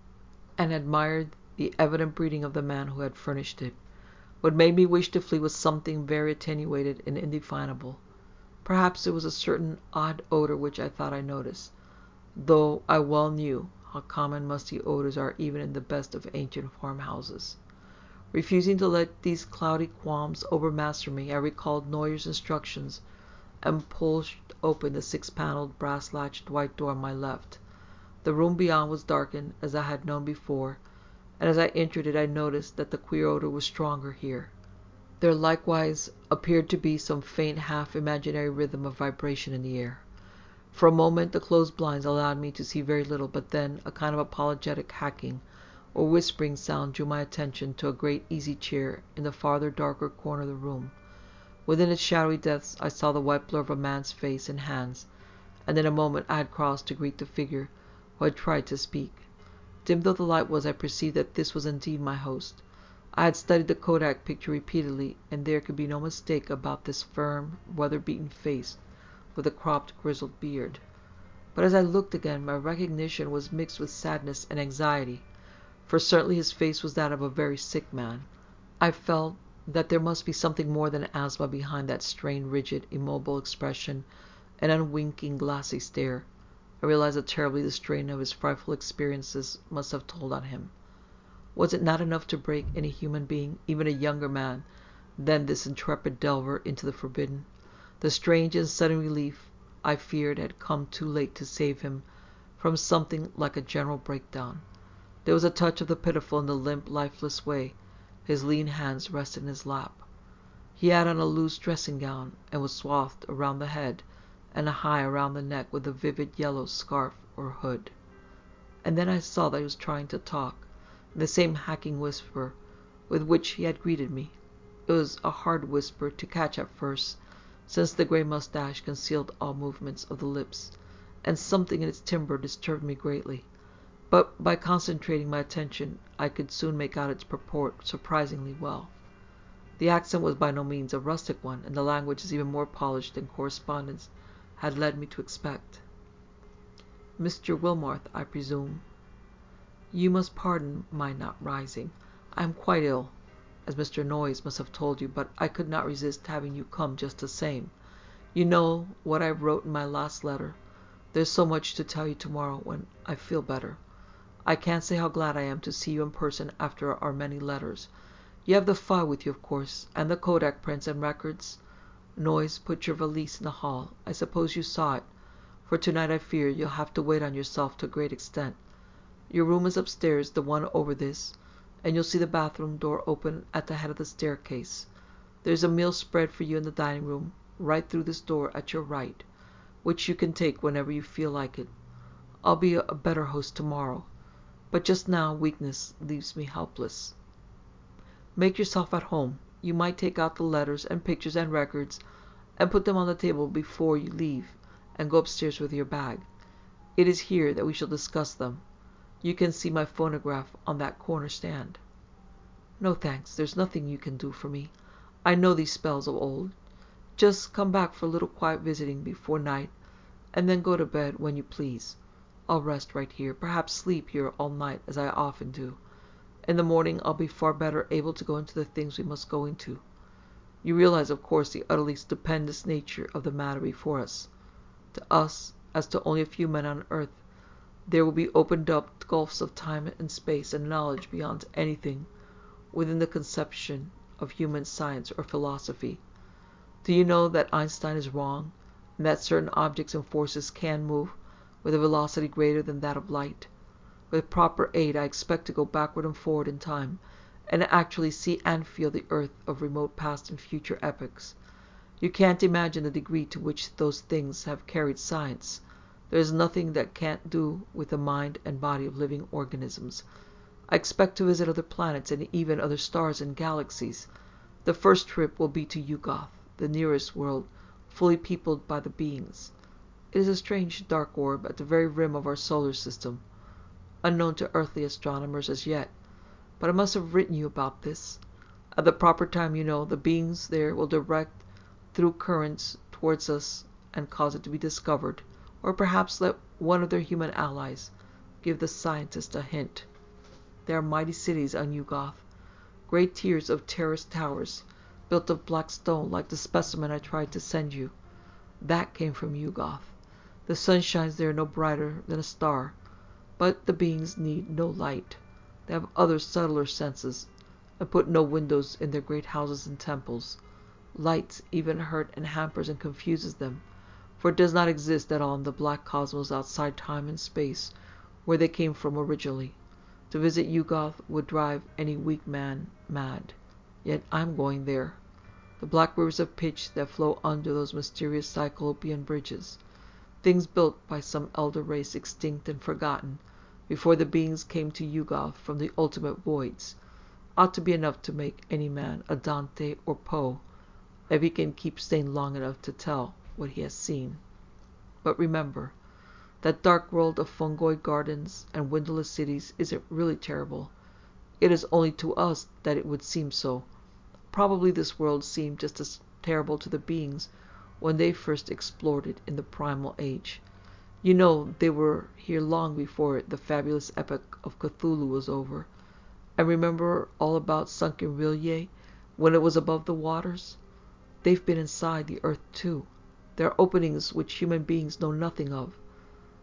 and admired the evident breeding of the man who had furnished it. What made me wish to flee was something very attenuated and indefinable. Perhaps it was a certain odd odor which I thought I noticed, though I well knew how common musty odors are even in the best of ancient farmhouses. Refusing to let these cloudy qualms overmaster me, I recalled Noyer's instructions and pushed open the 6-paneled, brass-latched white door on my left. The room beyond was darkened, as I had known before, and as I entered it I noticed that the queer odor was stronger here. There likewise appeared to be some faint half-imaginary rhythm of vibration in the air. For a moment the closed blinds allowed me to see very little, but then a kind of apologetic hacking or whispering sound drew my attention to a great easy-chair in the farther darker corner of the room. Within its shadowy depths I saw the white blur of a man's face and hands, and in a moment I had crossed to greet the figure who had tried to speak. Dim though the light was, I perceived that this was indeed my host. I had studied the kodak picture repeatedly, and there could be no mistake about this firm, weather-beaten face with a cropped, grizzled beard. But as I looked again, my recognition was mixed with sadness and anxiety, for certainly his face was that of a very sick man. I felt that there must be something more than asthma behind that strained, rigid, immobile expression and unwinking, glassy stare. I realized how terribly the strain of his frightful experiences must have told on him. Was it not enough to break any human being, even a younger man, than this intrepid delver into the forbidden? The strange and sudden relief, I feared, had come too late to save him from something like a general breakdown. There was a touch of the pitiful in the limp, lifeless way his lean hands rested in his lap. He had on a loose dressing gown, and was swathed around the head and high around the neck with a vivid yellow scarf or hood. And then I saw that he was trying to talk, in the same hacking whisper with which he had greeted me. It was a hard whisper to catch at first, since the grey moustache concealed all movements of the lips, and something in its timbre disturbed me greatly. But by concentrating my attention, I could soon make out its purport surprisingly well. The accent was by no means a rustic one, and the language is even more polished than correspondence had led me to expect. "Mr. Wilmarth, I presume? You must pardon my not rising. I am quite ill, as Mr. Noyes must have told you, but I could not resist having you come just the same. You know what I wrote in my last letter. There's so much to tell you tomorrow when I feel better. I can't say how glad I am to see you in person after our many letters. You have the file with you, of course, and the Kodak prints and records. Noyes put your valise in the hall. I suppose you saw it. For tonight I fear you'll have to wait on yourself to a great extent. Your room is upstairs, the one over this, and you'll see the bathroom door open at the head of the staircase. There's a meal spread for you in the dining room, right through this door at your right, which you can take whenever you feel like it. I'll be a better host tomorrow, but just now weakness leaves me helpless. Make yourself at home. You might take out the letters and pictures and records and put them on the table before you leave and go upstairs with your bag. It is here that we shall discuss them. You can see my phonograph on that corner stand." "No, thanks. There's nothing you can do for me. I know these spells of old. Just come back for a little quiet visiting before night, and then go to bed when you please. I'll rest right here, perhaps sleep here all night, as I often do. In the morning I'll be far better able to go into the things we must go into. You realize, of course, the utterly stupendous nature of the matter before us. To us, as to only a few men on earth, there will be opened up gulfs of time and space and knowledge beyond anything within the conception of human science or philosophy. Do you know that Einstein is wrong, and that certain objects and forces can move with a velocity greater than that of light? With proper aid, I expect to go backward and forward in time, and actually see and feel the earth of remote past and future epochs. You can't imagine the degree to which those things have carried science. There is nothing that can't do with the mind and body of living organisms. I expect to visit other planets and even other stars and galaxies. The first trip will be to Yugoth, the nearest world, fully peopled by the beings. It is a strange dark orb at the very rim of our solar system, unknown to earthly astronomers as yet. But I must have written you about this. At the proper time, you know, the beings there will direct through currents towards us and cause it to be discovered, or perhaps let one of their human allies give the scientist a hint. There are mighty cities on Yugoth, great tiers of terraced towers, built of black stone like the specimen I tried to send you. That came from Yugoth. The sun shines there no brighter than a star, but the beings need no light. They have other subtler senses, and put no windows in their great houses and temples. Light even hurt and hampers and confuses them, for it does not exist at all in the black cosmos outside time and space, where they came from originally. To visit Yugoth would drive any weak man mad. Yet I'm going there. The black rivers of pitch that flow under those mysterious Cyclopean bridges, things built by some elder race extinct and forgotten before the beings came to Yugoth from the ultimate voids, ought to be enough to make any man a Dante or Poe, if he can keep sane long enough to tell what he has seen. But remember, that dark world of fungoid gardens and windowless cities isn't really terrible. It is only to us that it would seem so. Probably this world seemed just as terrible to the beings when they first explored it in the primal age. You know, they were here long before the fabulous epoch of Cthulhu was over. And remember all about sunken R'lyeh, when it was above the waters? They've been inside the earth too. There are openings which human beings know nothing of.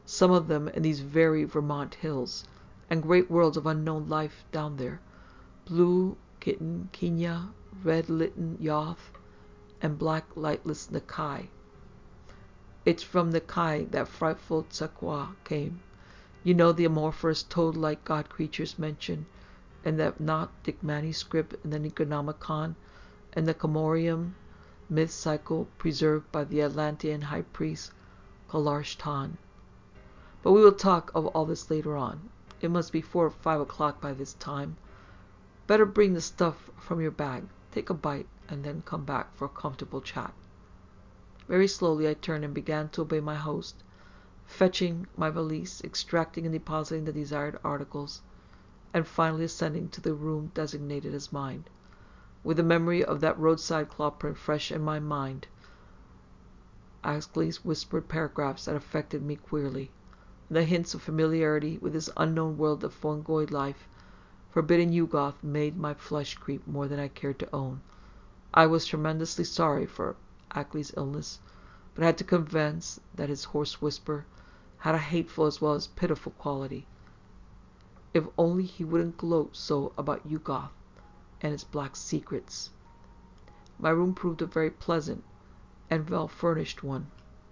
some of them in these very Vermont hills, and great worlds of unknown life down there. Blue kitten Kenya, red litten Yoth, and black lightless Nakai. It's from Nakai that frightful Tsakwa came. You know, the amorphous toad-like god creatures mentioned in that Gnostic manuscript in the Necronomicon and the Comorium myth cycle preserved by the Atlantean high priest Kalarshtan. But we will talk of all this later on. It must be 4 or 5 o'clock by this time. Better bring the stuff from your bag, take a bite, and then come back for a comfortable chat. Very slowly I turned and began to obey my host, fetching my valise, extracting and depositing the desired articles, and finally ascending to the room designated as mine. With the memory of that roadside claw print fresh in my mind, Ackley's whispered paragraphs that affected me queerly, and the hints of familiarity with this unknown world of fungoid life, forbidden Yuggoth, made my flesh creep more than I cared to own. I was tremendously sorry for Ackley's illness, but had to confess that his hoarse whisper had a hateful as well as pitiful quality. If only he wouldn't gloat so about Yuggoth and its black secrets. My room proved a very pleasant and well-furnished one.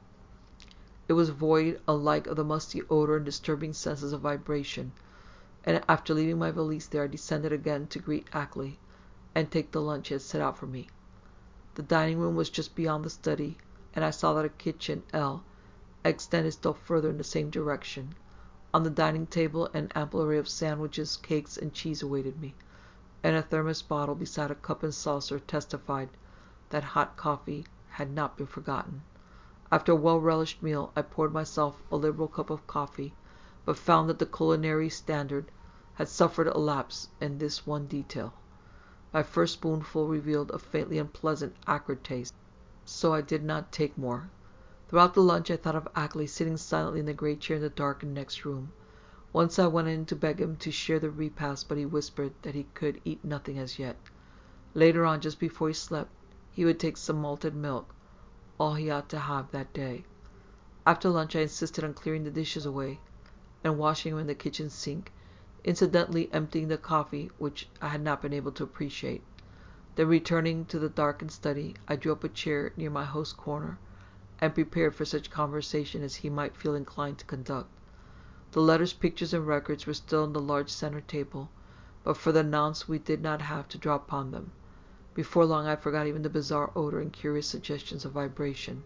It was void alike of the musty odor and disturbing senses of vibration, and after leaving my valise there I descended again to greet Ackley and take the lunch he had set out for me. The dining room was just beyond the study, and I saw that a kitchen L extended still further in the same direction. On the dining table an ample array of sandwiches, cakes, and cheese awaited me, and a thermos bottle beside a cup and saucer testified that hot coffee had not been forgotten. After a well-relished meal, I poured myself a liberal cup of coffee, but found that the culinary standard had suffered a lapse in this one detail. My first spoonful revealed a faintly unpleasant, acrid taste, so I did not take more. Throughout the lunch I thought of Ackley sitting silently in the great chair in the darkened next room. Once I went in to beg him to share the repast, but he whispered that he could eat nothing as yet. Later on, just before he slept, he would take some malted milk, all he ought to have that day. After lunch I insisted on clearing the dishes away and washing them in the kitchen sink, incidentally emptying the coffee, which I had not been able to appreciate. Then, returning to the darkened study, I drew up a chair near my host's corner and prepared for such conversation as he might feel inclined to conduct. The letters, pictures, and records were still on the large center table, but for the nonce we did not have to draw upon them. Before long I forgot even the bizarre odor and curious suggestions of vibration.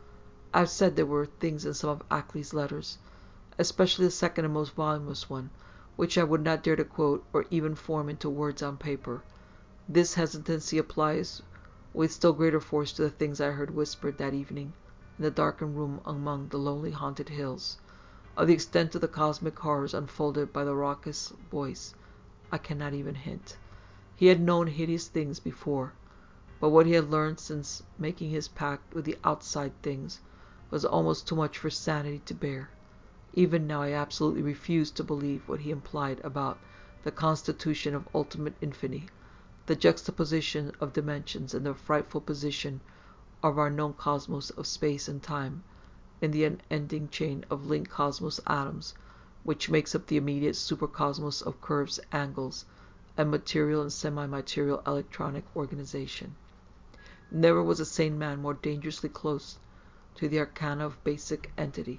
I have said there were things in some of Ackley's letters, especially the second and most voluminous one, which I would not dare to quote or even form into words on paper. This hesitancy applies with still greater force to the things I heard whispered that evening in the darkened room among the lonely haunted hills. Of the extent of the cosmic horrors unfolded by the raucous voice, I cannot even hint. He had known hideous things before, but what he had learned since making his pact with the outside things was almost too much for sanity to bear. Even now I absolutely refused to believe what he implied about the constitution of ultimate infinity, the juxtaposition of dimensions, and the frightful position of our known cosmos of space and time in the unending chain of linked cosmos atoms, which makes up the immediate supercosmos of curves, angles, and material and semi-material electronic organization. Never was a sane man more dangerously close to the arcana of basic entity.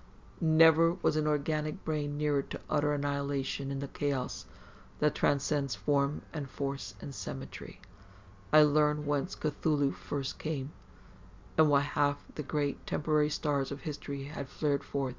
Never was an organic brain nearer to utter annihilation in the chaos that transcends form and force and symmetry. I learned whence Cthulhu first came, and why half the great temporary stars of history had flared forth.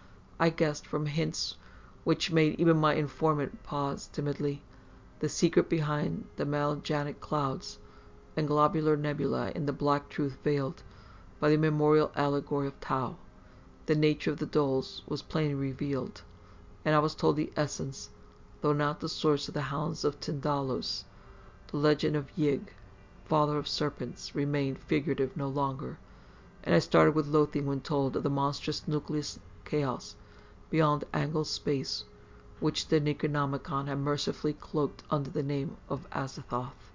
I guessed, from hints which made even my informant pause timidly, the secret behind the Magellanic clouds and globular nebulae in the black truth veiled by the immemorial allegory of Tau. The nature of the doles was plainly revealed, and I was told the essence, though not the source, of the hounds of Tyndalos. The legend of Yig, father of serpents, remained figurative no longer, and I started with loathing when told of the monstrous nucleus chaos beyond angled space, which the Necronomicon had mercifully cloaked under the name of Azathoth.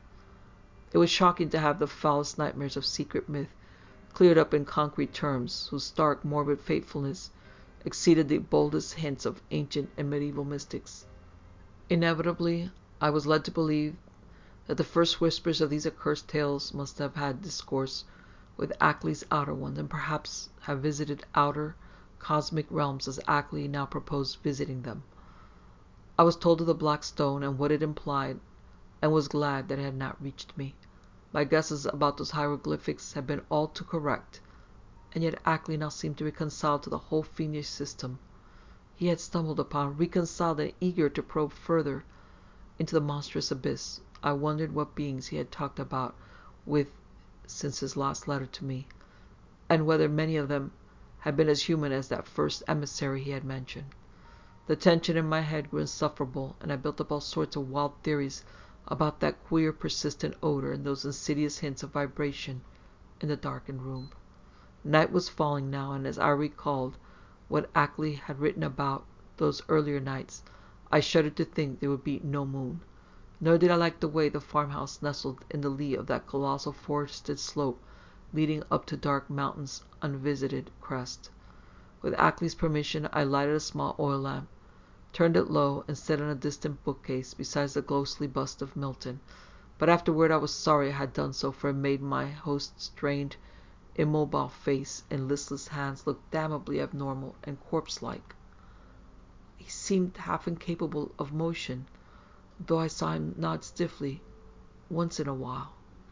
It was shocking to have the foulest nightmares of secret myth cleared up in concrete terms, whose stark, morbid fatefulness exceeded the boldest hints of ancient and medieval mystics. Inevitably, I was led to believe that the first whispers of these accursed tales must have had discourse with Ackley's outer ones, and perhaps have visited outer cosmic realms as Ackley now proposed visiting them. I was told of the Black Stone and what it implied, and was glad that it had not reached me. My guesses about those hieroglyphics had been all too correct, and yet Ackley now seemed to reconcile to the whole fiendish system. He had stumbled upon, reconciled, and eager to probe further into the monstrous abyss. I wondered what beings he had talked about with since his last letter to me, and whether many of them had been as human as that first emissary he had mentioned. The tension in my head grew insufferable, and I built up all sorts of wild theories about that queer, persistent odor and those insidious hints of vibration in the darkened room. Night was falling now, and as I recalled what Ackley had written about those earlier nights, I shuddered to think there would be no moon. Nor did I like the way the farmhouse nestled in the lee of that colossal forested slope leading up to Dark Mountain's unvisited crest. With Ackley's permission, I lighted a small oil lamp, turned it low, and set it on a distant bookcase beside the ghostly bust of Milton. But afterward I was sorry I had done so, for it made my host's strained, immobile face and listless hands look damnably abnormal and corpse-like. He seemed half incapable of motion, though I saw him nod stiffly once in a while.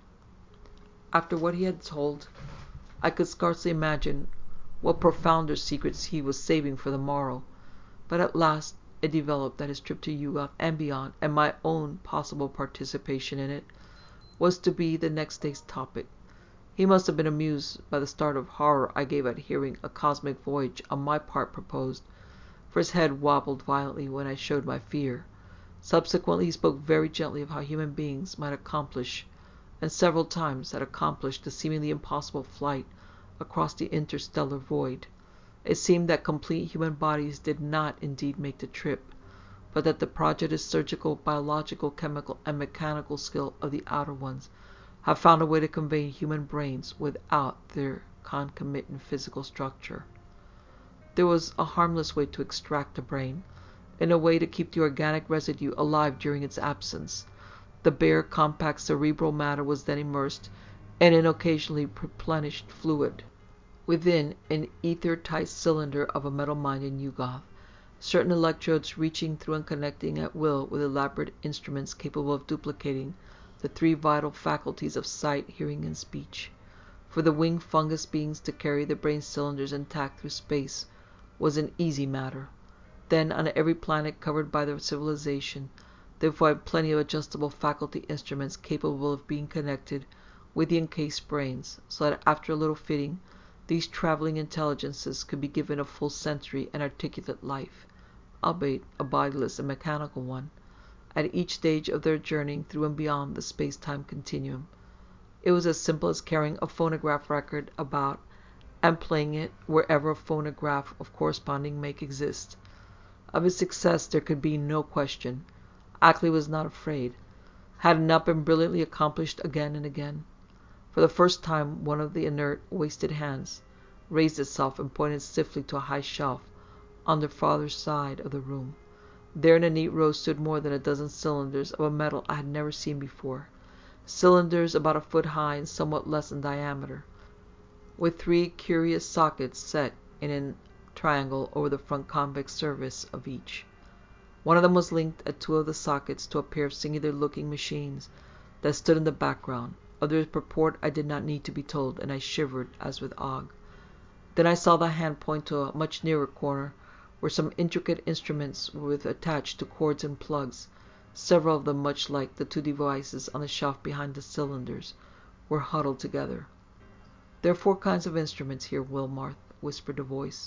After what he had told, I could scarcely imagine what profounder secrets he was saving for the morrow. But at last it developed that his trip to Youghal and beyond, and my own possible participation in it, was to be the next day's topic. He must have been amused by the start of horror I gave at hearing a cosmic voyage on my part proposed, for his head wobbled violently when I showed my fear. Subsequently he spoke very gently of how human beings might accomplish, and several times had accomplished, the seemingly impossible flight across the interstellar void. It seemed that complete human bodies did not indeed make the trip, but that the prodigious surgical, biological, chemical, and mechanical skill of the outer ones have found a way to convey human brains without their concomitant physical structure. There was a harmless way to extract the brain, and a way to keep the organic residue alive during its absence. The bare, compact cerebral matter was then immersed in an occasionally replenished fluid within an ether-tight cylinder of a metal mine in Youghal, certain electrodes reaching through and connecting at will with elaborate instruments capable of duplicating the three vital faculties of sight, hearing, and speech. For the winged fungus beings to carry the brain cylinders intact through space was an easy matter. Then, on every planet covered by their civilization, they would find plenty of adjustable faculty instruments capable of being connected with the encased brains, so that after a little fitting, these traveling intelligences could be given a full sensory and articulate life, albeit a bodiless and mechanical one, at each stage of their journeying through and beyond the space-time continuum. It was as simple as carrying a phonograph record about and playing it wherever a phonograph of corresponding make exists. Of its success there could be no question. Ackley was not afraid. Had it not been brilliantly accomplished again and again? For the first time one of the inert, wasted hands raised itself and pointed stiffly to a high shelf on the farther side of the room. There in a neat row stood more than a dozen cylinders of a metal I had never seen before. Cylinders about a foot high and somewhat less in diameter, with three curious sockets set in a triangle over the front convex surface of each. One of them was linked at two of the sockets to a pair of singular-looking machines that stood in the background. Of their purport I did not need to be told, and I shivered as with ague. Then I saw the hand point to a much nearer corner, where some intricate instruments were attached to cords and plugs. Several of them, much like the two devices on the shelf behind the cylinders, were huddled together. "There are 4 kinds of instruments here, Wilmarth," whispered a voice.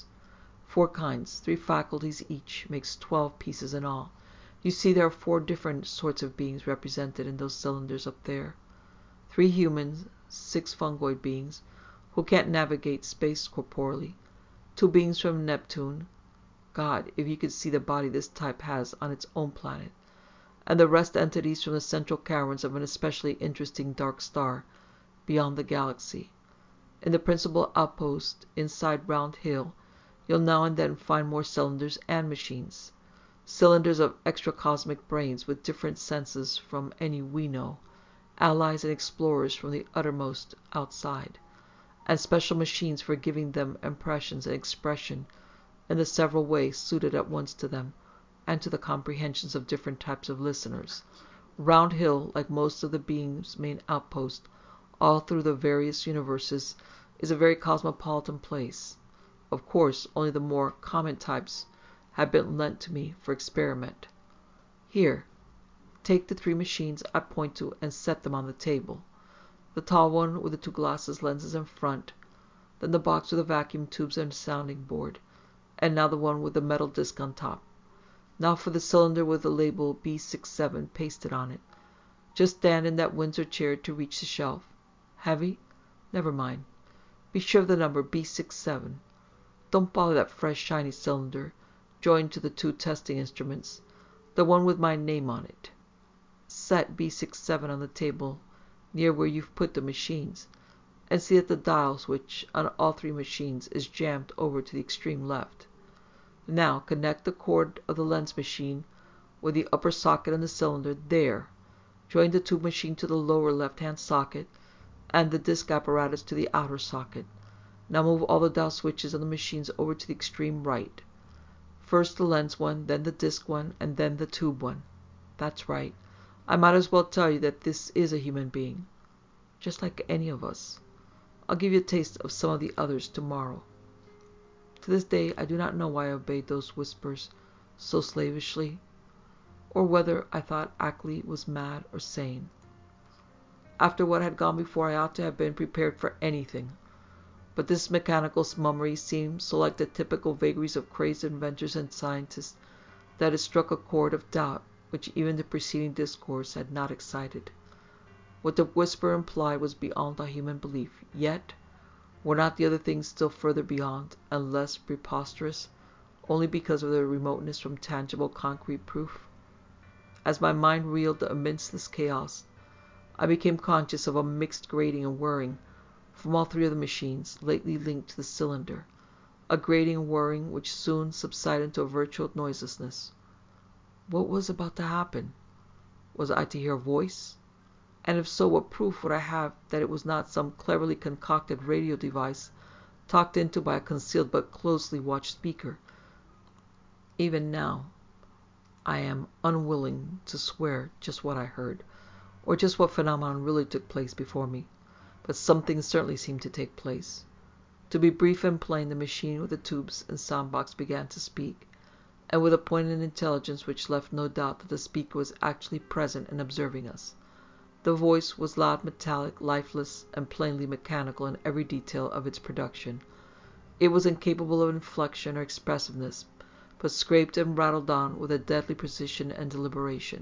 4 kinds, 3 faculties each, makes 12 pieces in all. You see there are 4 different sorts of beings represented in those cylinders up there. 3 humans, 6 fungoid beings, who can't navigate space corporeally, 2 beings from Neptune, God, if you could see the body this type has on its own planet, and the rest entities from the central caverns of an especially interesting dark star beyond the galaxy. In the principal outpost inside Round Hill, You'll now and then find more cylinders and machines. Cylinders of extracosmic brains with different senses from any we know, allies and explorers from the uttermost outside, and special machines for giving them impressions and expression in the several ways suited at once to them and to the comprehensions of different types of listeners. Round Hill, like most of the being's main outposts all through the various universes, is a very cosmopolitan place. Of course, only the more common types have been lent to me for experiment. Here, take the 3 machines I point to and set them on the table. The tall one with the 2 glasses lenses in front, then the box with the vacuum tubes and sounding board, and now the one with the metal disc on top. Now for the cylinder with the label B67 pasted on it. Just stand in that Windsor chair to reach the shelf. Heavy? Never mind. Be sure of the number B67. Don't bother that fresh shiny cylinder, joined to the 2 testing instruments, the one with my name on it. Set B67 on the table near where you've put the machines, and see that the dial switch on all 3 machines is jammed over to the extreme left. Now connect the cord of the lens machine with the upper socket in the cylinder there. Join the tube machine to the lower left-hand socket and the disc apparatus to the outer socket. Now move all the dial switches on the machines over to the extreme right. First the lens one, then the disc one, and then the tube one. That's right. I might as well tell you that this is a human being, just like any of us. I'll give you a taste of some of the others tomorrow. To this day, I do not know why I obeyed those whispers so slavishly, or whether I thought Ackley was mad or sane. After what had gone before, I ought to have been prepared for anything. But this mechanical mummery seemed so like the typical vagaries of crazed inventors and scientists that it struck a chord of doubt which even the preceding discourse had not excited. What the whisper implied was beyond all human belief, yet were not the other things still further beyond, and less preposterous, only because of their remoteness from tangible concrete proof? As my mind reeled amidst this chaos, I became conscious of a mixed grating and whirring from all 3 of the machines lately linked to the cylinder, a grating and whirring which soon subsided into a virtual noiselessness. What was about to happen? Was I to hear a voice? And if so, what proof would I have that it was not some cleverly concocted radio device talked into by a concealed but closely watched speaker? Even now, I am unwilling to swear just what I heard, or just what phenomenon really took place before me, but something certainly seemed to take place. To be brief and plain, the machine with the tubes and sound box began to speak, and with a poignant intelligence which left no doubt that the speaker was actually present and observing us. The voice was loud, metallic, lifeless, and plainly mechanical in every detail of its production. It was incapable of inflection or expressiveness, but scraped and rattled on with a deadly precision and deliberation.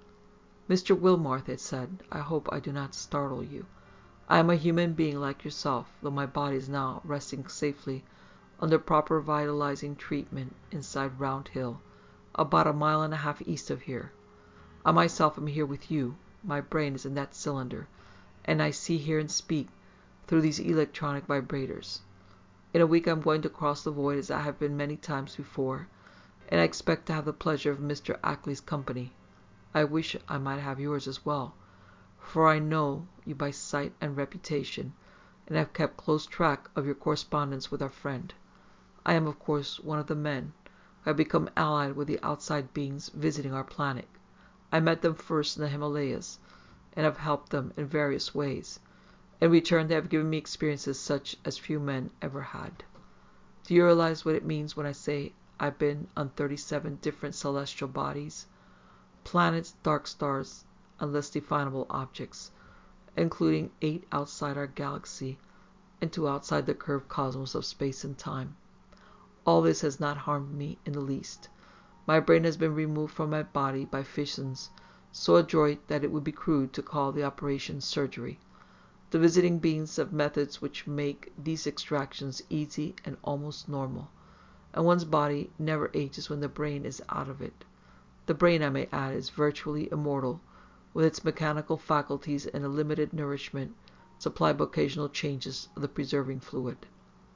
"Mr. Wilmarth," it said, "I hope I do not startle you. I am a human being like yourself, though my body is now resting safely under proper vitalizing treatment inside Round Hill, about 1.5 miles east of here. I myself am here with you. My brain is in that cylinder, and I see, hear, and speak through these electronic vibrators. In a week I am going to cross the void as I have been many times before, and I expect to have the pleasure of Mr. Ackley's company. I wish I might have yours as well, for I know you by sight and reputation, and have kept close track of your correspondence with our friend. I am, of course, one of the men who have become allied with the outside beings visiting our planet. I met them first in the Himalayas, and have helped them in various ways. In return, they have given me experiences such as few men ever had. Do you realize what it means when I say I've been on 37 different celestial bodies, planets, dark stars, and less definable objects, including 8 outside our galaxy and 2 outside the curved cosmos of space and time? All this has not harmed me in the least. My brain has been removed from my body by fissions so adroit that it would be crude to call the operation surgery. The visiting beings have methods which make these extractions easy and almost normal, and one's body never ages when the brain is out of it. The brain, I may add, is virtually immortal, with its mechanical faculties and a limited nourishment supplied by occasional changes of the preserving fluid.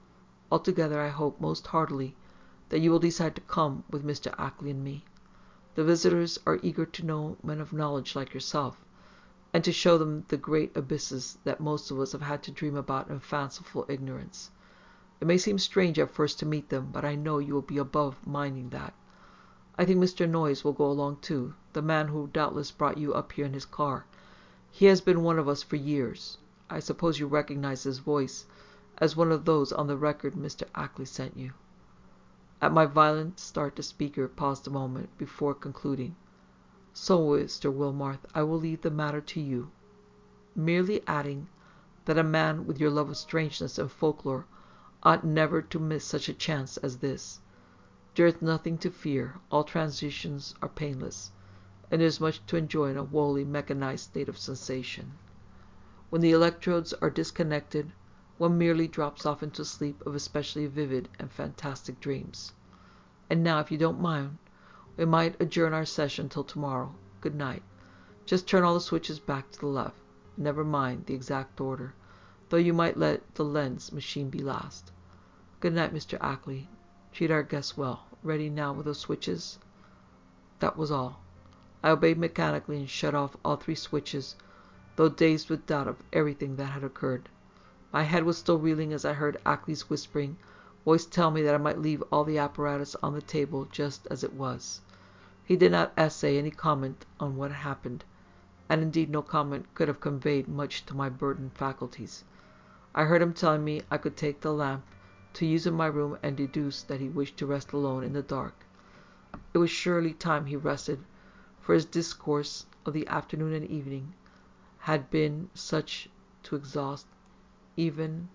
Altogether, I hope most heartily that you will decide to come with Mr. Ackley and me. The visitors are eager to know men of knowledge like yourself, and to show them the great abysses that most of us have had to dream about in fanciful ignorance. It may seem strange at first to meet them, but I know you will be above minding that. I think Mr. Noyes will go along too, the man who doubtless brought you up here in his car. He has been one of us for years. I suppose you recognize his voice as one of those on the record Mr. Ackley sent you." At my violent start the speaker paused a moment before concluding. "So, Mr. Wilmarth, I will leave the matter to you, merely adding that a man with your love of strangeness and folklore ought never to miss such a chance as this. There is nothing to fear, all transitions are painless, and there is much to enjoy in a wholly mechanized state of sensation. When the electrodes are disconnected, one merely drops off into sleep of especially vivid and fantastic dreams. And now, if you don't mind, we might adjourn our session till tomorrow. Good night. Just turn all the switches back to the left. Never mind the exact order, though you might let the lens machine be last. Good night, Mr. Ackley. Treat our guests well. Ready now with those switches?" That was all. I obeyed mechanically and shut off all 3 switches, though dazed with doubt of everything that had occurred. My head was still reeling as I heard Ackley's whispering voice tell me that I might leave all the apparatus on the table just as it was. He did not essay any comment on what had happened, and indeed no comment could have conveyed much to my burdened faculties. I heard him telling me I could take the lamp to use in my room, and deduced that he wished to rest alone in the dark. It was surely time he rested, for his discourse of the afternoon and evening had been such to exhaust even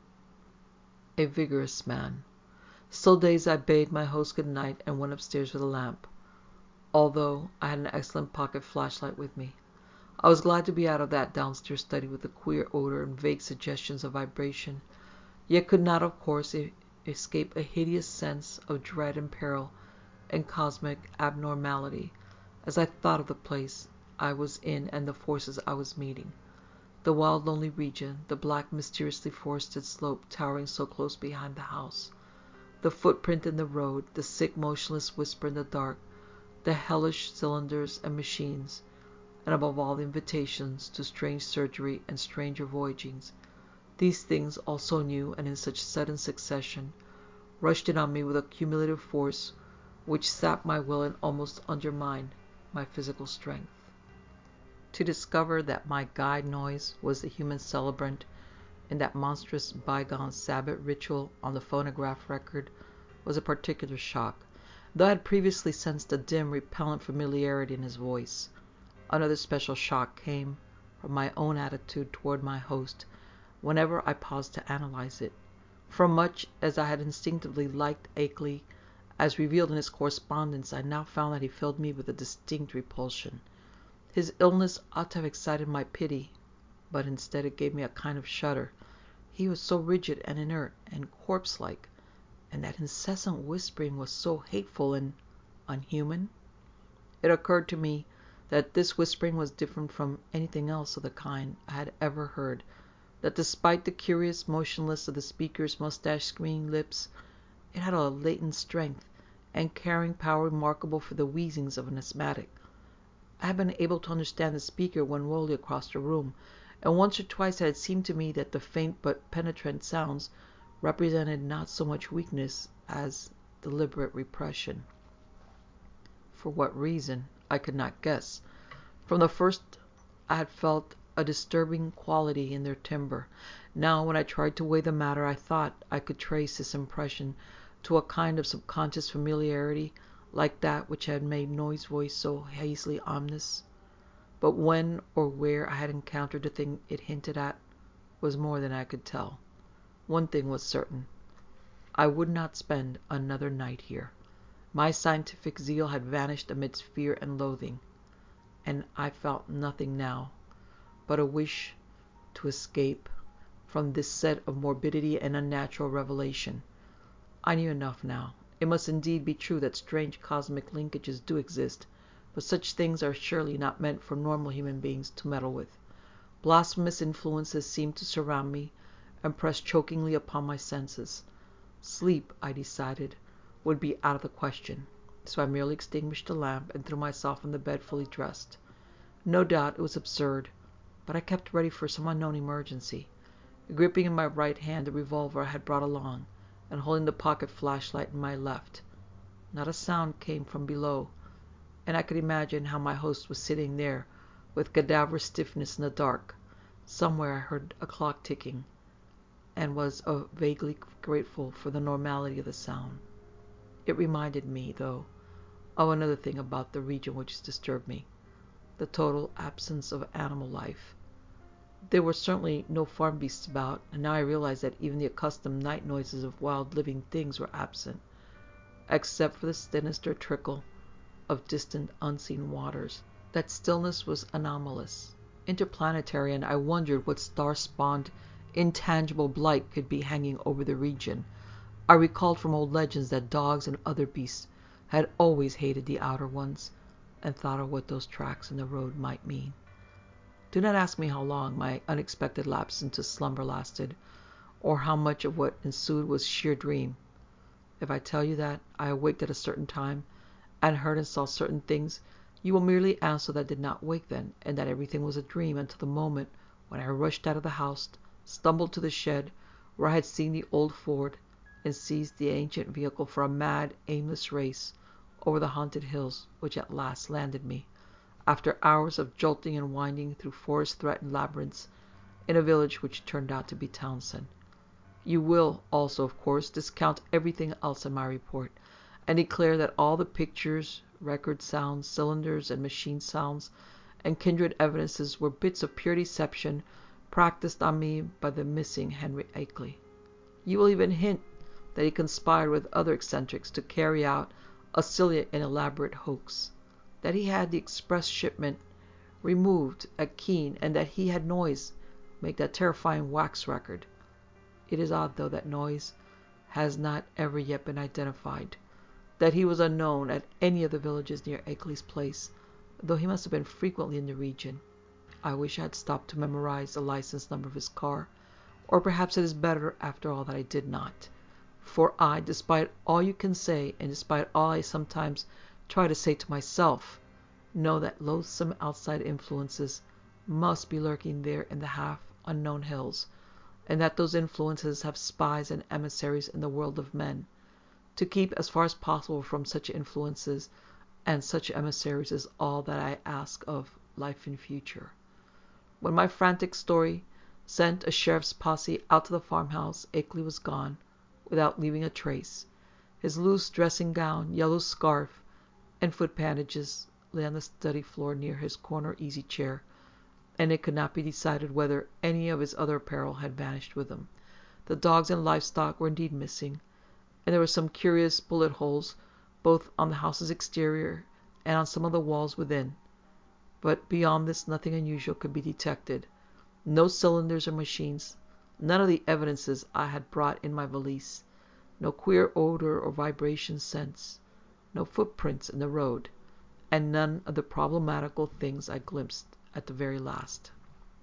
a vigorous man. Still dazed, I bade my host good night and went upstairs for the lamp, although I had an excellent pocket flashlight with me. I was glad to be out of that downstairs study with the queer odor and vague suggestions of vibration, yet could not, of course, escape a hideous sense of dread and peril and cosmic abnormality as I thought of the place I was in and the forces I was meeting. The wild, lonely region, the black, mysteriously forested slope towering so close behind the house, the footprint in the road, the sick, motionless whisper in the dark, the hellish cylinders and machines, and above all the invitations to strange surgery and stranger voyagings. These things, all so new and in such sudden succession, rushed in on me with a cumulative force which sapped my will and almost undermined my physical strength. To discover that my guide Noyes was the human celebrant in that monstrous bygone Sabbath ritual on the phonograph record was a particular shock, though I had previously sensed a dim, repellent familiarity in his voice. Another special shock came from my own attitude toward my host whenever I paused to analyze it. For much as I had instinctively liked Ackley, as revealed in his correspondence, I now found that he filled me with a distinct repulsion. His illness ought to have excited my pity, but instead it gave me a kind of shudder. He was so rigid and inert and corpse-like, and that incessant whispering was so hateful and unhuman. It occurred to me that this whispering was different from anything else of the kind I had ever heard, that despite the curious motionlessness of the speaker's mustache-screening lips, it had a latent strength and carrying power remarkable for the wheezings of an asthmatic. I had been able to understand the speaker when wholly across the room, and once or twice it had seemed to me that the faint but penetrant sounds represented not so much weakness as deliberate repression. For what reason, I could not guess. From the first I had felt a disturbing quality in their timbre. Now, when I tried to weigh the matter, I thought I could trace this impression to a kind of subconscious familiarity, like that which had made Noyes' voice so hazily ominous. But when or where I had encountered the thing it hinted at was more than I could tell. One thing was certain. I would not spend another night here. My scientific zeal had vanished amidst fear and loathing, and I felt nothing now but a wish to escape from this set of morbidity and unnatural revelation. I knew enough now. It must indeed be true that strange cosmic linkages do exist, but such things are surely not meant for normal human beings to meddle with. Blasphemous influences seemed to surround me and press chokingly upon my senses. Sleep, I decided, would be out of the question, so I merely extinguished the lamp and threw myself on the bed fully dressed. No doubt it was absurd, but I kept ready for some unknown emergency, gripping in my right hand the revolver I had brought along, and holding the pocket flashlight in my left. Not a sound came from below, and I could imagine how my host was sitting there with cadaverous stiffness in the dark. Somewhere I heard a clock ticking, and was vaguely grateful for the normality of the sound. It reminded me, though, of another thing about the region which disturbed me: the total absence of animal life. There were certainly no farm beasts about, and now I realized that even the accustomed night noises of wild living things were absent, except for the sinister trickle of distant unseen waters. That stillness was anomalous, interplanetary, and I wondered what star-spawned intangible blight could be hanging over the region. I recalled from old legends that dogs and other beasts had always hated the outer ones, and thought of what those tracks in the road might mean. Do not ask me how long my unexpected lapse into slumber lasted, or how much of what ensued was sheer dream. If I tell you that I awaked at a certain time, and heard and saw certain things, you will merely answer that I did not wake then, and that everything was a dream until the moment when I rushed out of the house, stumbled to the shed where I had seen the old Ford, and seized the ancient vehicle for a mad, aimless race over the haunted hills, which at last landed me, after hours of jolting and winding through forest-threatened labyrinths, in a village which turned out to be Townsend. You will also, of course, discount everything else in my report, and declare that all the pictures, record sounds, cylinders, and machine sounds, and kindred evidences were bits of pure deception practiced on me by the missing Henry Akeley. You will even hint that he conspired with other eccentrics to carry out a silly and elaborate hoax, that he had the express shipment removed at Keene, and that he had Noyes make that terrifying wax record. It is odd, though, that Noyes has not ever yet been identified, that he was unknown at any of the villages near Akeley's place, though he must have been frequently in the region. I wish I had stopped to memorize the license number of his car, or perhaps it is better, after all, that I did not. For I, despite all you can say, and despite all I sometimes try to say to myself, know that loathsome outside influences must be lurking there in the half-unknown hills, and that those influences have spies and emissaries in the world of men. To keep as far as possible from such influences and such emissaries is all that I ask of life in future. When my frantic story sent a sheriff's posse out to the farmhouse, Akeley was gone, without leaving a trace. His loose dressing gown, yellow scarf, and foot bandages lay on the study floor near his corner easy-chair, and it could not be decided whether any of his other apparel had vanished with him. The dogs and livestock were indeed missing, and there were some curious bullet holes both on the house's exterior and on some of the walls within. But beyond this nothing unusual could be detected. No cylinders or machines, none of the evidences I had brought in my valise, no queer odor or vibration sense, no footprints in the road, and none of the problematical things I glimpsed at the very last.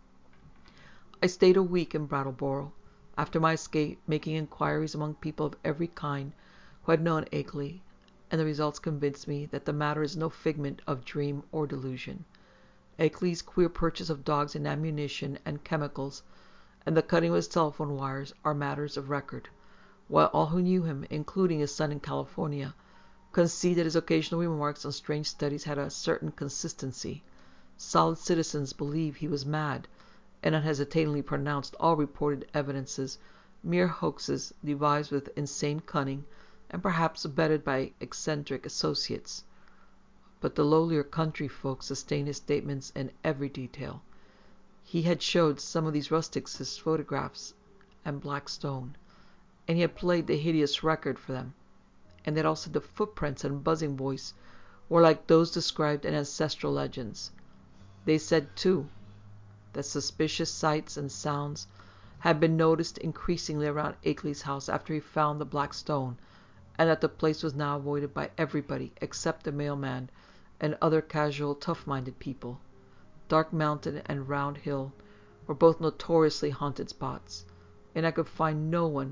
I stayed a week in Brattleboro, after my escape, making inquiries among people of every kind who had known Akeley, and the results convinced me that the matter is no figment of dream or delusion. Akeley's queer purchase of dogs and ammunition and chemicals, and the cutting of his telephone wires, are matters of record, while all who knew him, including his son in California, concede that his occasional remarks on strange studies had a certain consistency. Solid citizens believe he was mad, and unhesitatingly pronounced all reported evidences mere hoaxes devised with insane cunning, and perhaps abetted by eccentric associates. But the lowlier country folk sustained his statements in every detail. He had showed some of these rustics his photographs and black stone, and he had played the hideous record for them, and that also the footprints and buzzing voice were like those described in ancestral legends. They said, too, that suspicious sights and sounds had been noticed increasingly around Akeley's house after he found the black stone, and that the place was now avoided by everybody except the mailman and other casual, tough-minded people. Dark Mountain and Round Hill were both notoriously haunted spots, and I could find no one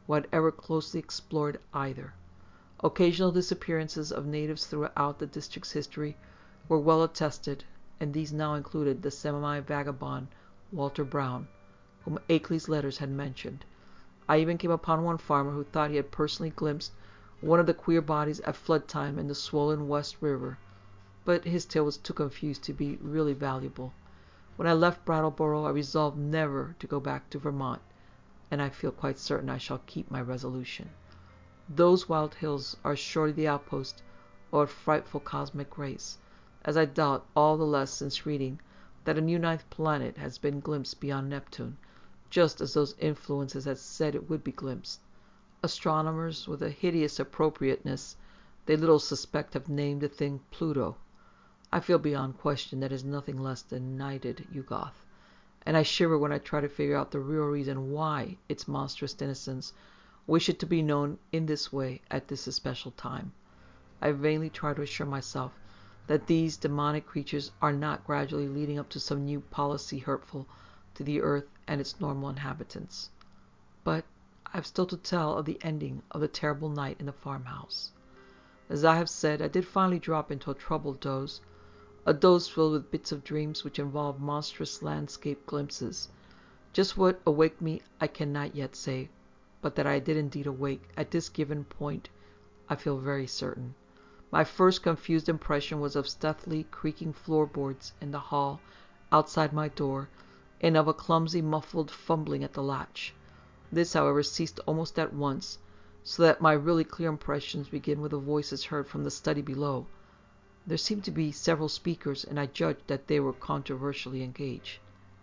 who had ever closely explored either. Occasional disappearances of natives throughout the district's history were well attested, and these now included the semi-vagabond Walter Brown, whom Akeley's letters had mentioned. I even came upon one farmer who thought he had personally glimpsed one of the queer bodies at flood time in the swollen West River, but his tale was too confused to be really valuable. When I left Brattleboro, I resolved never to go back to Vermont, and I feel quite certain I shall keep my resolution. Those wild hills are surely the outpost of a frightful cosmic race, as I doubt all the less since reading that a new ninth planet has been glimpsed beyond Neptune, just as those influences had said it would be glimpsed. Astronomers, with a hideous appropriateness they little suspect, have named the thing Pluto. I feel beyond question that it is nothing less than knighted Yuggoth, and I shiver when I try to figure out the real reason why its monstrous denizens wish it to be known in this way at this especial time. I vainly try to assure myself that these demonic creatures are not gradually leading up to some new policy hurtful to the earth and its normal inhabitants. But I have still to tell of the ending of the terrible night in the farmhouse. As I have said, I did finally drop into a troubled doze, a doze filled with bits of dreams which involved monstrous landscape glimpses. Just what awaked me I cannot yet say, but that I did indeed awake at this given point I feel very certain. My first confused impression was of stealthily creaking floorboards in the hall outside my door, and of a clumsy muffled fumbling at the latch. This, however, ceased almost at once, so that my really clear impressions begin with the voices heard from the study below. There seemed to be several speakers, and I judged that they were controversially engaged.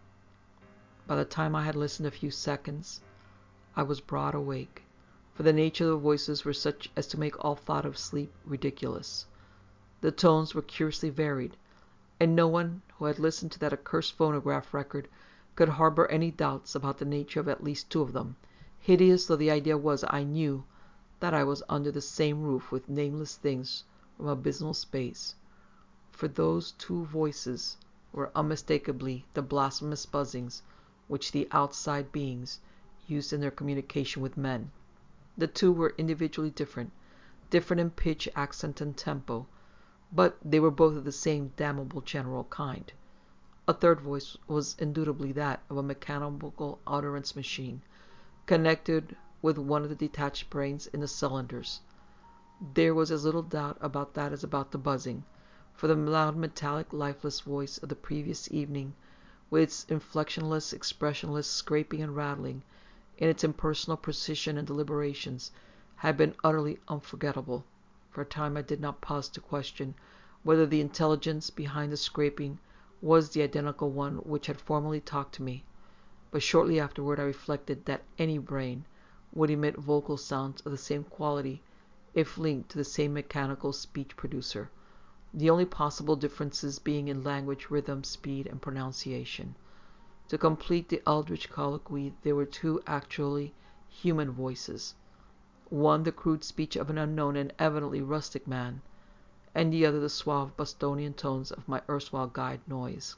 By the time I had listened a few seconds, I was broad awake, for the nature of the voices were such as to make all thought of sleep ridiculous. The tones were curiously varied, and no one who had listened to that accursed phonograph record could harbor any doubts about the nature of at least two of them. Hideous though the idea was, I knew that I was under the same roof with nameless things from abysmal space, for those two voices were unmistakably the blasphemous buzzings which the outside beings used in their communication with men. The two were individually different in pitch, accent, and tempo, but they were both of the same damnable general kind. A third voice was indubitably that of a mechanical utterance machine, connected with one of the detached brains in the cylinders. There was as little doubt about that as about the buzzing, for the loud metallic lifeless voice of the previous evening, with its inflectionless, expressionless scraping and rattling, in its impersonal precision and deliberations, had been utterly unforgettable. For a time I did not pause to question whether the intelligence behind the scraping was the identical one which had formerly talked to me, but shortly afterward I reflected that any brain would emit vocal sounds of the same quality if linked to the same mechanical speech producer, the only possible differences being in language, rhythm, speed, and pronunciation. To complete the eldritch colloquy, there were two actually human voices, one the crude speech of an unknown and evidently rustic man, and the other the suave Bostonian tones of my erstwhile guide Noyes.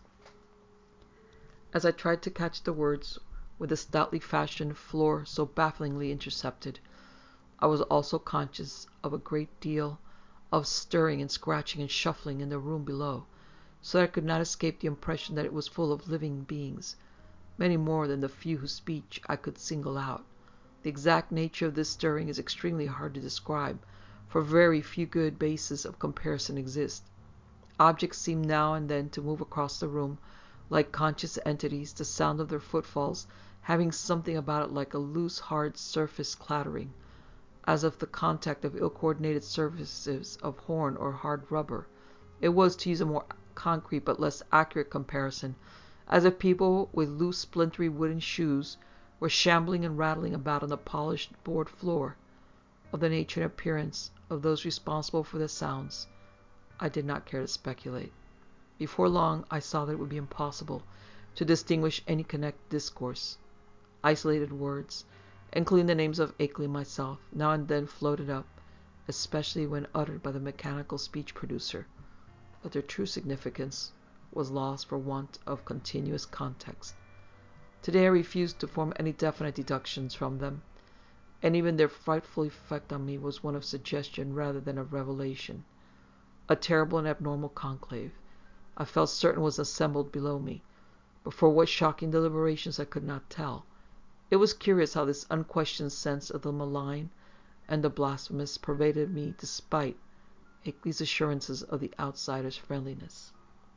As I tried to catch the words with the stoutly fashioned floor so bafflingly intercepted, I was also conscious of a great deal of stirring and scratching and shuffling in the room below, so that I could not escape the impression that it was full of living beings, many more than the few whose speech I could single out. The exact nature of this stirring is extremely hard to describe, for very few good bases of comparison exist. Objects seemed now and then to move across the room like conscious entities, the sound of their footfalls having something about it like a loose, hard surface clattering, as of the contact of ill-coordinated surfaces of horn or hard rubber. It was, to use a more concrete but less accurate comparison, as if people with loose, splintery wooden shoes were shambling and rattling about on the polished board floor. Of the nature and appearance of those responsible for the sounds, I did not care to speculate. Before long, I saw that it would be impossible to distinguish any connected discourse. Isolated words, including the names of Akeley and myself, now and then floated up, especially when uttered by the mechanical speech producer, but their true significance was lost for want of continuous context. Today I refused to form any definite deductions from them, and even their frightful effect on me was one of suggestion rather than of revelation. A terrible and abnormal conclave, I felt certain, was assembled below me, but for what shocking deliberations I could not tell. It was curious how this unquestioned sense of the malign and the blasphemous pervaded me despite Akeley's assurances of the outsider's friendliness.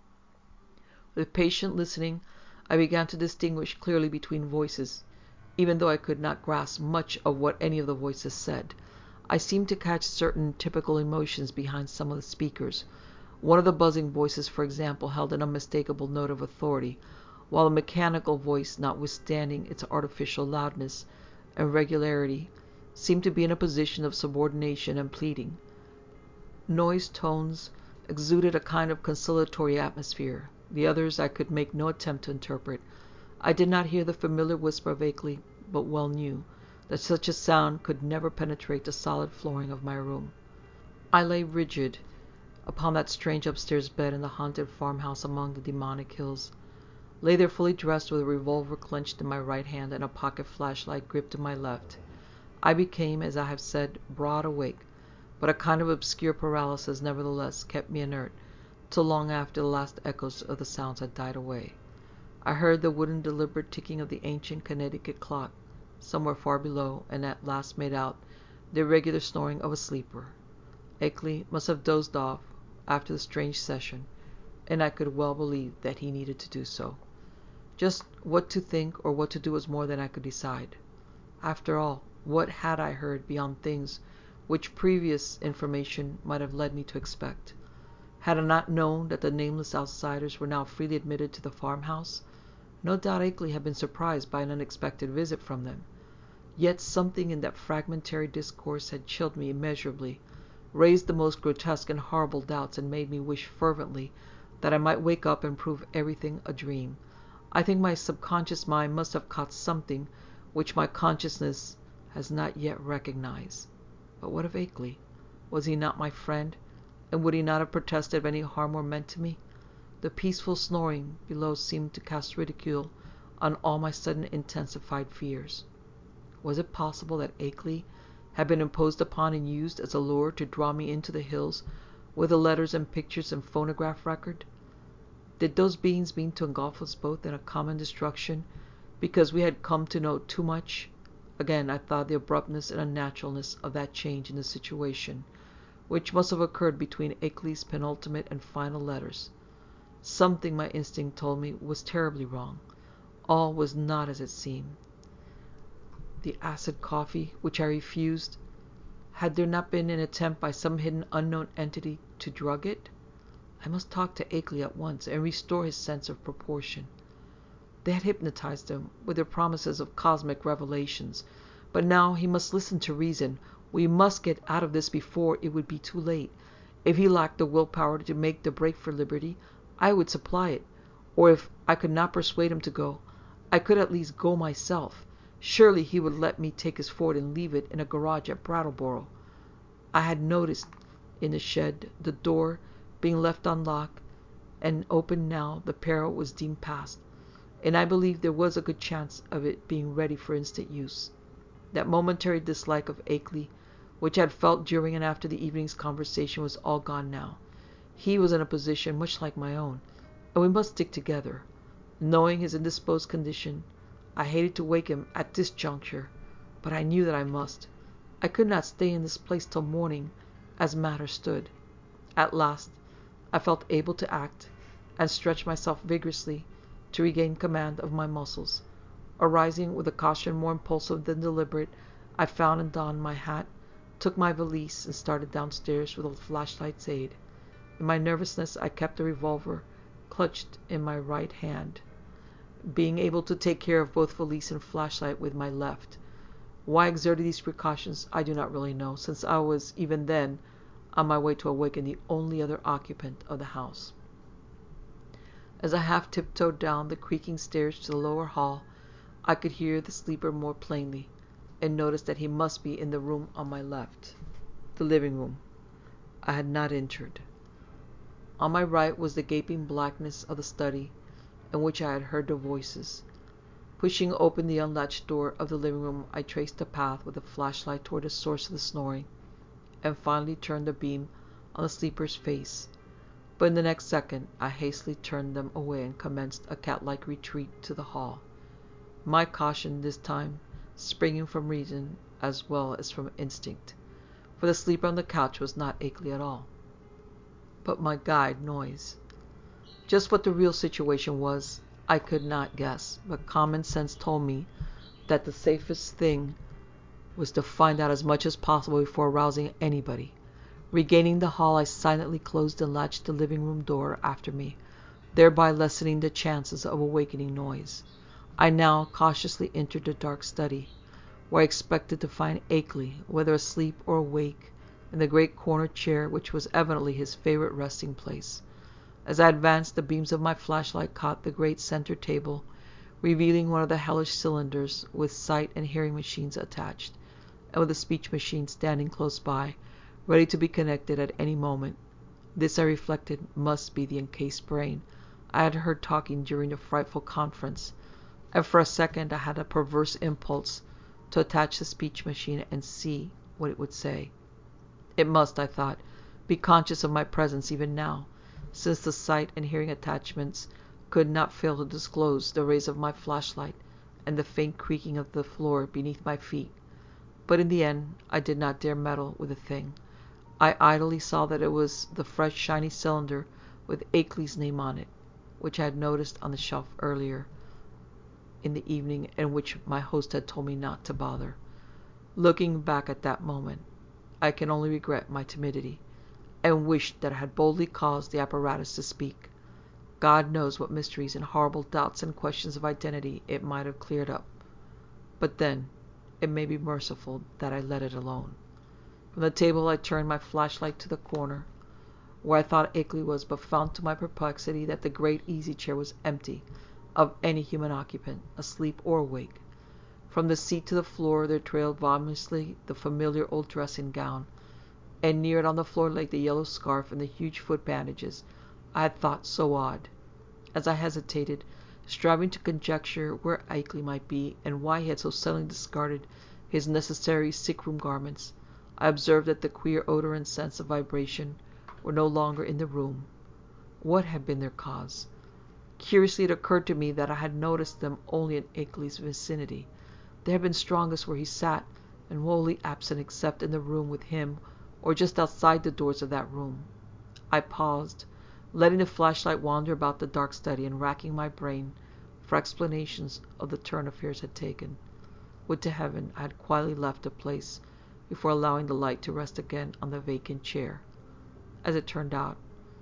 With patient listening, I began to distinguish clearly between voices, even though I could not grasp much of what any of the voices said. I seemed to catch certain typical emotions behind some of the speakers. One of the buzzing voices, for example, held an unmistakable note of authority, while a mechanical voice, notwithstanding its artificial loudness and regularity, seemed to be in a position of subordination and pleading. Noise tones exuded a kind of conciliatory atmosphere. The others I could make no attempt to interpret. I did not hear the familiar whisper of Akeley, but well knew that such a sound could never penetrate the solid flooring of my room. I lay rigid upon that strange upstairs bed in the haunted farmhouse among the demonic hills. Lay there fully dressed with a revolver clenched in my right hand and a pocket flashlight gripped in my left. I became, as I have said, broad awake, but a kind of obscure paralysis nevertheless kept me inert till long after the last echoes of the sounds had died away. I heard the wooden deliberate ticking of the ancient Connecticut clock somewhere far below, and at last made out the irregular snoring of a sleeper. Akeley must have dozed off after the strange session, and I could well believe that he needed to do so. Just what to think or what to do was more than I could decide. After all, what had I heard beyond things which previous information might have led me to expect? Had I not known that the nameless outsiders were now freely admitted to the farmhouse, no doubt Akeley had been surprised by an unexpected visit from them. Yet something in that fragmentary discourse had chilled me immeasurably, raised the most grotesque and horrible doubts, and made me wish fervently that I might wake up and prove everything a dream. I think my subconscious mind must have caught something which my consciousness has not yet recognized. But what of Akeley? Was he not my friend? And would he not have protested if any harm were meant to me? The peaceful snoring below seemed to cast ridicule on all my sudden intensified fears. Was it possible that Akeley had been imposed upon and used as a lure to draw me into the hills with the letters and pictures and phonograph record? Did those beings mean to engulf us both in a common destruction because we had come to know too much? Again I thought the abruptness and unnaturalness of that change in the situation, which must have occurred between Akeley's penultimate and final letters. Something, my instinct told me, was terribly wrong. All was not as it seemed. The acid coffee, which I refused, had there not been an attempt by some hidden unknown entity to drug it? I must talk to Akeley at once and restore his sense of proportion. They had hypnotized him with their promises of cosmic revelations, but now he must listen to reason. We must get out of this before it would be too late. If he lacked the willpower to make the break for liberty, I would supply it. Or if I could not persuade him to go, I could at least go myself. Surely he would let me take his Ford and leave it in a garage at Brattleboro. I had noticed in the shed the door being left unlocked and open now the peril was deemed past, and I believed there was a good chance of it being ready for instant use. That momentary dislike of Akeley, which I had felt during and after the evening's conversation, was all gone now. He was in a position much like my own, and we must stick together. Knowing his indisposed condition, I hated to wake him at this juncture, but I knew that I must. I could not stay in this place till morning, as matters stood. At last, I felt able to act, and stretched myself vigorously to regain command of my muscles. Arising with a caution more impulsive than deliberate, I found and donned my hat, took my valise, and started downstairs with a flashlight's aid. In my nervousness, I kept the revolver clutched in my right hand, being able to take care of both valise and flashlight with my left. Why I exerted these precautions I do not really know, since I was, even then, on my way to awaken the only other occupant of the house. As I half tiptoed down the creaking stairs to the lower hall, I could hear the sleeper more plainly, and noticed that he must be in the room on my left, the living room. I had not entered. On my right was the gaping blackness of the study, in which I had heard the voices. Pushing open the unlatched door of the living room, I traced the path with a flashlight toward the source of the snoring, and finally turned the beam on the sleeper's face. But in the next second, I hastily turned them away and commenced a cat-like retreat to the hall. My caution this time springing from reason as well as from instinct, for the sleeper on the couch was not Akeley at all, but my guide, Noyes. Just what the real situation was, I could not guess, but common sense told me that the safest thing was to find out as much as possible before arousing anybody. Regaining the hall, I silently closed and latched the living room door after me, thereby lessening the chances of awakening Noyes. I now cautiously entered the dark study, where I expected to find Akeley, whether asleep or awake, in the great corner chair which was evidently his favorite resting place. As I advanced, the beams of my flashlight caught the great center table, revealing one of the hellish cylinders with sight and hearing machines attached, and with a speech machine standing close by, ready to be connected at any moment. This, I reflected, must be the encased brain I had heard talking during the frightful conference, and for a second I had a perverse impulse to attach the speech machine and see what it would say. It must, I thought, be conscious of my presence even now, since the sight and hearing attachments could not fail to disclose the rays of my flashlight and the faint creaking of the floor beneath my feet. But in the end, I did not dare meddle with the thing. I idly saw that it was the fresh, shiny cylinder with Akeley's name on it, which I had noticed on the shelf earlier in the evening, and which my host had told me not to bother. Looking back at that moment, I can only regret my timidity, and wish that I had boldly caused the apparatus to speak. God knows what mysteries and horrible doubts and questions of identity it might have cleared up. But then, it may be merciful that I let it alone. From the table I turned my flashlight to the corner where I thought Akeley was, but found to my perplexity that the great easy-chair was empty of any human occupant, asleep or awake. From the seat to the floor there trailed voluminously the familiar old dressing-gown, and near it on the floor lay the yellow scarf and the huge foot bandages I had thought so odd. As I hesitated, striving to conjecture where Akeley might be, and why he had so suddenly discarded his necessary sick-room garments, I observed that the queer odor and sense of vibration were no longer in the room. What had been their cause? Curiously, it occurred to me that I had noticed them only in Akeley's vicinity. They had been strongest where he sat, and wholly absent except in the room with him, or just outside the doors of that room. I paused, letting the flashlight wander about the dark study and racking my brain for explanations of the turn affairs had taken. Would to heaven I had quietly left the place before allowing the light to rest again on the vacant chair. As it turned out,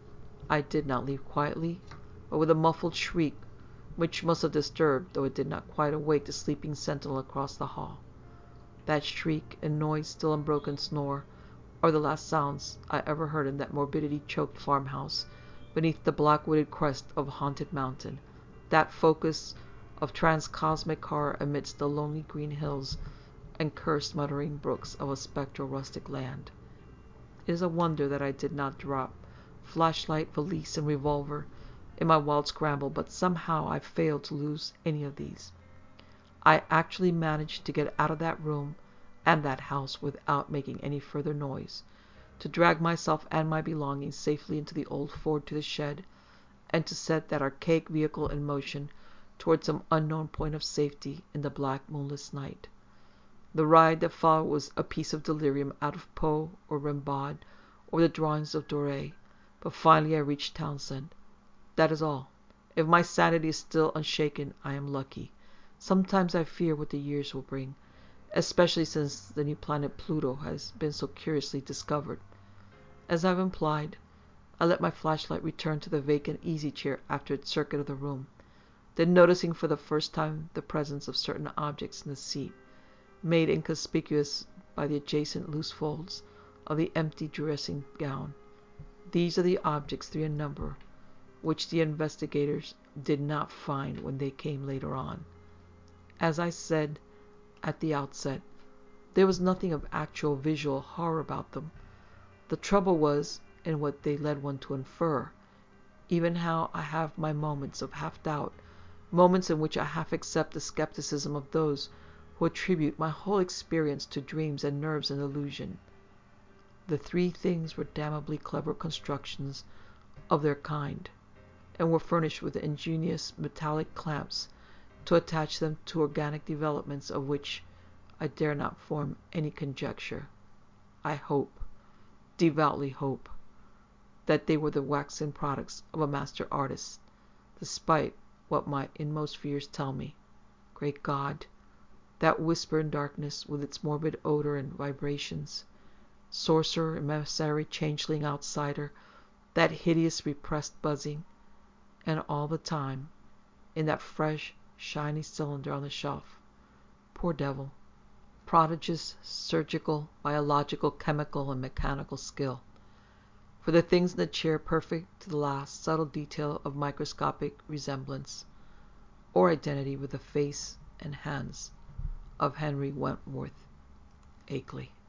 I did not leave quietly, but with a muffled shriek, which must have disturbed, though it did not quite awake, the sleeping sentinel across the hall. That shriek and Noyes' still unbroken snore are the last sounds I ever heard in that morbidity-choked farmhouse beneath the black-wooded crest of a haunted mountain, that focus of transcosmic horror amidst the lonely green hills and cursed muttering brooks of a spectral rustic land. It is a wonder that I did not drop flashlight, valise, and revolver in my wild scramble, but somehow I failed to lose any of these. I actually managed to get out of that room and that house without making any further noise, to drag myself and my belongings safely into the old Ford to the shed, and to set that archaic vehicle in motion toward some unknown point of safety in the black, moonless night. The ride that followed was a piece of delirium out of Poe or Rimbaud or the drawings of Doré, but finally I reached Townsend. That is all. If my sanity is still unshaken, I am lucky. Sometimes I fear what the years will bring, especially since the new planet Pluto has been so curiously discovered. As I've implied, I let my flashlight return to the vacant easy-chair after its circuit of the room. Then, noticing for the first time the presence of certain objects in the seat, made inconspicuous by the adjacent loose folds of the empty dressing-gown. These are the objects, 3 in number, which the investigators did not find when they came later on. As I said at the outset, there was nothing of actual visual horror about them. The trouble was in what they led one to infer, even how I have my moments of half-doubt moments in which I half accept the skepticism of those who attribute my whole experience to dreams and nerves and illusion. The three things were damnably clever constructions of their kind, and were furnished with ingenious metallic clamps to attach them to organic developments of which I dare not form any conjecture. I hope, devoutly hope, that they were the waxen products of a master artist, despite what my inmost fears tell me. Great God, that whisper in darkness with its morbid odor and vibrations, sorcerer, emissary, changeling, outsider, that hideous repressed buzzing, and all the time, in that fresh, shiny cylinder on the shelf. Poor devil. Prodigious surgical, biological, chemical, and mechanical skill. For the things in the chair perfect to the last subtle detail of microscopic resemblance or identity with the face and hands of Henry Wentworth Akeley.